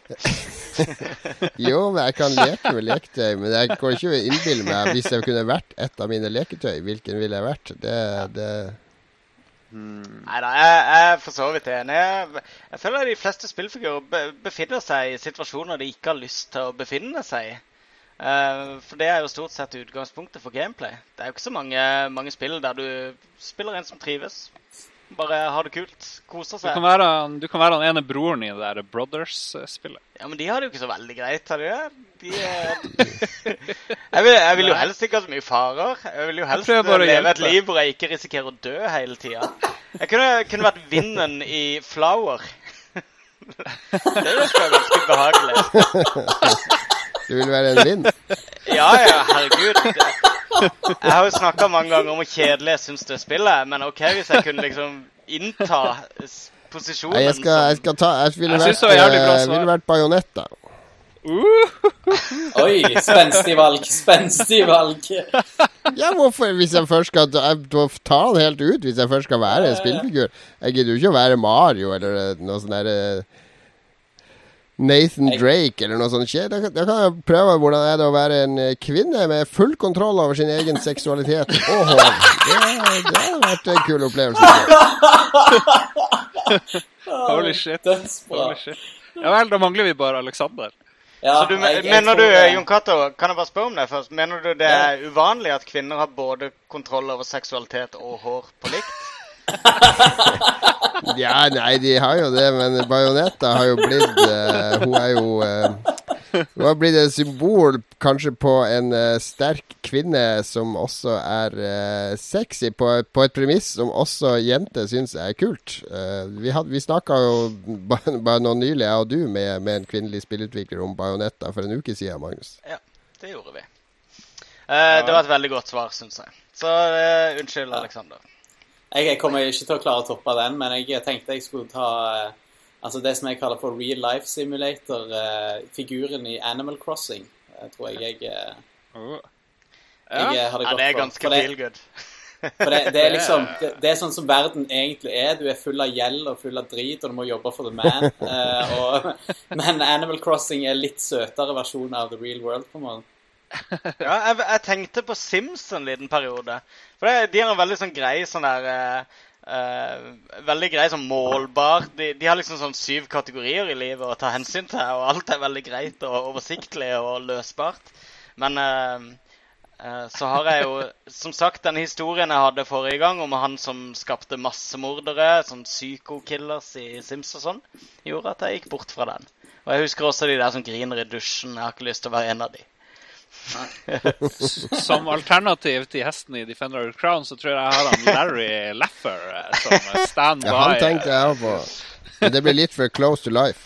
Jo, men jeg kan leke med leketøy, men jeg kan ikke innbille meg hvis jeg kunne vært et av mine leketøy, hvilken ville jeg vært? Det, det... Hmm. Neida, jeg, jeg er for så vidt enig. Jeg, jeg føler at de fleste spillfigurer be, befinner seg i situasjoner de ikke har lyst til å befinne seg i. Uh, for det er jo stort sett utgangspunktet for gameplay. Det er jo ikke så mange, mange spill der du spiller en som trives. Bare har det kult, koser seg. Du kan være, du kan være den ene broren i det der Brothers-spillet. Ja, men de har det jo ikke så veldig greit, har de det? De, jeg, vil, jeg vil jo helst ikke ha så mye farer. Jeg vil jo helst leve et liv hvor jeg ikke risikerer å dø hele tiden. Jeg kunne, kunne vært vinnen i Flower. Det er jo ganske behagelig. Du vil være en vind? Ja, ja, herregud. Jeg har jo snakket mange ganger om hvor kjedelig jeg synes det spillet, men ok, hvis jeg kunne liksom innta posisjonen Nei, jeg skal, jeg skal ta, jeg ville jeg vært, jeg ville vært Bayonetta. Uh. Oi, spenstig valg, spenstig valg. Ja, hvorfor, hvis jeg først skal ta, ta den helt ut, hvis jeg først skal være en spillfigur. Jeg gidder jo ikke å være Mario, eller noe sånn der Nathan Drake eller noe sånt skjer. Da, da kan jeg prøve hvordan er det å være en kvinne med full kontroll over sin egen seksualitet og hår. Det, det har vært en kul opplevelse. Holy shit. Holy shit. Ja vel, da mangler vi bare Alexander. Ja, så du, jeg, jeg mener du, Jon Cato, kan jeg bare spørre om det først? Mener du det er uvanlig at kvinner har både kontroll over seksualitet og hår på likt? Ja, nei, de har jo det, men Bayonetta har jo blitt uh, hun er jo uh, hun har blitt et symbol kanskje på en uh, sterk kvinne som også er uh, sexy på, på et premiss som også jenter synes er kult. Uh, vi, had, vi snakket jo bare, bare nå nylig, jeg og du, med, med en kvinnelig spillutvikler om Bayonetta for en uke siden, Magnus. Ja, det gjorde vi. Uh, det var et veldig godt svar, synes jeg. Så uh, unnskyld, Alexander. Jeg kommer ikke til å klare å toppe den, men jeg tenkte jeg skulle ta uh, altså det som jeg kaller for real life simulator, uh, figuren i Animal Crossing, uh, tror jeg jeg, uh, oh. jeg ja. hadde gått for. Ja, det er ganske for. feel good. For det, det er liksom, det, det er sånn som verden egentlig er. Du er full av gjeld og full av drit, og du må jobbe for the man. Uh, og, men Animal Crossing er litt søtere versjon av the real world, på en måte. Ja, jeg, jeg tenkte på Sims en liten periode. For det, de har en veldig sånn grei sånn der uh, uh, veldig grei sånn målbar. De, de har liksom sånn syv kategorier i livet å ta hensyn til, og alt er veldig greit og oversiktlig og løsbart. Men uh, uh, så har jeg jo som sagt den historien jeg hadde forrige gang om han som skapte massemordere, sånn psycho-killers i Sims og sånn, gjorde at jeg gikk bort fra den. Og jeg husker også de der som griner i dusjen. Jeg har ikke lyst til å være en av de. Som alternativ til hesten i Defender of the Crown, så tror jeg jeg har han Larry Laffer som stand by. Ja, han tenkte jeg på. Men det blir litt for close to life.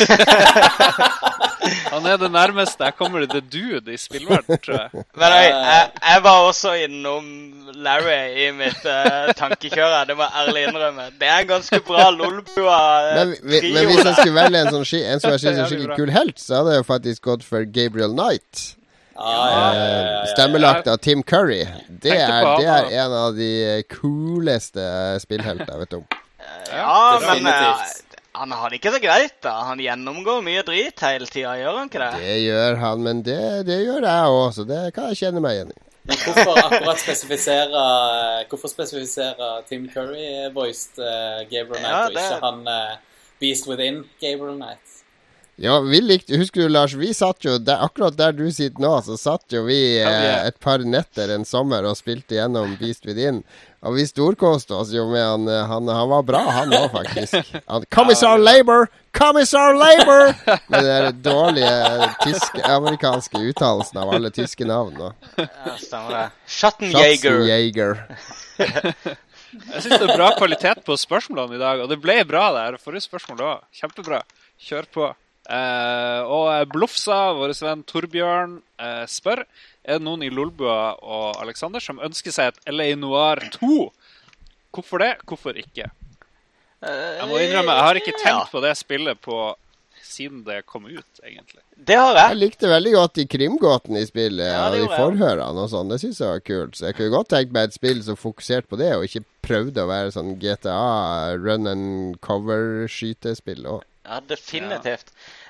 Han er det nærmeste jeg kommer til The Dude i spillverden, tror jeg. Men jeg, jeg, jeg var også innom Larry i mitt uh, tankekjør. Det må jeg ærlig innrømme. Det er ganske bra lolbua uh, men, men, men hvis jeg skulle velge en, sånn, en som jeg synes er skikkelig kul helt, så hadde jeg faktisk gått for Gabriel Knight. Ah, ja, ja, ja, ja. Stemmelagt av Tim Curry. Det er, det er en av de kuleste spillhelter jeg vet om. Ja, men uh, han har det ikke så greit da. Han gjennomgår mye drit hele tiden, gjør han ikke det? Det gjør han, men det, det gjør jeg også. Det kan jeg kjenne meg igjen i. Men hvorfor akkurat spesifisere Hvorfor spesifisere Tim Curry voiced uh, Gabriel Knight, ja, og ikke han uh, Beast Within Gabriel Knight? Ja, vi likte, husker du Lars, vi satt jo der, akkurat der du sitter nå, så satt jo vi eh, et par netter en sommer og spilte gjennom Beast Within, og vi storkoste oss jo med han, han, han var bra han også faktisk. Han, Commissar Labor, Commissar Labor, med den dårlige tyske, amerikanske uttalelsen av alle tyske navn. Ja, stemmer det. Schattenjäger. Schattenjäger. Jeg synes det er bra kvalitet på spørsmålene i dag, og det ble bra der. Forrige spørsmål da, kjempebra. Kjør på. Uh, og Blufsa, vår venn Torbjørn, uh, spør: er det noen i Lolbua og Alexander som ønsker seg et L A Noir to? Hvorfor det? Hvorfor ikke? Jeg må innrømme, jeg har ikke tenkt på det spillet på siden det kom ut, egentlig. Det har jeg. Jeg likte veldig godt i krimgåten i spillet, ja, og i forhørene og sånn. Det synes jeg var kult. Så jeg kunne godt tenkt meg et spill som fokuserte på det, og ikke prøvde å være sånn G T A run and cover skytespill også. Ja, definitivt.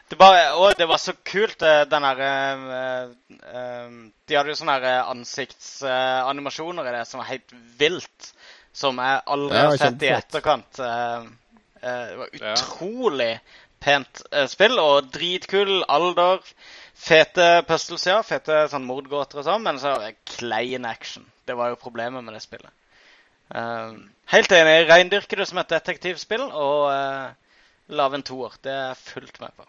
Det, bare, og det var så kult, den der... Uh, uh, de hadde jo sånne her ansiktsanimasjoner uh, i det som var helt vilt, som jeg aldri har sett i etterkant. Uh, uh, det var utrolig pent uh, spill, og dritkul alder, fete puzzles, ja, fete sånn mordgåter og sånn, men så klein action. Det var jo problemet med det spillet. Uh, helt enig, reindyrker det som et detektivspill, og uh, lave en toer. Det er fullt med på.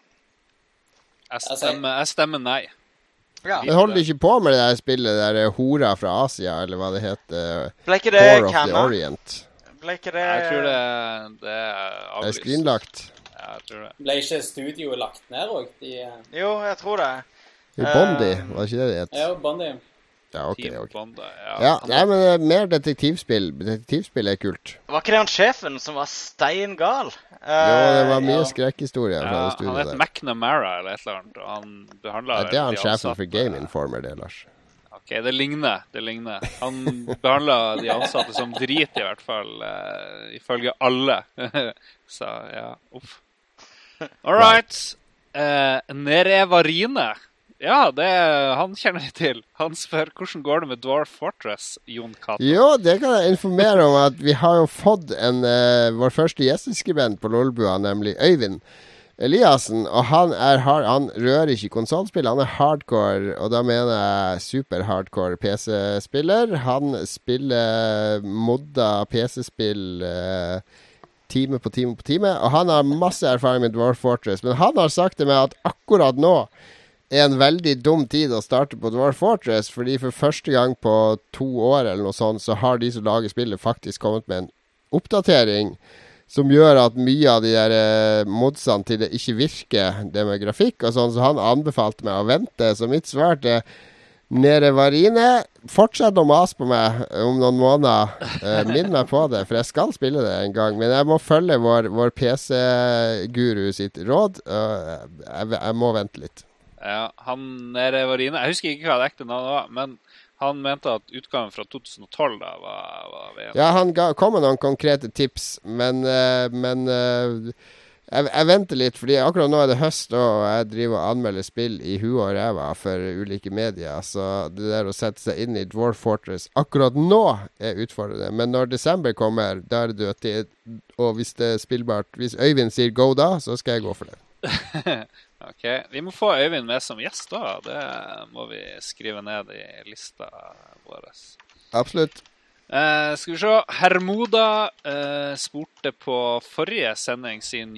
Jeg stemmer, jeg stemmer nei. Ja. Men holder de ikke på med det der spillet der Hora fra Asia, eller hva det heter? Ble ikke det War of Canna? the Orient. Ble ikke det... Jeg tror det, det er avlyst. Det er skrinlagt. Ja, jeg tror det. Ble ikke studioet lagt ned også? De, jo, jeg tror det. I Bondi, uh, var det ikke det det het? Ja, Bondi. Ja, ok, ok. Bonda, ja. Ja, nei, men uh, mer detektivspill. Detektivspill er kult. Var ikke det han sjefen som var steingal? Uh, jo, det var mye ja. skrekkhistorier fra ja, det studioet der. Han heter McNamara eller et eller annet, og han behandler... Ja, det er han sjefen for Game Informer, det, Lars. Ok, det ligner, det ligner. Han behandler de ansatte som drit i hvert fall, uh, ifølge alle. Så, ja, uff. All right. Uh, Nerevarine. Ja, det, han kjenner jeg til. Han spør, hvordan går det med Dwarf Fortress, Jon Kato? Jo, det kan jeg informere om at vi har jo fått en, uh, vår første gjesteskribent på Lolbua, nemlig Øyvind Eliassen, og han, er hard, han rører ikke konsolspill, han er hardcore, og da mener jeg super hardcore P C-spiller. Han spiller modda P C-spill uh, time på time på time, og han har masse erfaring med Dwarf Fortress, men han har sagt til meg at akkurat nå er en veldig dum tid å starte på Dwarf Fortress, fordi for første gang på to år eller noe sånt, så har de som lager spillet faktisk kommet med en oppdatering som gjør at mye av de der eh, modsene til det ikke virker, det med grafikk og sånn, så han anbefalte meg å vente. Så mitt svar til Nerevarine, fortsett å mase på meg om noen måneder. Eh, minn meg på det, for jeg skal spille det en gang. Men jeg må følge vår, vår P C-guru sitt råd. Og jeg, jeg må vente litt. Ja, han Nerevarine, jeg husker ikke hva det ekte navnet var, men han mente at utgaven fra to tusen og tolv da var, var ved. Ja, han ga, kom med noen konkrete tips, men, uh, men uh, jeg, jeg venter litt, fordi akkurat nå er det høst, og jeg driver og anmelder spill i huet og ræva for ulike medier, så det der å sette seg inn i Dwarf Fortress akkurat nå er utfordrende. Men når desember kommer, da er det dødtid, og hvis det er spillbart, hvis Øyvind sier go da, så skal jeg gå for det. Ok, vi må få Øyvind med som gjest da. Det må vi skrive ned i lista vår. Absolutt. Eh, skal vi se. Hermoda eh, spurte på forrige sending sin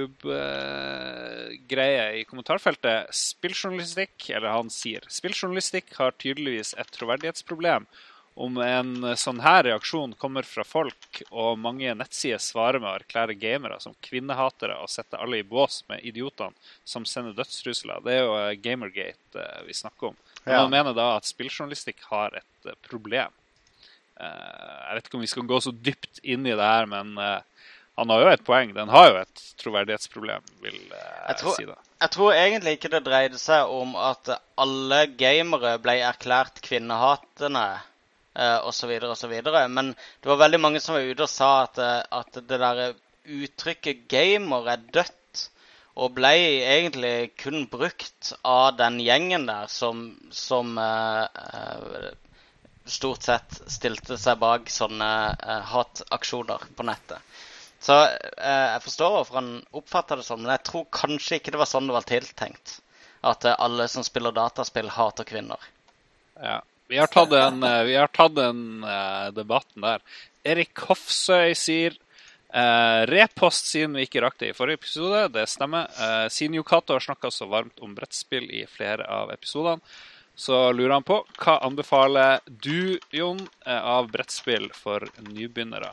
YouTube-greie eh, i kommentarfeltet. Spilljournalistikk, eller han sier, spilljournalistikk har tydeligvis et troverdighetsproblem. Om en sånn her reaksjon kommer fra folk, og mange nettsider svarer med å erklære gamere som kvinnehatere og sette alle i bås med idiotene som sender dødstrusler. Det er jo Gamergate eh, vi snakker om. Men Ja. han mener da at spilljournalistikk har et eh, problem. Eh, jeg vet ikke om vi skal gå så dypt inn i det her, men eh, han har jo et poeng. Den har jo et troverdighetsproblem, vil eh, Jeg tror- si da. Jeg tror egentlig ikke det dreide seg om at alle gamere ble erklært kvinnehatende, Uh, og så videre og så videre. Men det var veldig mange som var ute og sa at, at det der uttrykket gamer er dødt, og ble egentlig kun brukt av den gjengen der som, som uh, uh, stort sett stilte seg bak sånne uh, hataksjoner på nettet. Så uh, jeg forstår hvorfor han oppfattet det sånn, men jeg tror kanskje ikke det var sånn det var tiltenkt. At uh, alle som spiller dataspill hater kvinner. Ja. Vi har tatt en, vi har tatt en uh, debatten der. Erik Hofsøy sier uh, repost siden vi ikke rakk det i forrige episode. Det stemmer. Uh, siden Yokato har snakket så varmt om brettspill i flere av episodene, så lurer han på, hva anbefaler du, Jon, uh, av brettspill for nybegynnere?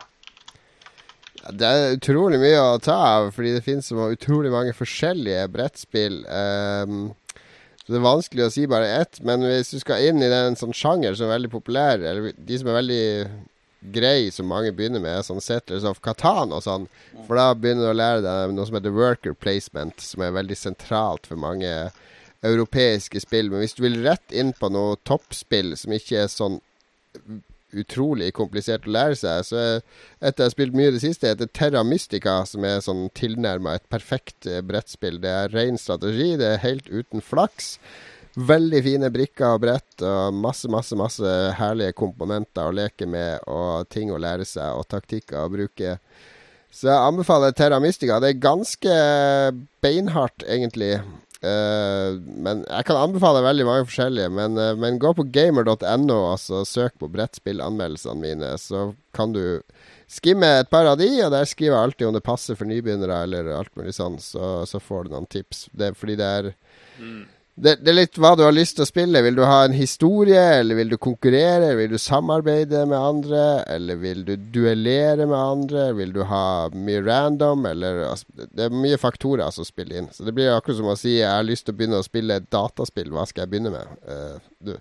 Det er utrolig mye å ta av, fordi det finnes så utrolig mange forskjellige brettspill. Um, så det er vanskelig å si bare ett, men hvis du skal inn i den sånn sjanger som er veldig populær, eller de som er veldig grei, som mange begynner med, sånn Settlers of Catan og sånn, for da begynner du å lære deg noe som heter worker placement, som er veldig sentralt for mange europeiske spill. Men hvis du vil rett inn på noe toppspill som ikke er sånn utrolig komplisert å lære seg. Så etter jeg har spilt mye i det siste, heter Terra Mystica, som er sånn tilnærmet et perfekt brettspill. Det er ren strategi, det er helt uten flaks. Veldig fine brikker og brett, og masse, masse, masse herlige komponenter å leke med, og ting å lære seg, og taktikker å bruke. Så jeg anbefaler Terra Mystica. Det er ganske beinhardt, egentlig. Uh, men jeg kan anbefale veldig mange forskjellige, men, uh, men gå på gamer dot no, altså søk på brettspillanmeldelsene mine, så kan du skimme et par av de, og der skriver jeg alltid om det passer for nybegynnere eller alt mulig sånn, så, så får du noen tips. Det er fordi det er mm. det, det er litt hva du har lyst til å spille. Vil du ha en historie, eller vil du konkurrere, vil du samarbeide med andre, eller vil du duellere med andre, vil du ha mye random, eller altså, det er mye faktorer som spiller inn. Så det blir akkurat som å si, jeg har lyst til å begynne å spille et dataspill, hva skal jeg begynne med? Uh, du,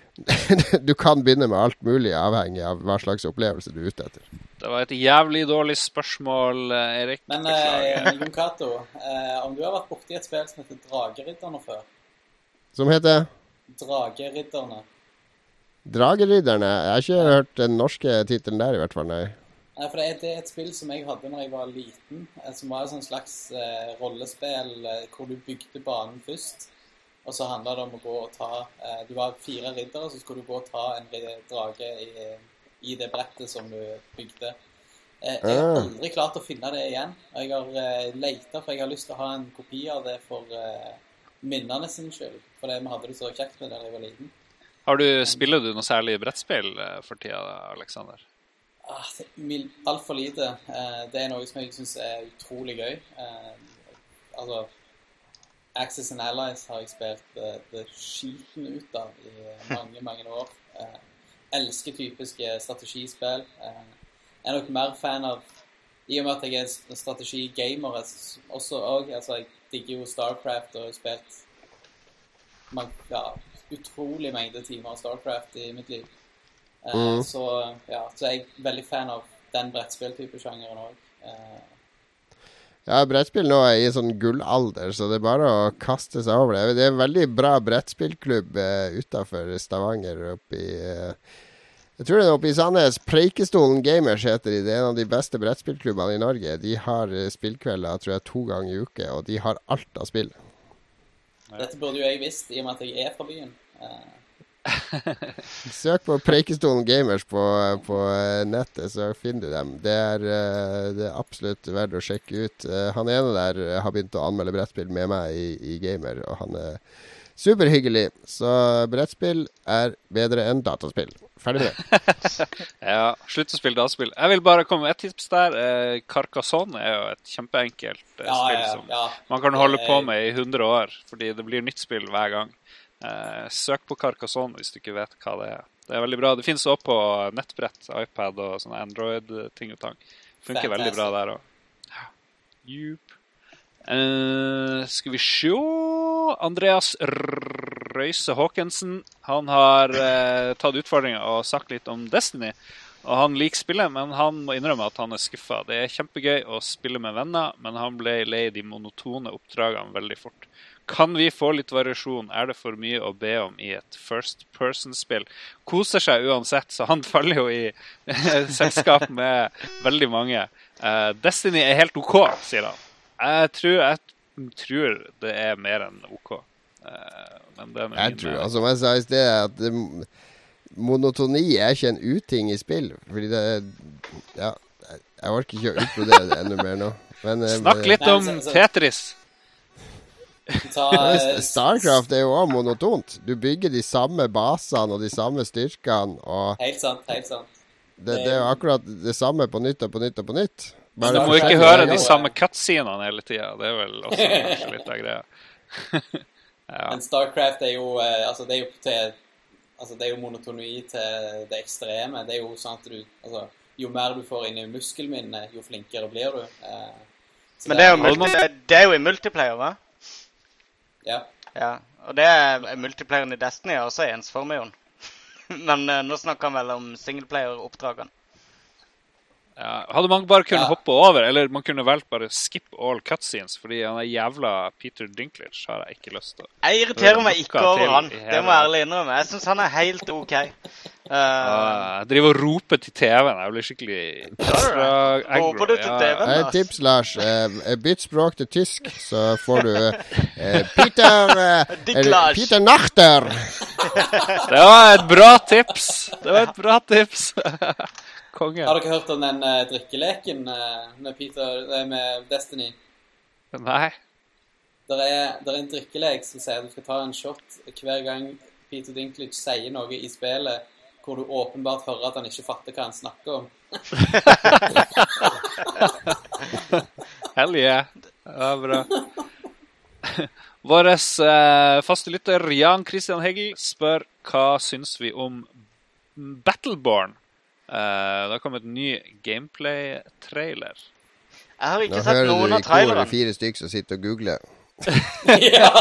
du kan begynne med alt mulig, avhengig av hva slags opplevelse du er ute etter. Det var et jævlig dårlig spørsmål, Erik. Men uh, Jon Cato, uh, om du har vært borte i et spill som heter Drageridderne før? Som heter? Drageridderne. Drageridderne? Jeg har ikke hørt den norske titelen der i hvert fall, nei. Nei, for det er, det er et spill som jeg hadde når jeg var liten, som var et sånn slags eh, rollespill eh, hvor du bygde banen først, og så handlet det om å gå og ta, eh, du var fire riddere, så skulle du gå og ta en drage i, i det brettet som du bygde. Eh, jeg har aldri klart å finne det igjen, og jeg har eh, letet, for jeg har lyst til å ha en kopi av det for... Eh, minnene sin skyld, for det vi hadde det så kjekt med da jeg var liten. Har du, spiller du noe særlig brettspill for tida, Alexander? Ah, alt for lite. Eh, det er noe som jeg synes er utrolig gøy. Eh, altså, Axis and Allies har jeg spilt eh, det skiten ut av i mange, mange år. Eh, elsker typiske strategispill. Eh, jeg er nok mer fan av, i og med at jeg er en strategi-gamer, også, også, altså jeg digger jo StarCraft og har spilt man, ja, utrolig mengde timer av StarCraft i mitt liv. Eh, mm. så, ja, så jeg er veldig fan av den brettspill-type sjangeren også. Eh. Ja, brettspill nå er i sånn gullalder, så det er bare å kaste seg over det. Det er en veldig bra brettspillklubb eh, utenfor Stavanger oppi... Eh, Jeg tror det er oppe i Sandnes. Preikestolen Gamers heter de. Det er en av de beste brettspillklubbene i Norge. De har spillkvelder, tror jeg, to ganger i uke, og de har alt av spill. Dette burde jo jeg visst, i og med at jeg er fra byen. Søk på Preikestolen Gamers på, på nettet, så finner du dem. Det er, det er absolutt verdt å sjekke ut. Han ene der har begynt å anmelde brettspill med meg i, i Gamer, og han er superhyggelig. Så brettspill er bedre enn dataspill. Ferdig med det. Ja, slutt å spille dataspill. Jeg vil bare komme med et tips der. Eh, Carcassonne er jo et kjempeenkelt eh, ja, spill ja, som ja. man kan holde på med i hundre år, fordi det blir nytt spill hver gang. Eh, søk på Carcassonne hvis du ikke vet hva det er. Det er veldig bra. Det finnes også på nettbrett, iPad og sånne Android-ting og tang. Funker Fantastic. Veldig bra der også. Ja. Jup. Uh, skal vi se Andreas Røise Håkensen. Han har uh, tatt utfordringen og sagt litt om Destiny, og han liker spillet, men han må innrømme at han er skuffet. Det er kjempegøy å spille med venner, men han ble lei de monotone oppdragene veldig fort. Kan vi få litt variasjon? Er det for mye å be om i et first person spill? Koser seg uansett, så han faller jo i selskap med veldig mange. uh, Destiny er helt ok, sier han. Jeg tror, jeg tror det er mer enn ok. Men det er jeg tror, altså, som jeg sa i sted, at det, monotoni er ikke en uting i spill. Fordi det er, ja, jeg orker ikke å utbrodere det enda mer nå. Men, Snakk litt om nei, så, så. Tetris. Ta, Starcraft er jo også monotont. Du bygger de samme basene og de samme styrkene. Og helt sant, helt sant. Det, det er jo akkurat det samme på nytt og på nytt og på nytt. Men du må ikke høre de samme cutscenene hele tiden. Det er vel også kanskje litt av greia. Ja. Men StarCraft er jo, altså det er jo til, altså det er jo monotoni til det ekstreme. Det er jo sånn at du, altså, jo mer du får inn i muskelminnet, jo flinkere blir du. Så Men det er, jo multi, det er jo i multiplayer, hva? Ja. Ja, og det er multiplayeren i Destiny er også ensformig, Jon. Men uh, nå snakker han vel om singleplayer-oppdragene. Ja, hadde man bare kunne Ja. hoppe over, eller man kunne valgt bare skip all cutscenes, fordi han er jævla Peter Dinklage har jeg ikke lyst til. Jeg irriterer meg ikke over til han. i Det hele- må jeg ærlig innrømme. Jeg synes han er helt ok. Uh, Ja, jeg driver og roper til T V-en. Jeg blir skikkelig ekstra aggro. Roper du til Ja, T V-en? Et tips, Lars. Eh, bytt språk til tysk, så får du eh, Peter eh, Dinklage. Peter Nachter. Det var et bra tips! Det var et bra tips! Konge. Har dere hørt om den uh, drikkeleken uh, med Peter, uh, med Destiny? Nei. Der er, der er en drikkelek som sier at du skal ta en shot hver gang Peter Dinklage sier noe i spillet, hvor du åpenbart hører at han ikke fatter hva han snakker om. Hell yeah. Det var bra. Våres eh, faste lytter Jan Christian Hegel spør hva syns vi om Battleborn. Eh, det har kommet en ny gameplay-trailer. Jeg har Nå ikke sett hører noen du av i kor trailerne. fire stykker som sitter og googler. Jeg,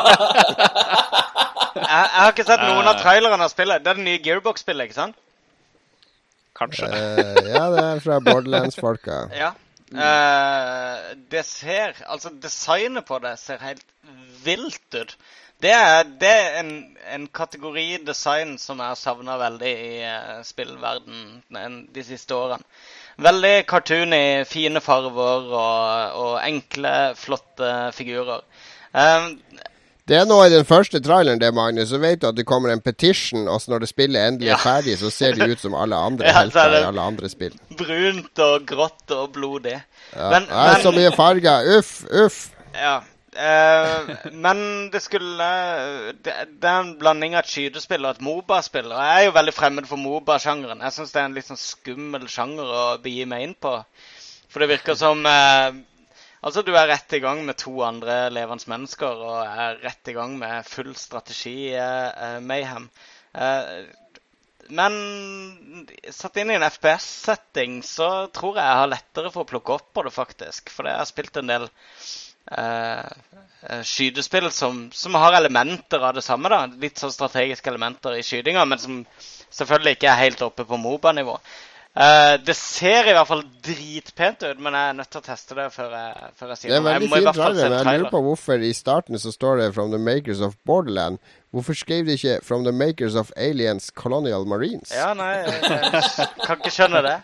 jeg har ikke sett noen av trailerne av spillet. Det er det nye Gearbox-spillet, ikke sant? Kanskje. Eh, ja, det er fra Borderlands-folka. Ja. Eh, det ser, altså designet på det ser helt vilt ut. Det er, det er en, en kategori design som jeg har savnet veldig i uh, spillverden de siste årene. Veldig cartoony, fine farver og, og enkle, flotte figurer. Um, Det er nå i den første traileren, det, Magnus. Så vet du at det kommer en petition, og så når det spillet endelig er Ja. ferdig, så ser det ut som alle andre Ja, så er helter det- i alle andre spill. brunt og grått og blodig. Ja. Men- det er så men- mye farger. Uff, uff. Ja. Eh, men det skulle det, det er en blanding av et skytespill og et MOBA-spill. Og jeg er jo veldig fremmed for MOBA-sjangeren. Jeg synes det er en litt sånn skummel sjanger å begi meg inn på. For det virker som eh, altså du er rett i gang med to andre levende mennesker og er rett i gang med full strategi eh, mayhem. Eh, men satt inn i en F P S-setting så tror jeg jeg har lettere for å plukke opp på det faktisk. For jeg har spilt en del Uh, uh, skytespill som, som har elementer av det samme da. Litt sånn strategiske elementer i skytinga, men som selvfølgelig ikke er helt oppe på MOBA-nivå. uh, Det ser i hvert fall dritpent ut, men jeg er nødt til å teste det før jeg, før jeg sier Det er noe. veldig Jeg må i fin hvert fall trailer, se men jeg lurer trailer. på hvorfor i starten så står det From the makers of Borderland. Hvorfor skrev de ikke From the makers of Aliens Colonial Marines? Ja, nei, jeg, jeg kan ikke skjønne det.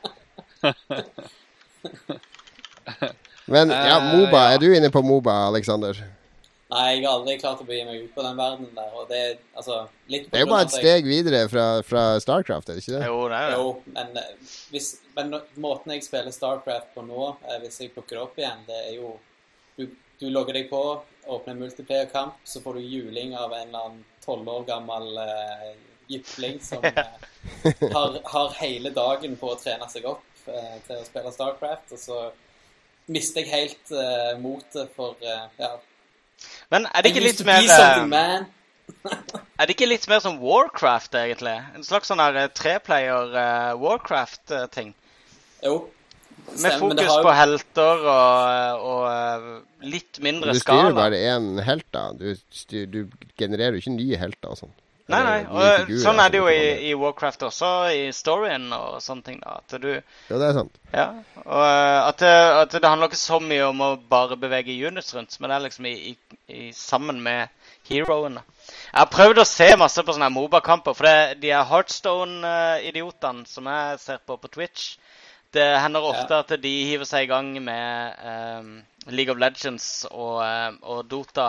Men ja, Eh, MOBA, ja. er du inne på MOBA, Alexander? Nei, jeg har aldri klart å begi meg ut på den verdenen der, og det er, altså, litt på Det er jo grunn bare av et at jeg- steg videre fra, fra Starcraft, er det ikke det? Jo, det er det. Jo, men, eh, hvis, men nå- måten jeg spiller Starcraft på nå, eh, hvis jeg plukker det opp igjen, det er jo Du, du logger deg på, åpner en multiplayer-kamp, så får du juling av en eller annen tolv år gammel eh, jypling som eh, har, har hele dagen på å trene seg opp eh, til å spille Starcraft, og så mister jeg helt eh, motet for eh, ja. Men er det I ikke used litt to mer be something, eh, man. Er det ikke litt mer som Warcraft, egentlig? En slags sånn her eh, treplayer eh, Warcraft-ting? Jo. Med Stemmer, men det fokus har jo- på helter og, og eh, litt mindre Du styrer skala. bare én helt, da. Du, styr, du genererer jo ikke nye helter og sånn. Nei, nei, Eller og nye eh, figurer, sånn er det jo som i, du kaller det. i Warcraft også, i storyen og sånne ting da, at du, Ja, det er sant. ja, og eh, at det, at det handler ikke så mye om å bare bevege units rundt, men det er liksom i, i, i sammen med heroene. Jeg har prøvd å se masse på sånne her MOBA-kamper, for det, de er Hearthstone-idiotene som jeg ser på på Twitch. Det hender ofte at de hiver seg i gang med um, League of Legends og, um, og Dota.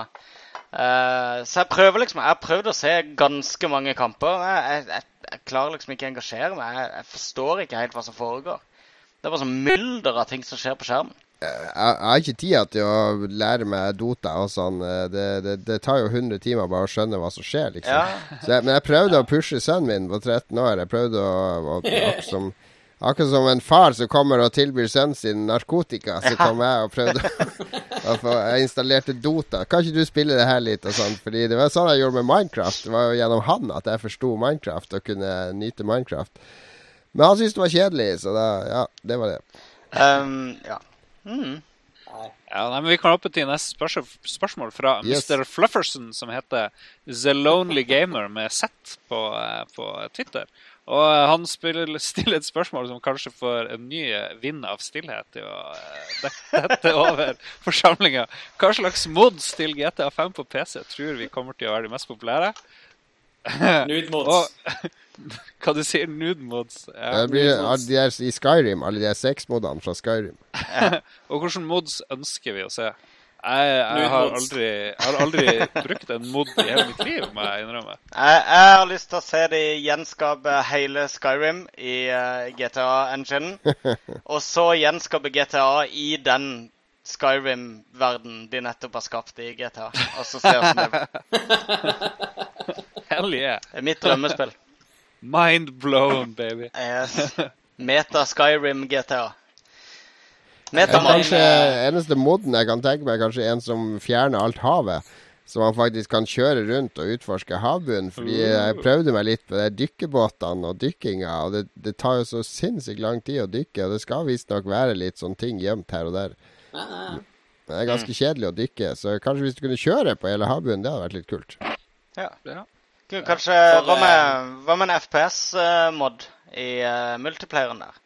Uh, så jeg prøver liksom, jeg har prøvd å se ganske mange kamper. Jeg, jeg, jeg klarer liksom ikke å engasjere meg. Jeg, jeg forstår ikke helt hva som foregår. Det er bare sånn mylder av ting som skjer på skjermen. Jeg, jeg har ikke tid til å lære meg Dota og sånn. Det, det, det tar jo hundre timer bare å skjønne hva som skjer, liksom. Ja. Så jeg, men jeg prøvde å pushe sønnen min på tretten år. Jeg prøvde å, å akkurat, som, akkurat som en far som kommer og tilbyr sønnen sin narkotika, så kom jeg og prøvde å få Jeg installerte Dota. Kan ikke du spille det her litt og sånn? Fordi det var sånn jeg gjorde med Minecraft. Det var jo gjennom han at jeg forsto Minecraft og kunne nyte Minecraft. Men han syntes det var kjedelig, så da, ja, det var det. Um, ja. Mm. Nei. Ja, nei, men Vi kan hoppe til neste spørsmål, spørsmål fra Yes. mister Flufferson, som heter The Lonely Gamer med Z på, eh, på Twitter. Og han spiller, stiller et spørsmål som kanskje får en ny vind av stillhet til å dette over forsamlingen. Hva slags mods til G T A fem på P C tror vi kommer til å være de mest populære? Nude mods. Og, hva du sier, nude mods? Ja, det blir alle de er i Skyrim, alle de er seks-modene fra Skyrim. Og hvordan mods ønsker vi å se? Jeg, jeg, har aldri, jeg har aldri brukt en mod i hele mitt liv, må jeg innrømme. Jeg, jeg har lyst til å se de gjenskape hele Skyrim i uh, G T A-enginen, og så gjenskape G T A i den Skyrim-verden de nettopp har skapt i G T A. Og så se hvordan det blir. Hell yeah. Det er mitt drømmespill. Mind blown, baby. Yes. Meta Skyrim G T A. Ja, kanskje eneste moden jeg kan tenke meg, kanskje en som fjerner alt havet, så man faktisk kan kjøre rundt og utforske havbunnen, fordi jeg prøvde meg litt på de dykkebåtene og dykkinga, og det, det tar jo så sinnssykt lang tid å dykke, og det skal visst nok være litt sånne ting gjemt her og der. Det er ganske kjedelig å dykke, så kanskje hvis du kunne kjøre på hele havbunnen, det hadde vært litt kult. Ja, ja. Kanskje, hva med, hva med en F P S-mod i uh, multiplayeren der?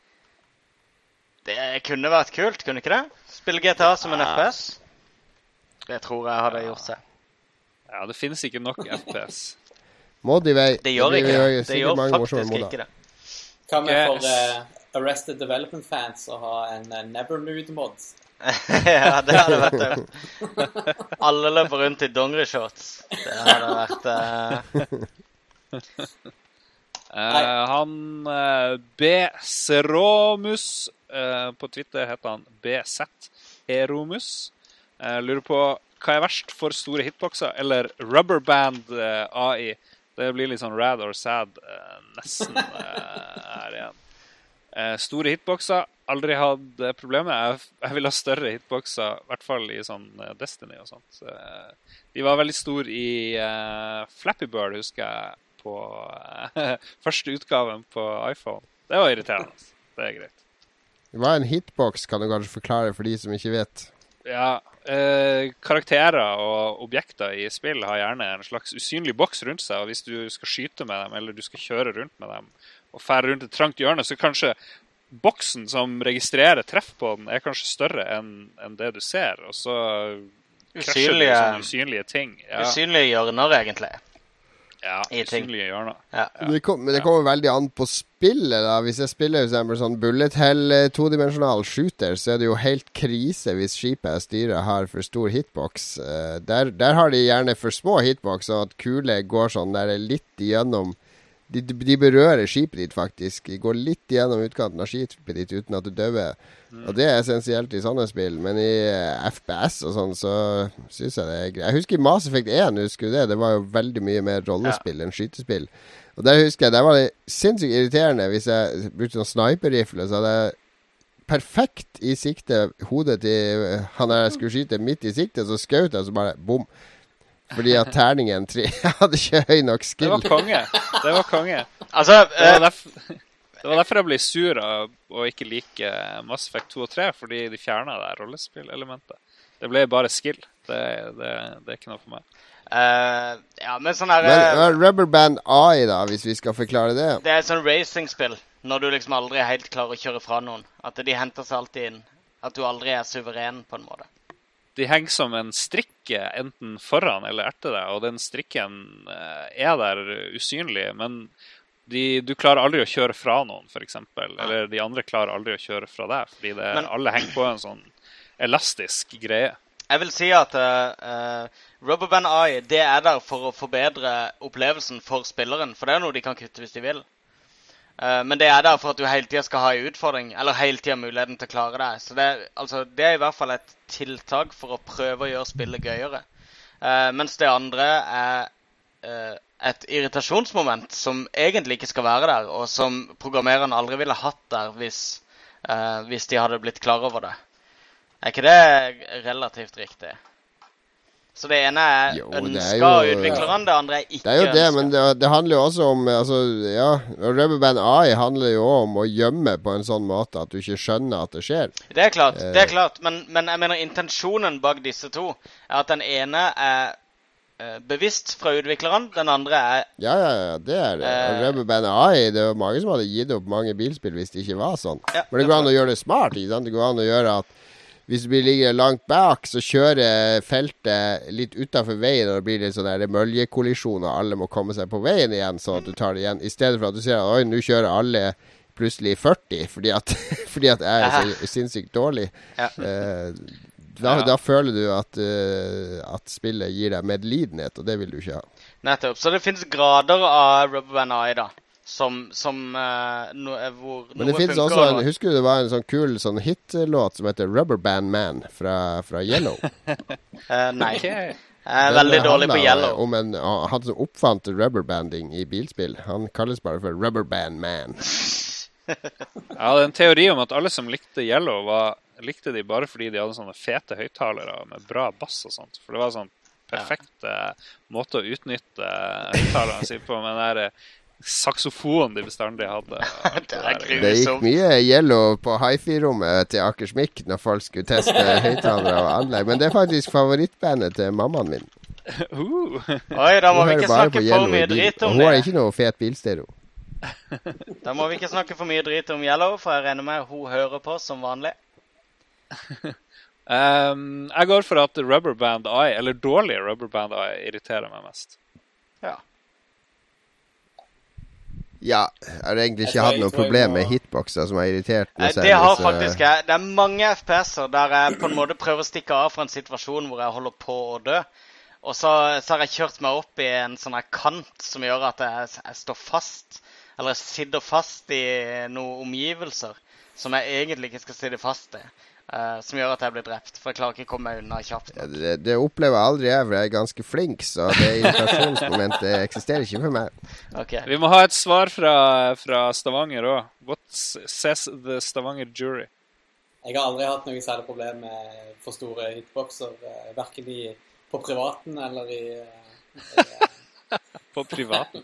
Det kunne vært kult, kunne ikke det? Spille G T A som en F P S? Det tror jeg hadde gjort seg. Ja, det finnes ikke nok F P S. Mod i vei. Det gjør ikke det. Det, det gjør faktisk ikke det. Hva med for uh, Arrested Development-fans å ha en uh, Never Nude-mod? Ja, det hadde vært det. Alle løper rundt i dongeri-shorts. Det hadde vært... Uh... uh, han uh, B. Seromus... Uh, på Twitter heter han B Z Eromus. Uh, lurer på hva er verst for store hitboxer eller rubberband uh, A I. Det blir litt sånn rad or sad uh, nesten uh, her igjen. Uh, store hitboxer, aldri hatt problemer. Jeg, jeg vil ha større hitboxer, i hvert fall i sånn uh, Destiny og sånt. Uh, de var veldig store i uh, Flappy Bird, husker jeg, på uh, første utgaven på iPhone. Det var irriterende. Det er greit. Hva er en hitbox, kan du kanskje forklare for de som ikke vet? Ja, eh, karakterer og objekter i spill har gjerne en slags usynlig boks rundt seg, og hvis du skal skyte med dem, eller du skal kjøre rundt med dem, og fære rundt et trangt hjørne, så kanskje boksen som registrerer treff på den er kanskje større enn, enn det du ser, og så krasjer du sånne usynlige ting. Ja. Usynlige hjørner, egentlig. Ja, usynlige hjørner. Ja. Ja. Det kom, men det kommer veldig an på spillet da. Hvis jeg spiller for eksempel sånn bullet hell todimensional shooter, så er det jo helt krise hvis skipet jeg styrer har for stor hitbox. Uh, der, der har de gjerne for små hitbox, sånn at kule går sånn der litt igjennom. De, de berører skipet ditt faktisk. De går litt igjennom utkanten av skipet ditt uten at du døver. Mm. Og det er essensielt i sånne spill. Men i uh, F P S og sånn, så synes jeg det er greit. Jeg husker i Mass Effect one, husker du det? Det var jo veldig mye mer rollespill ja. enn skytespill. Og der husker jeg, der var det sinnssykt irriterende. Hvis jeg brukte sånn sniper-rifle, så hadde jeg perfekt i sikte hodet til han der jeg skulle skyte midt i sikte, så skjøt jeg, så bare bom. Fordi at terningen tre hadde ikke høy nok skill. Det var konge. Det var konge. Altså, det, var derfor, det var derfor jeg ble sur av å ikke like Mass Effect two og three, fordi de fjernet det rollespill-elementet. Det ble bare skill. Det, det, det er ikke noe for meg. Uh, ja, men sånn her... Men, uh, Rubberband A I da, hvis vi skal forklare det. Det er et sånn racing-spill, når du liksom aldri er helt klar å kjøre fra noen. At de henter seg alltid inn. At du aldri er suveren på en måte. De henger som en strikke enten foran eller etter deg, og den strikken er der usynlig, men de, du klarer aldri å kjøre fra noen, for eksempel. Eller de andre klarer aldri å kjøre fra deg, fordi det, men, alle henger på en sånn elastisk greie. Jeg vil si at uh, Rubberband A I, det er der for å forbedre opplevelsen for spilleren, for det er noe de kan kutte hvis de vil. Uh, men det er der for at du hele tiden skal ha en utfordring, eller hele tiden muligheten til å klare det. Så det, altså, det er i hvert fall et tiltak for å prøve å gjøre spillet gøyere. Uh, mens det andre er uh, et irritasjonsmoment som egentlig ikke skal være der, og som programmererne aldri ville hatt der hvis, uh, hvis de hadde blitt klar over det. Er ikke det relativt riktig? Så det ene er jo, ønsker av utviklerne, det andre er ikke ønsker. Det er jo det, ønsker. Men det, det handler jo også om, altså, ja, Rubberband A I handler jo om å gjemme på en sånn måte at du ikke skjønner at det skjer. Det er klart, det er klart, men, men jeg mener intensjonen bak disse to er at den ene er uh, bevisst fra utvikleren. Den andre er... Ja, ja, ja, det er det. Uh, Rubber Band A I, det var mange som hadde gitt opp mange bilspill hvis det ikke var sånn. Ja, Men det går an å gjøre det smart, ikke sant? Det går an å gjøre at hvis du ligger langt bak, så kjører feltet litt utenfor veien, og det blir litt sånn møljekollisjon, og alle må komme seg på veien igjen, sånn at du tar det igjen. I stedet for at du sier, oi, nå kjører alle plutselig førti, fordi at, fordi at jeg er så sinnssykt dårlig. Ja. Uh, da, ja. da føler du at, uh, at spillet gir deg medlidenhet, og det vil du ikke ha. Nettopp. Så det finnes grader av Rubber Band A I da. Som, som uh, no, hvor Men det finnes også en, husker du det var en sånn kul sånn hitlåt som heter Rubber Band Man fra, fra Yellow? uh, nei, jeg er veldig dårlig på Yellow. Om en, han som oppfant rubberbanding i bilspill. Han kalles bare for Rubber Band Man. Ja, det er en teori om at alle som likte Yellow var, likte de bare fordi de hadde sånne fete høyttalere med bra bass og sånt. For det var sånn perfekt ja. måte å utnytte høyttalerne sin på, men det er saxofon de bestandig hadde. Det, det gikk mye Yellow på hi-fi-rommet til Akersmik når folk skulle teste høyttalere og anlegg, men det er faktisk favorittbandet til mammaen min. Uh. Oi, da må vi ikke snakke for mye drit om det. Hun har ikke noe fet bilstereo. Da må vi ikke snakke for mye drit om Yellow, for jeg regner med hun hører på som vanlig. um, jeg går for at Rubber Band A I, eller dårlige Rubber Band A I, irriterer meg mest. Ja. Ja, jeg har egentlig ikke hatt noe problem med hitboxer som har irritert meg. Det har faktisk jeg. Det er mange F P S-er der jeg på en måte prøver å stikke av fra en situasjon hvor jeg holder på å dø. Og så, så har jeg kjørt meg opp i en sånn her kant som gjør at jeg, jeg står fast, eller jeg sitter fast i noen omgivelser som jeg egentlig ikke skal sitte fast i. Uh, som gjør at jeg blir drept, for jeg klarer ikke å komme meg unna kjapt. Ja, det, det opplever jeg aldri jeg, for jeg er ganske flink, så det irritasjonsmomentet eksisterer ikke for meg. Okay. Vi må ha et svar fra, fra Stavanger også. What says the Stavanger jury? Jeg har aldri hatt noe særlig problem med for store hitboxer, hverken i, på privaten eller i... i på privaten?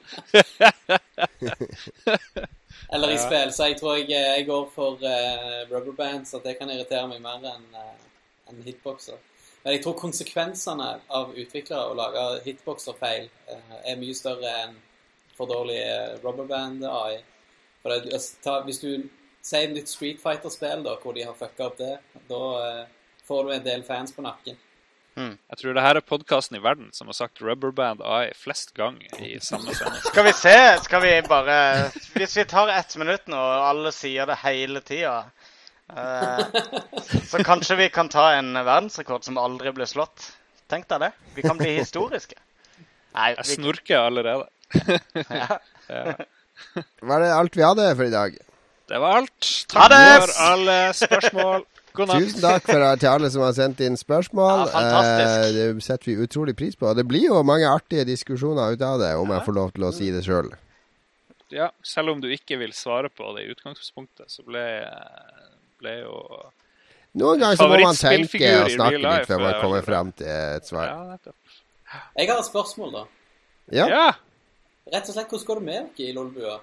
Eller i spill, så jeg tror jeg, jeg går for uh, rubber bands, at det kan irritere meg mer enn uh, en hitboxer. Men jeg tror konsekvensene av utviklere å lage hitboxer-feil uh, er mye større enn for dårlig uh, rubber band A I. For det, ta, hvis du sier et nytt Street Fighter-spill da, hvor de har fucket opp det, da uh, får du en del fans på nakken. Hmm. Jeg tror det her er podcasten i verden som har sagt Rubber Band A I flest gang i samme sending. Skal vi se, skal vi bare... Hvis vi tar ett minutt nå, og alle sier det hele tiden, uh, så kanskje vi kan ta en verdensrekord som aldri blir slått. Tenk deg det. Vi kan bli historiske. Nei, vi... Jeg snorker allerede. Ja. Ja. Var det alt vi hadde for i dag? Det var alt. Takk for alle spørsmål. Tusen takk for, til alle som har sendt inn spørsmål. Ja, fantastisk. Eh, det setter vi utrolig pris på. Det blir jo mange artige diskusjoner ut av det, om ja. jeg får lov til å si det selv. Ja, selv om du ikke vil svare på det i utgangspunktet, så ble, ble jo... Noen ganger så må man tenke og snakke litt før man kommer frem til et svar. Ja, nettopp. Jeg har et spørsmål da. Ja. ja. Rett og slett, hvordan går det med dere i Lolbua?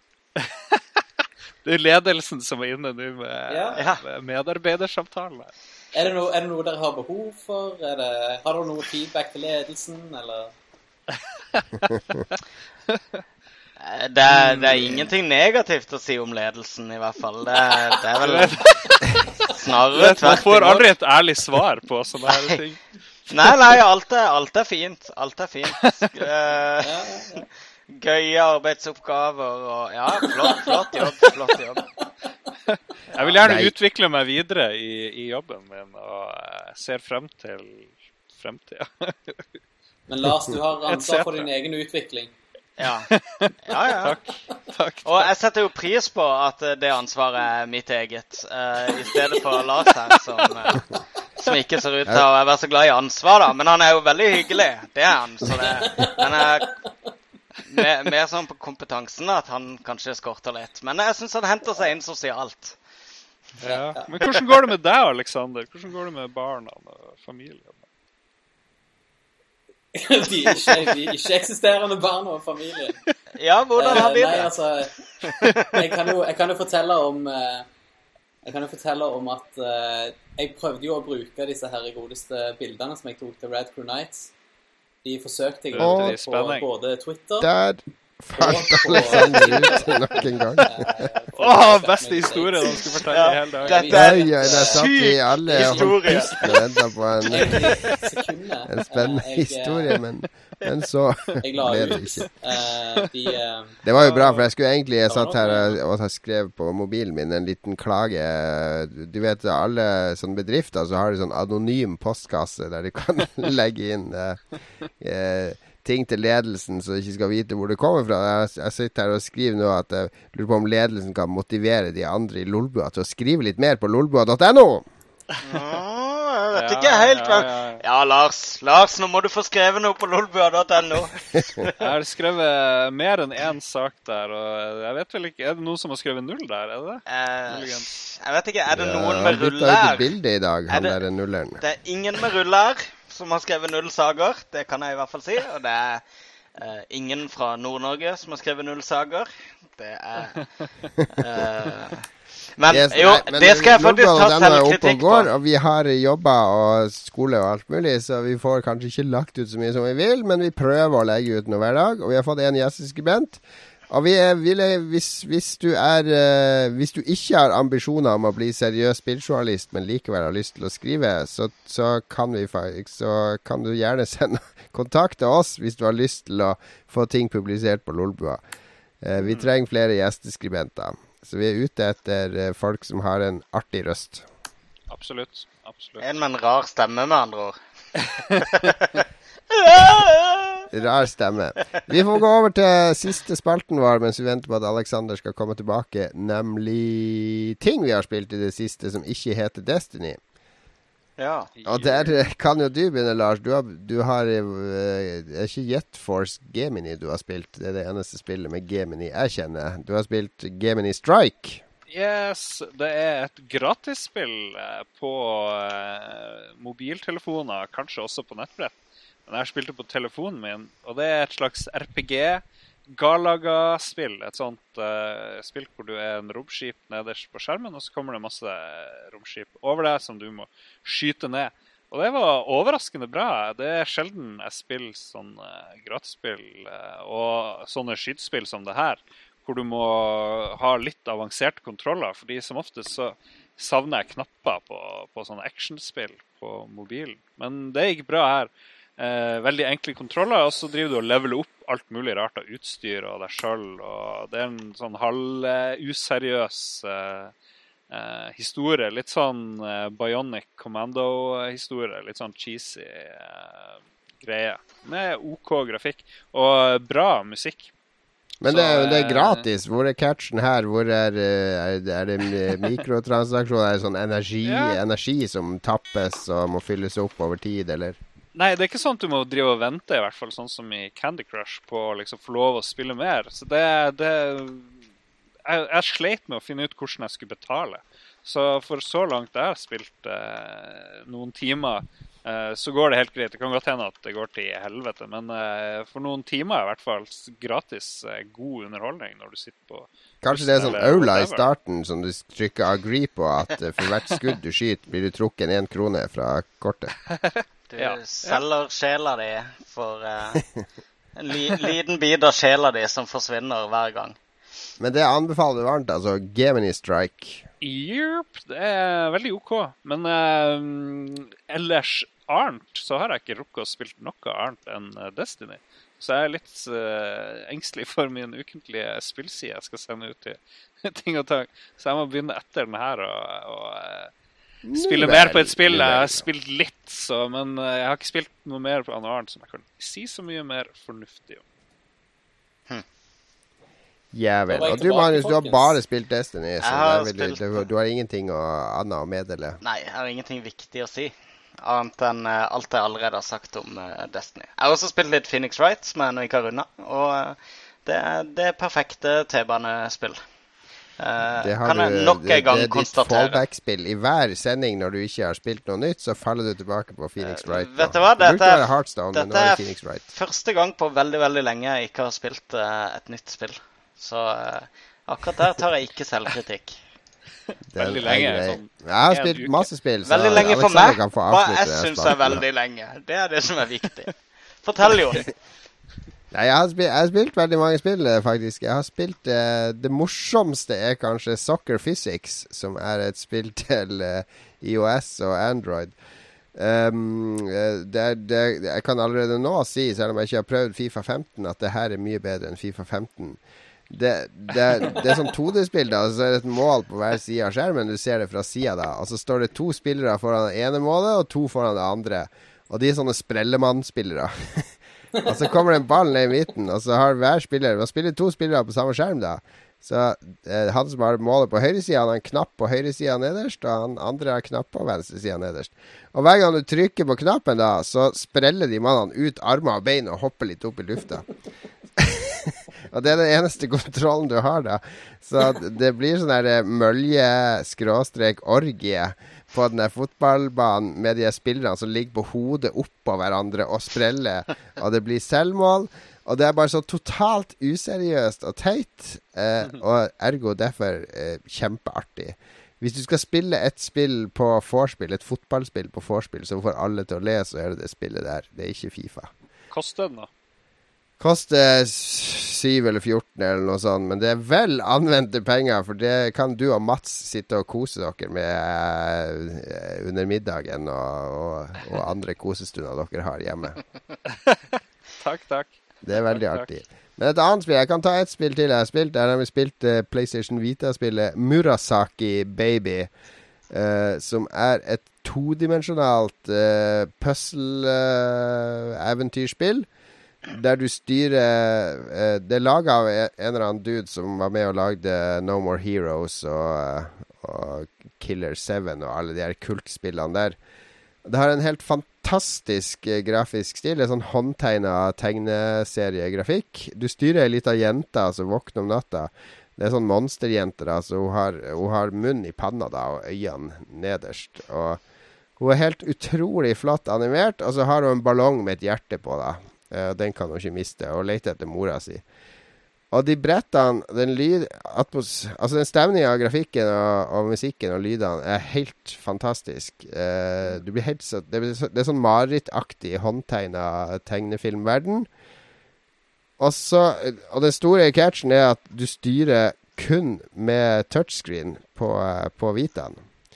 Det er ledelsen som er inne nå med, ja. med medarbeidersamtalen. Er det, noe, er det noe dere har behov for? Er det, har dere noe feedback til ledelsen, eller? det, er, det er ingenting negativt å si om ledelsen, i hvert fall. Det, det er vel snarere tvert. Man får aldri et ærlig svar på sånne her ting. Nei, nei, alt er, alt er fint. Alt er fint. Uh, ja, ja, ja. Gøye arbeidsoppgaver og ja, flott, flott jobb, flott jobb. Jeg vil gjerne Nei. utvikle meg videre i, i jobben min og uh, ser frem til fremtiden. Men Lars, du har ansvar for din egen utvikling. Ja, ja, ja. Takk. Takk. Og jeg setter jo pris på at det ansvaret er mitt eget, uh, i stedet for Lars her, som, uh, som ikke ser ut til å være så glad i ansvar da. Men han er jo veldig hyggelig, det er han. Så det, men jeg... Mer, mer sånn på kompetansen at han kanskje skorter litt. Men jeg synes han henter seg inn sosialt. Ja. Men hvordan går det med deg, Alexander? Hvordan går det med barna og familien? De ikke, de ikke eksisterende barna og familien. Ja, hvordan har de det? Nei, altså, jeg kan jo, jeg kan jo fortelle om Jeg kan jo fortelle om at jeg prøvde jo å bruke disse her godeste bildene som jeg tok til Red Crew Nights De forsøkte jeg Og- på, på både Twitter Der falt Alexander ut nok en gang. Åh, beste historie de skulle fortelle i hele dag. Dette Oi, oi, der satt vi alle og holdt historie. pusten og ventet på en, Sekundene. en spennende Jeg, eh, historie, men, men så Jeg la ble det ut ikke. eh, de, eh, Det var jo bra, for jeg skulle egentlig Jeg Det var satt her noe- og, og har skrevet på mobilen min en liten klage. Du vet, alle sånne bedrifter så har de sånn anonym postkasse der de kan legge inn eh, eh, ting til ledelsen så de ikke skal vite hvor det kommer fra. Jeg, jeg sitter her og skriver nå at jeg lurer på om ledelsen kan motivere de andre i Lolbua til å skrive litt mer på lolbua punktum no. Åh, jeg vet Ja, ikke helt hva... ja, ja. Ja, Lars, Lars, nå må du få skrevet noe på lolbua punktum no. Jeg har skrevet mer enn én sak der, og jeg vet vel ikke, er det noen som har skrevet null der, er det det? Eh, jeg vet ikke, er det noen Ja, med han bytta ut ruller? et bilde i dag, Er han det- der nulleren. Det er ingen med ruller som har skrevet null sager, det kan jeg i hvert fall si, og det er eh, ingen fra Nord-Norge som har skrevet null sager. Det er... eh, men Yes, jo, nei, men det skal jeg faktisk Lolbua ta punktum no er oppe og selvkritikk på. går, og vi har jobba og skole og alt mulig, så vi får kanskje ikke lagt ut så mye som vi vil, men vi prøver å legge ut noe hver dag, og vi har fått en gjesteskribent. Og vi er, vil, hvis, hvis, du er, uh, hvis du ikke har ambisjoner om å bli seriøs spilljournalist, men likevel har lyst til å skrive, så, så, kan, vi, så kan du gjerne sende kontakt til oss hvis du har lyst til å få ting publisert på Lolbua. Uh, vi trenger flere gjesteskribenter. Så vi er ute etter uh, folk som har en artig røst. Absolutt, absolutt. En med en rar stemme, med andre ord. Rar stemme. Vi får gå over til siste spalten vår mens vi venter på at Alexander skal komme tilbake, nemlig ting vi har spilt i det siste som ikke heter Destiny. Ja. Og der eh, kan jo du begynne, Lars. Du har, du har eh, Det er ikke Jet Force Gemini du har spilt. Det er det eneste spillet med Gemini jeg kjenner. Du har spilt Gemini Strike. Yes, det er et gratisspill eh, på eh, mobiltelefoner, kanskje også på nettbrett. Men jeg har spilt det på telefonen min, og det er et slags R P G, Galaga-spill. Et sånt uh, spill hvor du er en romskip nederst på skjermen, og så kommer det masse romskip over deg som du må skyte ned. Og det var overraskende bra. Det er sjelden jeg spiller sånn uh, gratisspill, uh, og sånne skytespill som det her, hvor du må ha litt avanserte kontroller, fordi som oftest så savner jeg knapper på, på sånne actionspill på mobilen. Men det gikk bra her. Eh, veldig enkle kontroller, og så driver du og leveler opp alt mulig rart av utstyr og deg selv, og det er en sånn halv-useriøs eh, eh, historie, litt sånn eh, Bionic Commando-historie, litt sånn cheesy eh, greie, med OK grafikk, og bra musikk. Men Så, det, er- det er eh, gratis. Hvor er catchen her? Hvor er, eh, er, det- er det mikrotransaksjoner? Er det sånn energi, Ja. energi som tappes og må fylles opp over tid, eller? Nei, det er ikke sånn at du må drive og vente, i hvert fall sånn som i Candy Crush, på å liksom få lov å spille mer. Så det, det jeg, jeg sleit med å finne ut hvordan jeg skulle betale. Så for så langt jeg har spilt eh, noen timer, eh, så går det helt greit. Det kan godt hende at det går til helvete, men eh, for noen timer i hvert fall gratis eh, god underholdning når du sitter på... Kanskje det er sånn eller aula i whatever. starten som du trykker agree på, at eh, for hvert skudd du skyter, blir du trukken en krone fra kortet. Du Ja. selger sjela di for eh, en li liten bit av sjela di som forsvinner hver gang. Men det anbefaler du varmt, altså Gemini Strike. Yep, det er veldig OK. Men eh, ellers annet så har jeg ikke rukket å spille noe annet enn eh, Destiny. Så jeg er litt eh, engstelig for min ukentlige spillside jeg skal sende ut til ting og tang. Så jeg må begynne etter den her og, og eh, spille Nu mer vel, på et spill. nu Jeg vel. har spilt litt, så, men eh, jeg har ikke spilt noe mer på noe annet som jeg kan si så mye mer fornuftig om. Jævel. Da var jeg Og du, tilbake, Magnus, du har folkens. bare spilt Destiny, så Jeg har der vil du, spilt- du, du har ingenting å, annet å meddele. Nei, jeg har ingenting viktig å si. Annet enn eh, alt jeg allerede har sagt om eh, Destiny. Jeg har også spilt litt Phoenix Wright, som jeg ennå ikke har runda. Og eh, det, er- det er perfekte T-banespill. Eh, Det, har kan jeg du, nok det, en gang det er ditt konstatere. fallback-spill. I hver sending når du ikke har spilt noe nytt, så faller du tilbake på Phoenix Eh, Wright. vet du nå. hva? Det brukte Dette er- å være Hearthstone, men nå dette er er det Phoenix Wright. Første gang på veldig, veldig lenge jeg ikke har spilt eh, et nytt spill. Så eh, akkurat der tar jeg ikke selvkritikk. Den Veldig er lenge, grei. sånn Jeg har en spilt uke. masse spill, så Veldig lenge for Alexander meg. kan få Hva avslutte jeg den syns er spalten. veldig lenge. Det er det som er viktig. Fortell jo. Nei, jeg har, spilt, jeg har spilt veldig mange spill, faktisk. Jeg har spilt uh, Det morsomste er kanskje Soccer Physics, som er et spill til uh, iOS og Android. Um, det er, det er, jeg kan allerede nå si, selv om jeg ikke har prøvd FIFA femten, at det her er mye bedre enn FIFA femten. Det, det, det er sånn to D-spill, da. Så er det et mål på hver side av skjermen. Du ser det fra siden da. Og så står det to spillere foran det ene målet, og to foran det andre. Og de er sånne sprellemann-spillere. Og så kommer det en ball ned i midten, og så har hver spiller Man spiller to spillere på samme skjerm da. Så eh, han som har målet på høyre siden, han har en knapp på høyre siden nederst, og han andre har knapp på venstre siden nederst. Og hver gang du trykker på knappen da, så spreller de mannene ut armer og bein og hopper litt opp i lufta. Og det er den eneste kontrollen du har da. Så det blir sånn der mølje skråstrek orgie på den der fotballbanen med de spillerne som ligger på hodet oppå hverandre og spreller, og det blir selvmål, og det er bare så totalt useriøst og teit, eh, og ergo derfor eh, kjempeartig. Hvis du skal spille et spill på vorspiel, et fotballspill på vorspiel, så får alle til å le, så er det det spillet der. Det er ikke FIFA. Koster den da? Koster syv eller fjorten eller noe sånt, men det er vel anvendte penger, for det kan du og Mats sitte og kose dere med uh, under middagen og, og, og andre kosestunder dere har hjemme. Takk, takk. Det er veldig takk, artig. Takk. Men et annet spill, jeg kan ta et spill til jeg har spilt. Der har vi spilt uh, PlayStation Vita-spillet Murasaki Baby, uh, som er et todimensjonalt uh, puzzle-eventyrspill. Uh, Der du styrer eh, Det er laget av en eller annen dude som var med og lagde No More Heroes og, og Killer seven og alle de her kultspillene der. Det har en helt fantastisk eh, grafisk stil. Det er sånn håndtegnet tegneseriegrafikk. Du styrer en liten jente som våkner om natta. Det er sånn monsterjente da, så hun har, hun har munn i panna da, og øynene nederst. Og hun er helt utrolig flott animert, og så har hun en ballong med et hjerte på da. Uh, den kan hun ikke miste, og lete etter mora si. Og de brettene, den lyd atmos, altså den stemningen av grafikken og, og musikken og lydene er helt fantastisk. Uh, du blir helt så, det, er så, det er sånn marerittaktig håndtegnet tegnefilmverden. Og så, og den store catchen er at du styrer kun med touchscreen på, uh, på Vitaen.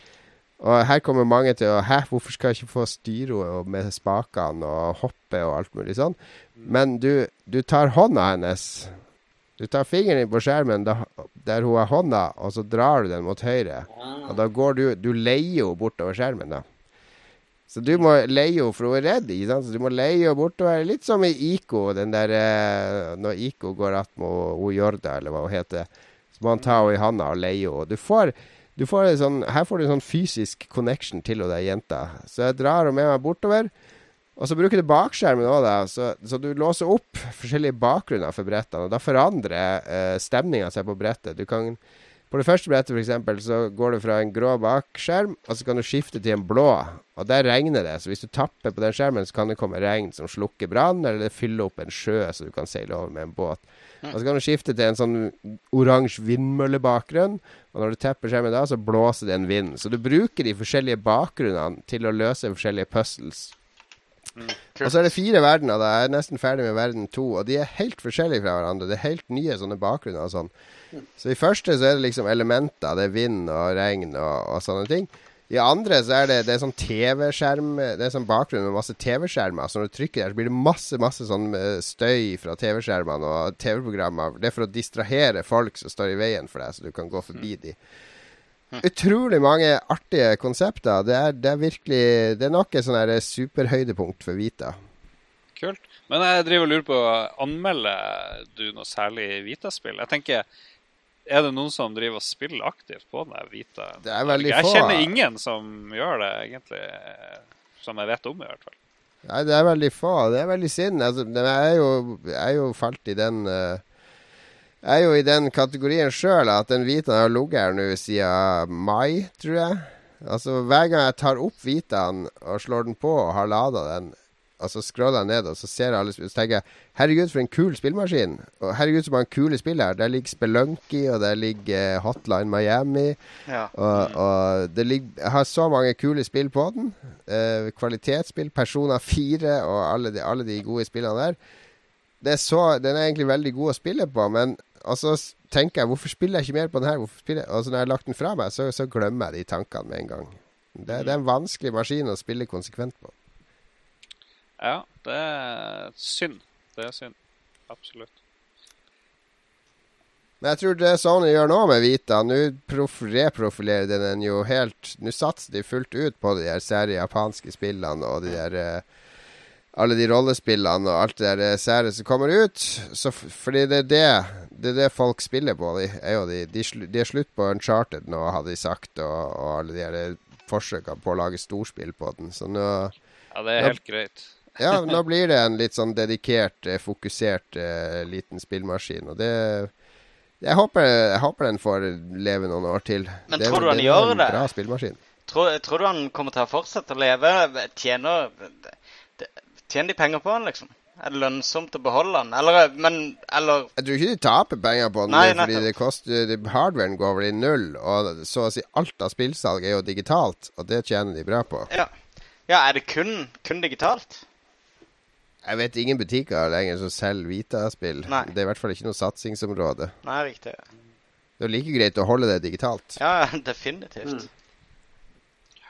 Og her kommer mange til å, hæ, hvorfor skal jeg ikke få styre med spakene og hoppe og alt mulig sånn? Men du, du tar hånda hennes, du tar fingeren på skjermen da, der hun har hånda, og så drar du den mot høyre. Og da går du, du leier jo bortover skjermen da. Så du må leie jo, for hun er redd, ikke sant? Så du må leie jo bortover, litt som i Ico, den der, når Ico går att med Ojorda, eller hva hun heter, så må han ta henne i handa og leie henne. Du får... Du får en sånn, her får du en sånn fysisk connection til deg, jenta. Så jeg drar med meg bortover, og så bruker du bakskjermen også da, så, så du låser opp forskjellige bakgrunner for brettene, og da forandrer eh, stemningen seg på brettet. Du kan, på det første brettet for eksempel, så går du fra en grå bakskjerm, og så kan du skifte til en blå, og der regner det. Så hvis du tapper på den skjermen, så kan det komme regn som slukker brann, eller det fyller opp en sjø, så du kan seile over med en båt. Og så kan du skifte til en sånn oransje vindmøllebakgrunn, og når du tepper skjermen da, så blåser det en vind. Så du bruker de forskjellige bakgrunnene til å løse forskjellige puzzles. Mm, og så er det fire verdener da. Jeg er nesten ferdig med verden to, og de er helt forskjellige fra hverandre. Det er helt nye sånne bakgrunner og sånn. Så i første så er det liksom elementer, det er vind og regn og, og sånne ting. I andre så er det, det er sånn TV-skjerm, det er sånn bakgrunn med masse TV-skjermer, så når du trykker der så blir det masse, masse sånn støy fra TV-skjermene og TV-programmer. Det er for å distrahere folk som står i veien for deg, så du kan gå forbi de. Utrolig mange artige konsepter. Det er, det er virkelig, det er nok et sånn her superhøydepunkt for Vita. Kult. Men jeg driver og lurer på, anmelder du noe særlig Vita-spill? Jeg tenker, er det noen som driver og spiller aktivt på den Vita? Det er veldig jeg få. Jeg kjenner ingen som gjør det, egentlig, som jeg vet om i hvert fall. Nei, det er veldig få. Det er veldig synd. Altså, jeg er jo, jeg er jo falt i den... Uh, jeg er jo i den kategorien selv, at den Vitaen har ligget her nå siden mai, tror jeg. Altså, hver gang jeg tar opp Vitaen og slår den på og har ladet den, og så scroller jeg ned, og så ser jeg alle spill, så tenker jeg, herregud, for en kul spillmaskin. Og herregud, så mange kule spill her. Der ligger Spelunky, og der ligger Hotline Miami. Ja. Og, og det ligger, jeg har så mange kule spill på den. uh, kvalitetsspill, Persona fire og alle de, alle de gode spillene der. Det er så, den er egentlig veldig god å spille på, men altså tenker jeg, hvorfor spiller jeg ikke mer på den her? Hvorfor spiller jeg? Altså når jeg har lagt den fra meg, så, så glemmer jeg de tankene med en gang. Det, det er en vanskelig maskin å spille konsekvent på. Ja, det er synd. Det er synd. Absolutt. Men jeg tror det Sony gjør nå med Vita, nå reprofilerer den jo helt, nå satser de fullt ut på de der sære japanske spillene og de der, uh, alle de rollespillene og alt det der sære som kommer ut, så f- fordi det er det, det er det folk spiller på, de er jo de, de, sl- de er slutt på Uncharted nå, hadde de sagt, og, og alle de der forsøkene på å lage storspill på den, så nå... Ja, det er helt nå, greit. Ja, nå blir det en litt sånn dedikert, fokusert uh, liten spillmaskin, og det... Jeg håper, jeg håper den får leve noen år til. Men det, tror du han det gjør er en det? bra spillmaskin. Tror, tror du han kommer til å fortsette å leve? Tjener, tjener de penger på han, liksom? Er det lønnsomt å beholde han? Eller, men, eller... Jeg tror ikke de taper penger på den, Nei, fordi det koster, det, hardwaren går vel i null, og så å si alt av spillsalg er jo digitalt, og det tjener de bra på. Ja, ja er det kun, kun digitalt? Jeg vet ingen butikker lenger som selger Vita-spill. Nei. Det er i hvert fall ikke noe satsingsområde. Nei, riktig. Det er like greit å holde det digitalt. Ja, definitivt. Mm.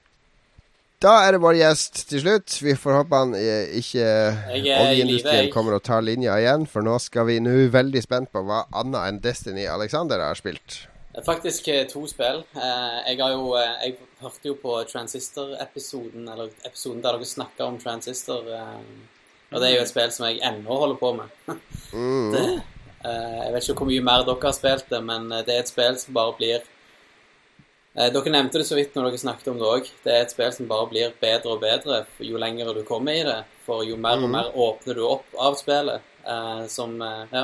Da er det vår gjest til slutt. Vi får håpe han eh, ikke Jeg er i oljeindustrien live, jeg. kommer og tar linja igjen, for nå skal vi nå veldig spent på hva annet enn Destiny Alexander har spilt. Det er faktisk eh, to spill. Eh, Jeg har jo, eh, jeg hørte jo på Transistor-episoden, eller episoden der dere snakket om Transistor, eh, og det er jo et spill som jeg ennå holder på med. Mm. det, eh, jeg vet ikke hvor mye mer dere har spilt det, men eh, det er et spill som bare blir... Eh, Dere nevnte det så vidt når dere snakket om det også. Det er et spill som bare blir bedre og bedre jo lenger du kommer i det, for jo mer og mer åpner du opp av spillet, eh, som, eh, ja.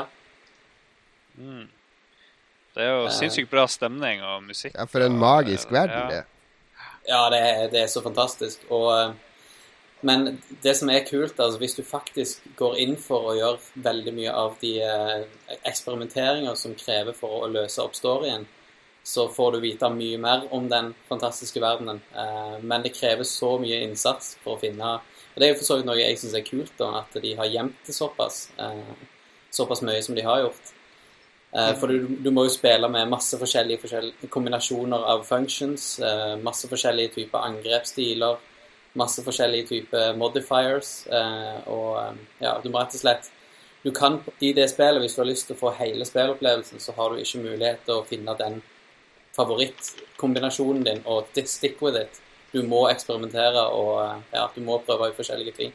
Mm. Det er jo sinnssykt bra stemning og musikk. Ja, for en magisk verden, ja. det. Ja, det er, det er så fantastisk. Og, eh, men det som er kult, altså hvis du faktisk går inn for å gjøre veldig mye av de eh, eksperimenteringer som krever for å løse opp storyen, så får du vite mye mer om den fantastiske verdenen. Eh, men det krever så mye innsats for å finne... Og det er jo for så vidt noe jeg synes er kult, da, at de har gjemt det såpass, eh, såpass mye som de har gjort. Eh, for du, du må jo spille med masse forskjellige, forskjellige kombinasjoner av functions, eh, masse forskjellige typer angrepsstiler, masse forskjellige typer modifiers, eh, og eh, ja, du må rett og slett... Du kan i det spillet, hvis du har lyst til å få hele spillopplevelsen, så har du ikke mulighet til å finne den favorittkombinasjonen din og stick with it. Du må eksperimentere og ja, du må prøve i forskjellige ting.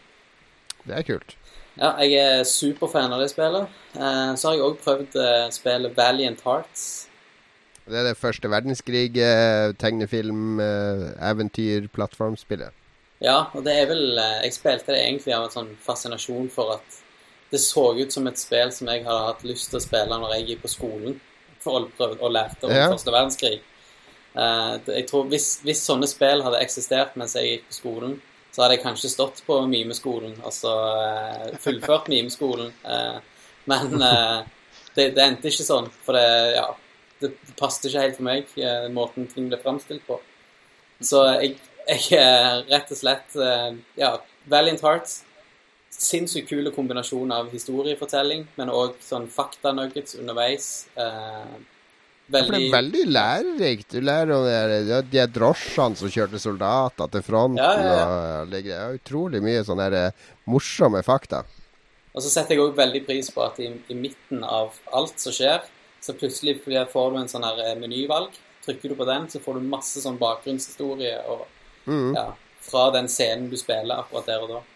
Det er kult. Ja, jeg er superfan av det spillet. Eh, så har jeg også prøvd eh, spillet Valiant Hearts. Det er det første verdenskrig, eh, tegnefilm, eh, eventyr, plattformspillet. Ja, og det er vel... Eh, jeg spilte det egentlig av en sånn fascinasjon for at det så ut som et spill som jeg hadde hatt lyst til å spille når jeg gikk på skolen. For å prøve å lærte om Ja. første verdenskrig. Uh, jeg tror hvis, hvis sånne spill hadde eksistert mens jeg gikk på skolen, så hadde jeg kanskje stått på mimeskolen, altså uh, fullført mimeskolen. Uh, men uh, det, det endte ikke sånn, for det, ja, det passet ikke helt for meg, uh, måten ting ble fremstilt på. Så jeg, jeg er rett og slett, uh, ja, Valiant Hearts, sinnssykt kule kombinasjon av historiefortelling, men også sånn fakta-nuggets underveis. Eh, veldig... For det er veldig lærerikt. Du lærer om det, det, de er drosjene som kjørte soldater til fronten, Ja, ja, ja. og det er utrolig mye sånne her, eh, morsomme fakta. Og så setter jeg også veldig pris på at i, i midten av alt som skjer, så plutselig får du en sånn her eh, menyvalg. Trykker du på den, så får du masse sånn bakgrunnshistorie og, Mm. ja, fra den scenen du spiller akkurat der og da.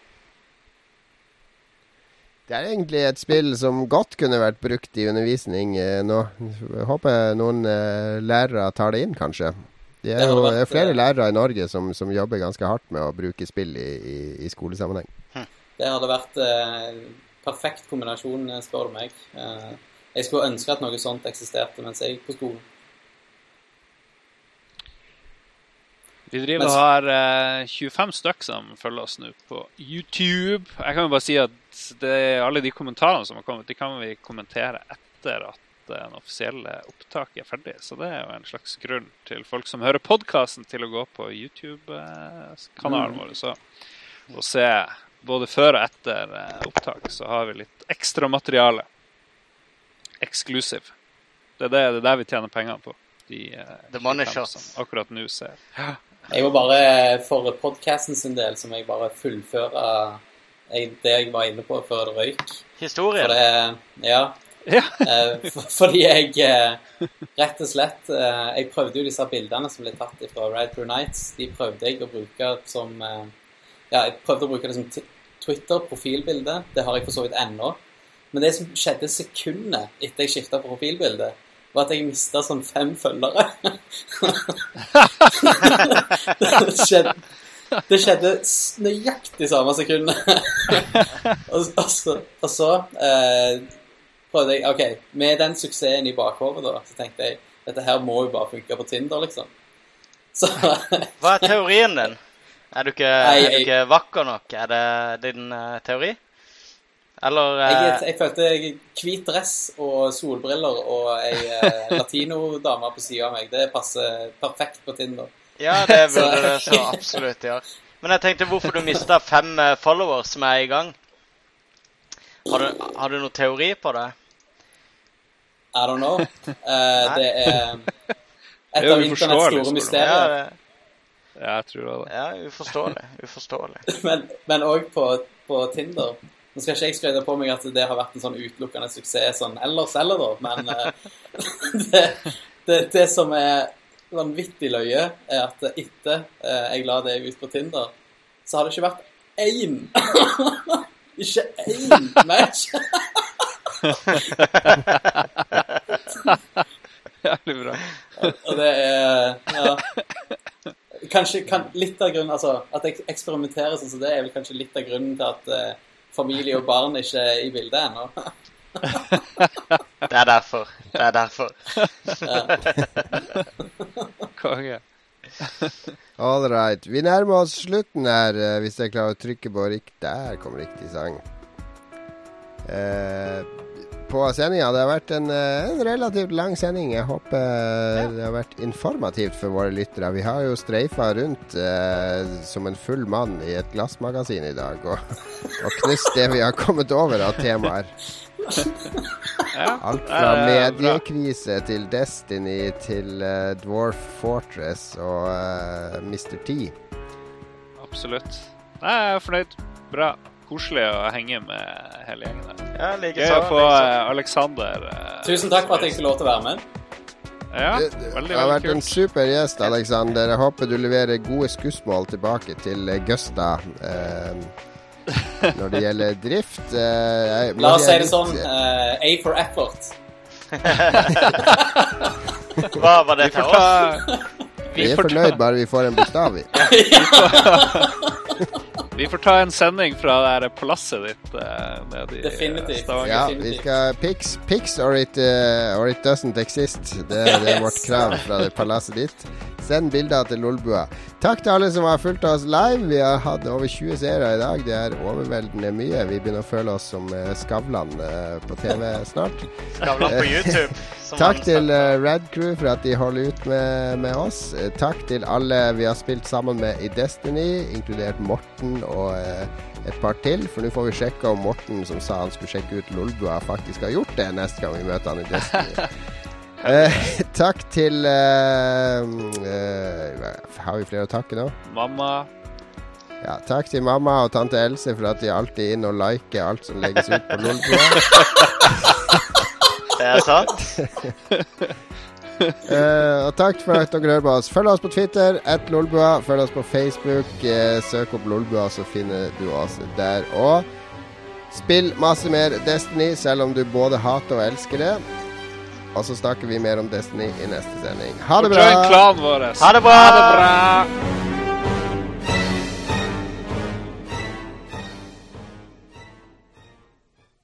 Det er egentlig et spill som godt kunne vært brukt i undervisning eh, nå. Jeg håper noen eh, lærere tar det inn, kanskje. Det er Det hadde jo vært, det er flere eh, lærere i Norge som, som jobber ganske hardt med å bruke spill i, i, i skolesammenheng. Det hadde vært eh, perfekt kombinasjon, spør du meg. Eh, jeg skulle ønske at noe sånt eksisterte mens jeg gikk på skolen. Vi driver og har eh, tjuefem stykk som følger oss nå på YouTube. Jeg kan jo bare si at det, alle de kommentarene som har kommet, de kan vi kommentere etter at den offisielle opptaket er ferdig. Så det er jo en slags grunn til folk som hører podcasten til å gå på YouTube-kanalen vår. Så å se både før og etter opptak, så har vi litt ekstra materiale. Exclusive. Det er det, det er der vi tjener penger på. De, The money shots. Som akkurat nå ser. Ja. Jeg må bare, for podcasten sin del, som jeg bare fullfører jeg, det jeg var inne på før det røyk. Historien? For det, ja. Ja. for, fordi jeg, rett og slett, jeg prøvde jo disse bildene som ble tatt fra Ride Through Nights. De prøvde jeg å bruke som, ja, jeg prøvde å bruke det som Twitter-profilbilde. Det har jeg for så vidt ennå. Men det som skjedde sekunder etter jeg skiftet på profilbildet, var at jeg mistet sånn fem følgere. det, skjedde, det skjedde nøyaktig samme sekundet. og, og så, og så eh, prøvde jeg, ok, med den suksessen i bakhovet da, så tenkte jeg, dette her må jo bare funke på Tinder, liksom. Så, Hva er teorien din? Er du ikke, Nei, er du ikke vakker nok? Er det din uh, teori? Eller, jeg, jeg følte jeg hvit dress og solbriller og ei eh, latino-dame på siden av meg. Det passer perfekt på Tinder. Ja, det burde det så absolutt gjøre. Men jeg tenkte hvorfor du mistet fem followers som er i gang. Har du, har du noen teori på det? I don't know. Uh, det er et av internets store mysterier. Ja, det... ja, jeg tror det. Ja, uforståelig. Uforståelig. men, men også på, på Tinder. Nå skal ikke jeg skryte på meg at det har vært en sånn utelukkende suksess sånn ellers eller da, men uh, det, det, det som er vanvittig løye er at etter uh, jeg la det ut på Tinder, så har det ikke vært én, ikke én match. Jævlig bra. og, og det er, ja, kanskje kan, litt av grunnen, altså at jeg eksperimenterer sånn som det er vel kanskje litt av grunnen til at uh, familie og barn ikke er i bildet ennå. Det er derfor. Det er derfor. Konge. All right. Vi nærmer oss slutten her, hvis jeg klarer å trykke på riktig. Der kom riktig sang. Eh, på sendingen. Det har vært en, en relativt lang sending. Jeg håper det har vært informativt for våre lyttere. Vi har jo streifet rundt eh, som en full mann i et glassmagasin i dag, og, og knust det vi har kommet over av temaer. Alt fra mediekrise til Destiny til uh, Dwarf Fortress og uh, mister T. Absolutt. Nei, jeg er fornøyd. Bra. Koselig å henge med hele gjengen der. Ja, like Gøy så. å få uh, Alexander. Uh, Tusen takk for at jeg fikk lov til å være med. Ja, Det, veldig, det har veldig vært kult. en super gjest, Alexander. Jeg håper du leverer gode skussmål tilbake til uh, Gusta uh, når det gjelder drift. Uh, jeg, La oss si det litt, sånn, uh, A for effort. Hva var det til oss? Vi er fornøyd bare vi får en bokstav i. Vi får ta en sending fra det her palasset ditt uh, nede i Definitivt. Stavanger. Ja, vi skal Pix, Pix or, it, uh, or it doesn't exist. Det, det er vårt krav fra det palasset ditt. Send bilder til Lolbua. Takk til alle som har fulgt oss live. Vi har hatt over tjue seere i dag. Det er overveldende mye. Vi begynner å føle oss som uh, Skavlan uh, på T V snart. Skavlan på YouTube. Takk til uh, Red Crew for at de holder ut med, med oss. Uh, takk til alle vi har spilt sammen med i Destiny, inkludert Morten og uh, et par til. For nå får vi sjekke om Morten, som sa han skulle sjekke ut Lolbua, faktisk har gjort det neste gang vi møter han i Destiny. Uh, takk til uh, uh, Har vi flere å takke nå? Mamma. Ja, takk til mamma og tante Else for at de alltid er inne og liker alt som legges ut på Lolbua. Det er sant. uh, Og takk for at dere hører på oss. Følg oss på Twitter at Lolbua. Følg oss på Facebook. uh, Søk opp Lolbua, så finner du oss der. Og spill masse mer Destiny, selv om du både hater og elsker det. Og så snakker vi mer om Destiny i neste sending. Ha det bra! Join klanen vår. Ha det bra! Ha det bra!